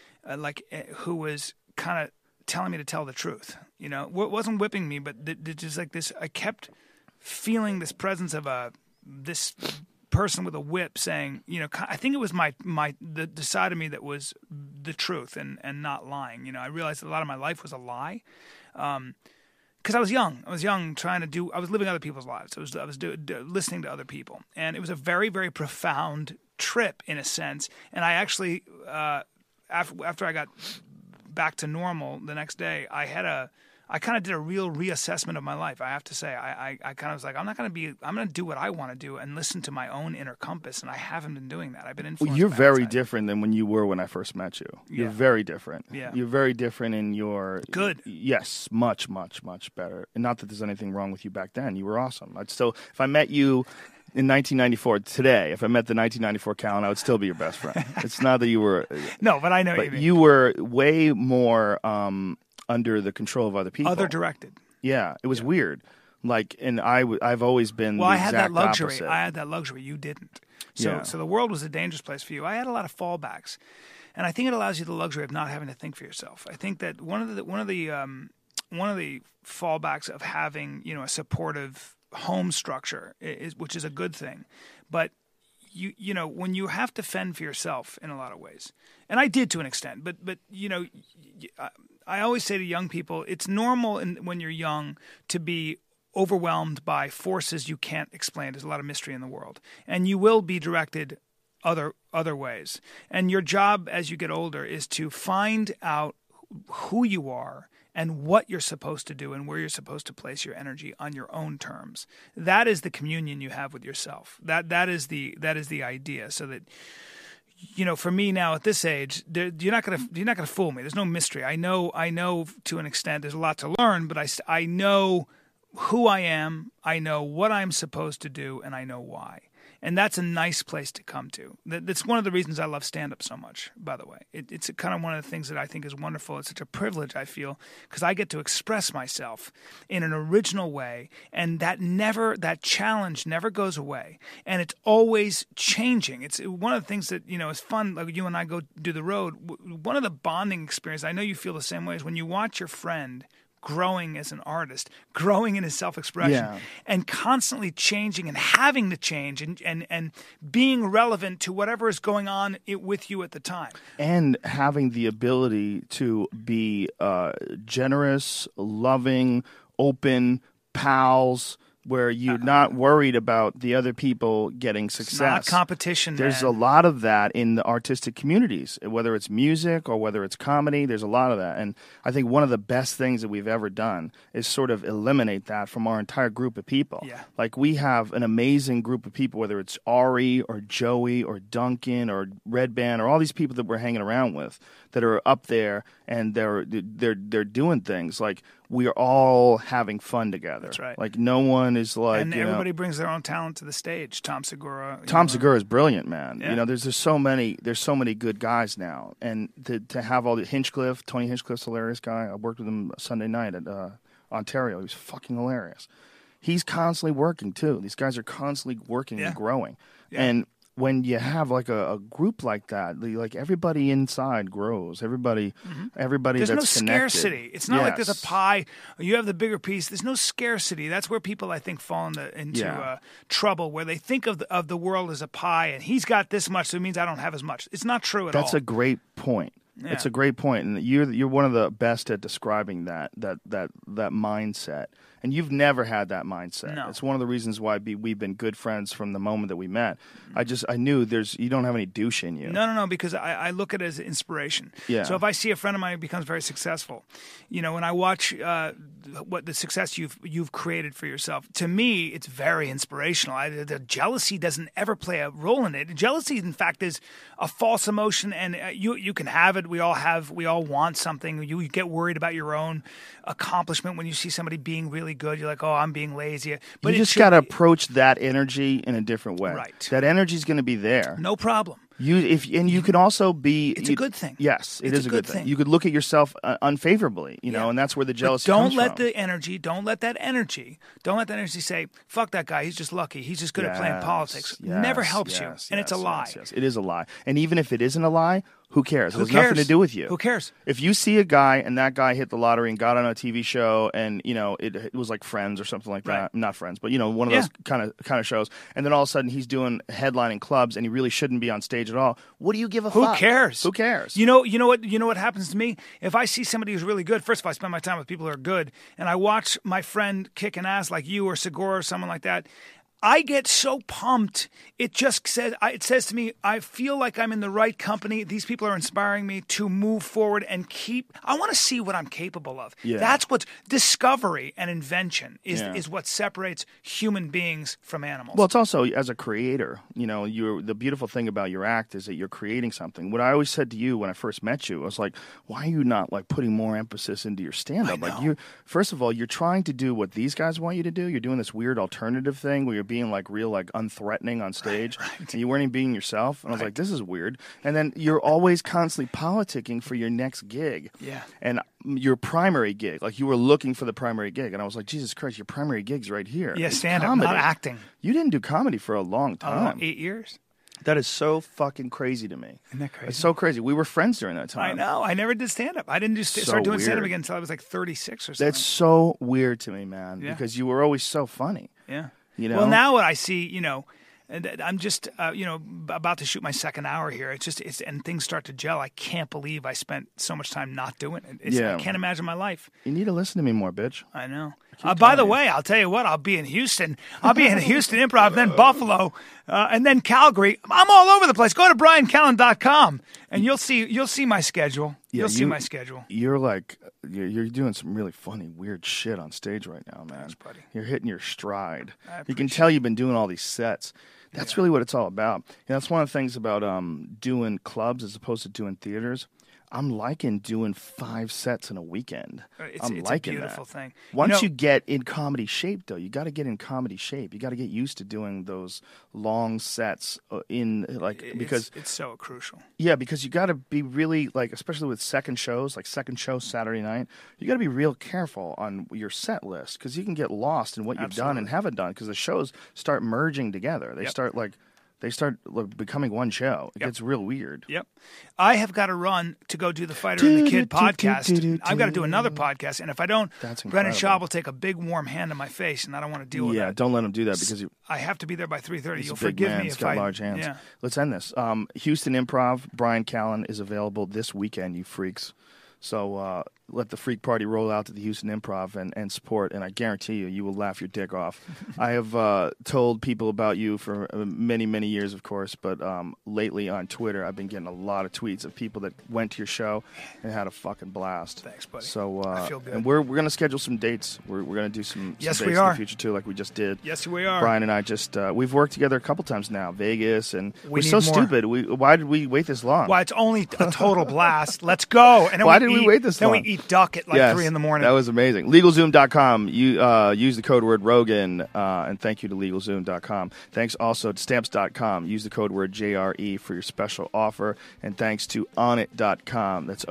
who was kind of telling me to tell the truth. You know, wasn't whipping me, but just like this. I kept feeling this presence of this person with a whip saying, you know, I think it was the side of me that was the truth and not lying. You know, I realized that a lot of my life was a lie. Because I was young. I was living other people's lives. I was listening to other people. And it was a very, very profound trip in a sense. And I actually, after I got back to normal the next day, I kind of did a real reassessment of my life. I have to say, I kind of was like, I'm going to do what I want to do and listen to my own inner compass. And I haven't been doing that. I've been influenced. Well, you're very different than when you were when I first met you. You're very different. Yeah. You're very different in your... Good. Yes, much, much, much better. And not that there's anything wrong with you back then. You were awesome. If I met you in 1994 today, if I met the 1994 Callan, I would still be your best friend. It's not that you were... No, but I know but you were way more... under the control of other people. Other directed. Yeah, it was weird. Like, and I've always been Well, the I had that exact luxury. opposite. I had that luxury. You didn't. So, Yeah. so the world was a dangerous place for you. I had a lot of fallbacks, and I think it allows you the luxury of not having to think for yourself. I think that one of the fallbacks of having a supportive home structure which is a good thing, but you know when you have to fend for yourself in a lot of ways, and I did to an extent, but I always say to young people, it's normal when you're young to be overwhelmed by forces you can't explain. There's a lot of mystery in the world, and you will be directed other ways. And your job as you get older is to find out who you are and what you're supposed to do and where you're supposed to place your energy on your own terms. That is the communion you have with yourself. That is the idea. So that for me now at this age, you're not gonna fool me. There's no mystery. I know to an extent. There's a lot to learn, but I know who I am. I know what I'm supposed to do, and I know why. And that's a nice place to come to. That's one of the reasons I love stand-up so much, by the way. It's kind of one of the things that I think is wonderful. It's such a privilege, I feel, because I get to express myself in an original way, and that challenge never goes away. And it's always changing. It's one of the things that, is fun, like you and I go do the road. One of the bonding experiences, I know you feel the same way, is when you watch your friend growing as an artist, growing in his self-expression, and constantly changing and having to change and being relevant to whatever is going on with you at the time. And having the ability to be generous, loving, open, pals, where you're not worried about the other people getting success. It's not competition. There's man. a lot of that in the artistic communities, whether it's music or whether it's comedy. There's a lot of that. And I think one of the best things that we've ever done is sort of eliminate that from our entire group of people. Yeah. Like we have an amazing group of people, whether it's Ari or Joey or Duncan or Red Band or all these people that we're hanging around with that are up there and they're doing things. Like we are all having fun together. That's right. Like no one is like, and everybody brings their own talent to the stage. Tom Segura. Tom Segura is brilliant, man. Yeah. There's so many good guys now, and to have all the Hinchcliffe, Tony Hinchcliffe's a hilarious guy. I worked with him Sunday night at Ontario. He was fucking hilarious. He's constantly working too. These guys are constantly working and growing, and when you have like a group like that, like everybody inside grows. Everybody There's that's no connected. scarcity. It's not like there's a pie. You have the bigger piece. There's no scarcity. That's where people, I think, fall into trouble, where they think of the world as a pie, and he's got this much, so it means I don't have as much. It's not true at all. That's a great point. Yeah. It's a great point, and you're one of the best at describing that mindset. And you've never had that mindset. No. It's one of the reasons why we've been good friends from the moment that we met. I knew you don't have any douche in you. No, because I look at it as inspiration. Yeah. So if I see a friend of mine who becomes very successful, when I watch what the success you've created for yourself, to me, it's very inspirational. The jealousy doesn't ever play a role in it. Jealousy, in fact, is a false emotion, and you can have it. We all want something. You get worried about your own accomplishment when you see somebody being really good. You're like, oh, I'm being lazy. But you just got to approach that energy in a different way. Right. That energy is going to be there. No problem. You can also be. It's a good thing. Yes, it is a good thing. You could look at yourself unfavorably, and that's where the jealousy comes from. Don't let that energy say, fuck that guy, he's just lucky, he's just good at playing politics. Never helps you, and it's a lie. Yes. It is a lie. And even if it isn't a lie, who cares? It has cares? nothing to do with you. Who cares? If you see a guy and that guy hit the lottery and got on a TV show and it was like Friends or something like that, Right. Not Friends, but one of those kind of shows, and then all of a sudden he's doing headlining clubs and he really shouldn't be on stage at all. What do you give a fuck? Who cares? Who cares? You know what happens to me? If I see somebody who's really good, first of all, I spend my time with people who are good, and I watch my friend kick an ass like you or Segura or someone like that, I get so pumped. It says to me, I feel like I'm in the right company. These people are inspiring me to move forward and I want to see what I'm capable of. Yeah. That's what discovery and invention is what separates human beings from animals. Well, it's also, as a creator, the beautiful thing about your act is that you're creating something. What I always said to you when I first met you, I was like, why are you not like putting more emphasis into your stand-up? Like first of all, you're trying to do what these guys want you to do. You're doing this weird alternative thing where you're being like real, like unthreatening on stage, and you weren't even being yourself. And I was like, this is weird. And then you're always constantly politicking for your next gig. Yeah. And your primary gig, like you were looking for the primary gig, and I was like, Jesus Christ, your primary gig's right here. Yeah, It's stand-up, comedy. not acting. You didn't do comedy for a long time. 8 years. That is so fucking crazy to me. Isn't that crazy? It's so crazy. We were friends during that time. I know. I never did stand-up. I didn't just start doing stand-up again until I was like 36 or something. That's so weird to me, man, because you were always so funny. Yeah. You know? Well, now what I see, and I'm just, about to shoot my second hour here. And things start to gel. I can't believe I spent so much time not doing it. I can't imagine my life. You need to listen to me more, bitch. I know. By the way, I'll tell you what, I'll be in Houston. I'll be in Houston Improv, then Buffalo, and then Calgary. I'm all over the place. Go to BrianCallen.com, and you'll see my schedule. You'll see my schedule. You're like, you're doing some really funny, weird shit on stage right now, man. Thanks, buddy. You're hitting your stride. You can tell you've been doing all these sets. That's really what it's all about. That's one of the things about doing clubs as opposed to doing theaters. I'm liking doing 5 sets in a weekend. It's liking a beautiful that. thing. Once you get in comedy shape, though, you got to get in comedy shape. You got to get used to doing those long sets because it's so crucial. Yeah, because you got to be really especially with second shows, like second show Saturday night. You got to be real careful on your set list because you can get lost in what you've done and haven't done because the shows start merging together. They start becoming one show. It gets real weird. Yep. I have got to run to go do the Fighter and the Kid podcast. I've got to do another podcast, and if I don't, Brendan Schaub will take a big warm hand in my face, and I don't want to deal with that. Yeah, don't let him do that because I have to be there by 3:30. You'll a big forgive man. me He's if got large hands. Yeah. Let's end this. Houston Improv, Brian Callen is available this weekend, you freaks. So let the freak party roll out to the Houston Improv and support, and I guarantee you will laugh your dick off. I have told people about you for many, many years, of course, but lately on Twitter I've been getting a lot of tweets of people that went to your show and had a fucking blast. Thanks, buddy. So I feel good. And we're going to schedule some dates. We're going to do some yes, dates we in are. the future, too, like we just did. Yes, we are. Brian and I just, we've worked together a couple times now, Vegas, and we're so stupid. Why did we wait this long? Why, it's only a total blast. Let's go. And then why did we wait this long? Then we eat duck at 3 in the morning. That was amazing. LegalZoom.com. You use the code word Rogan, and thank you to LegalZoom.com. Thanks also to Stamps.com. Use the code word JRE for your special offer. And thanks to Onnit.com. That's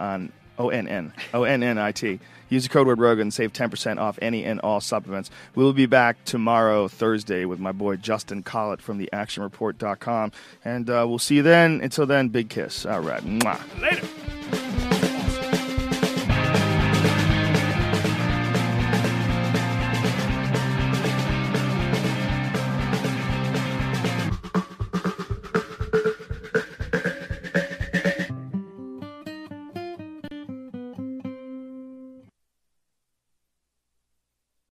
ONNIT. Use the code word Rogan and save 10% off any and all supplements. We will be back tomorrow, Thursday, with my boy Justin Collett from theactionreport.com. And we'll see you then. Until then, big kiss. All right. Mwah. Later.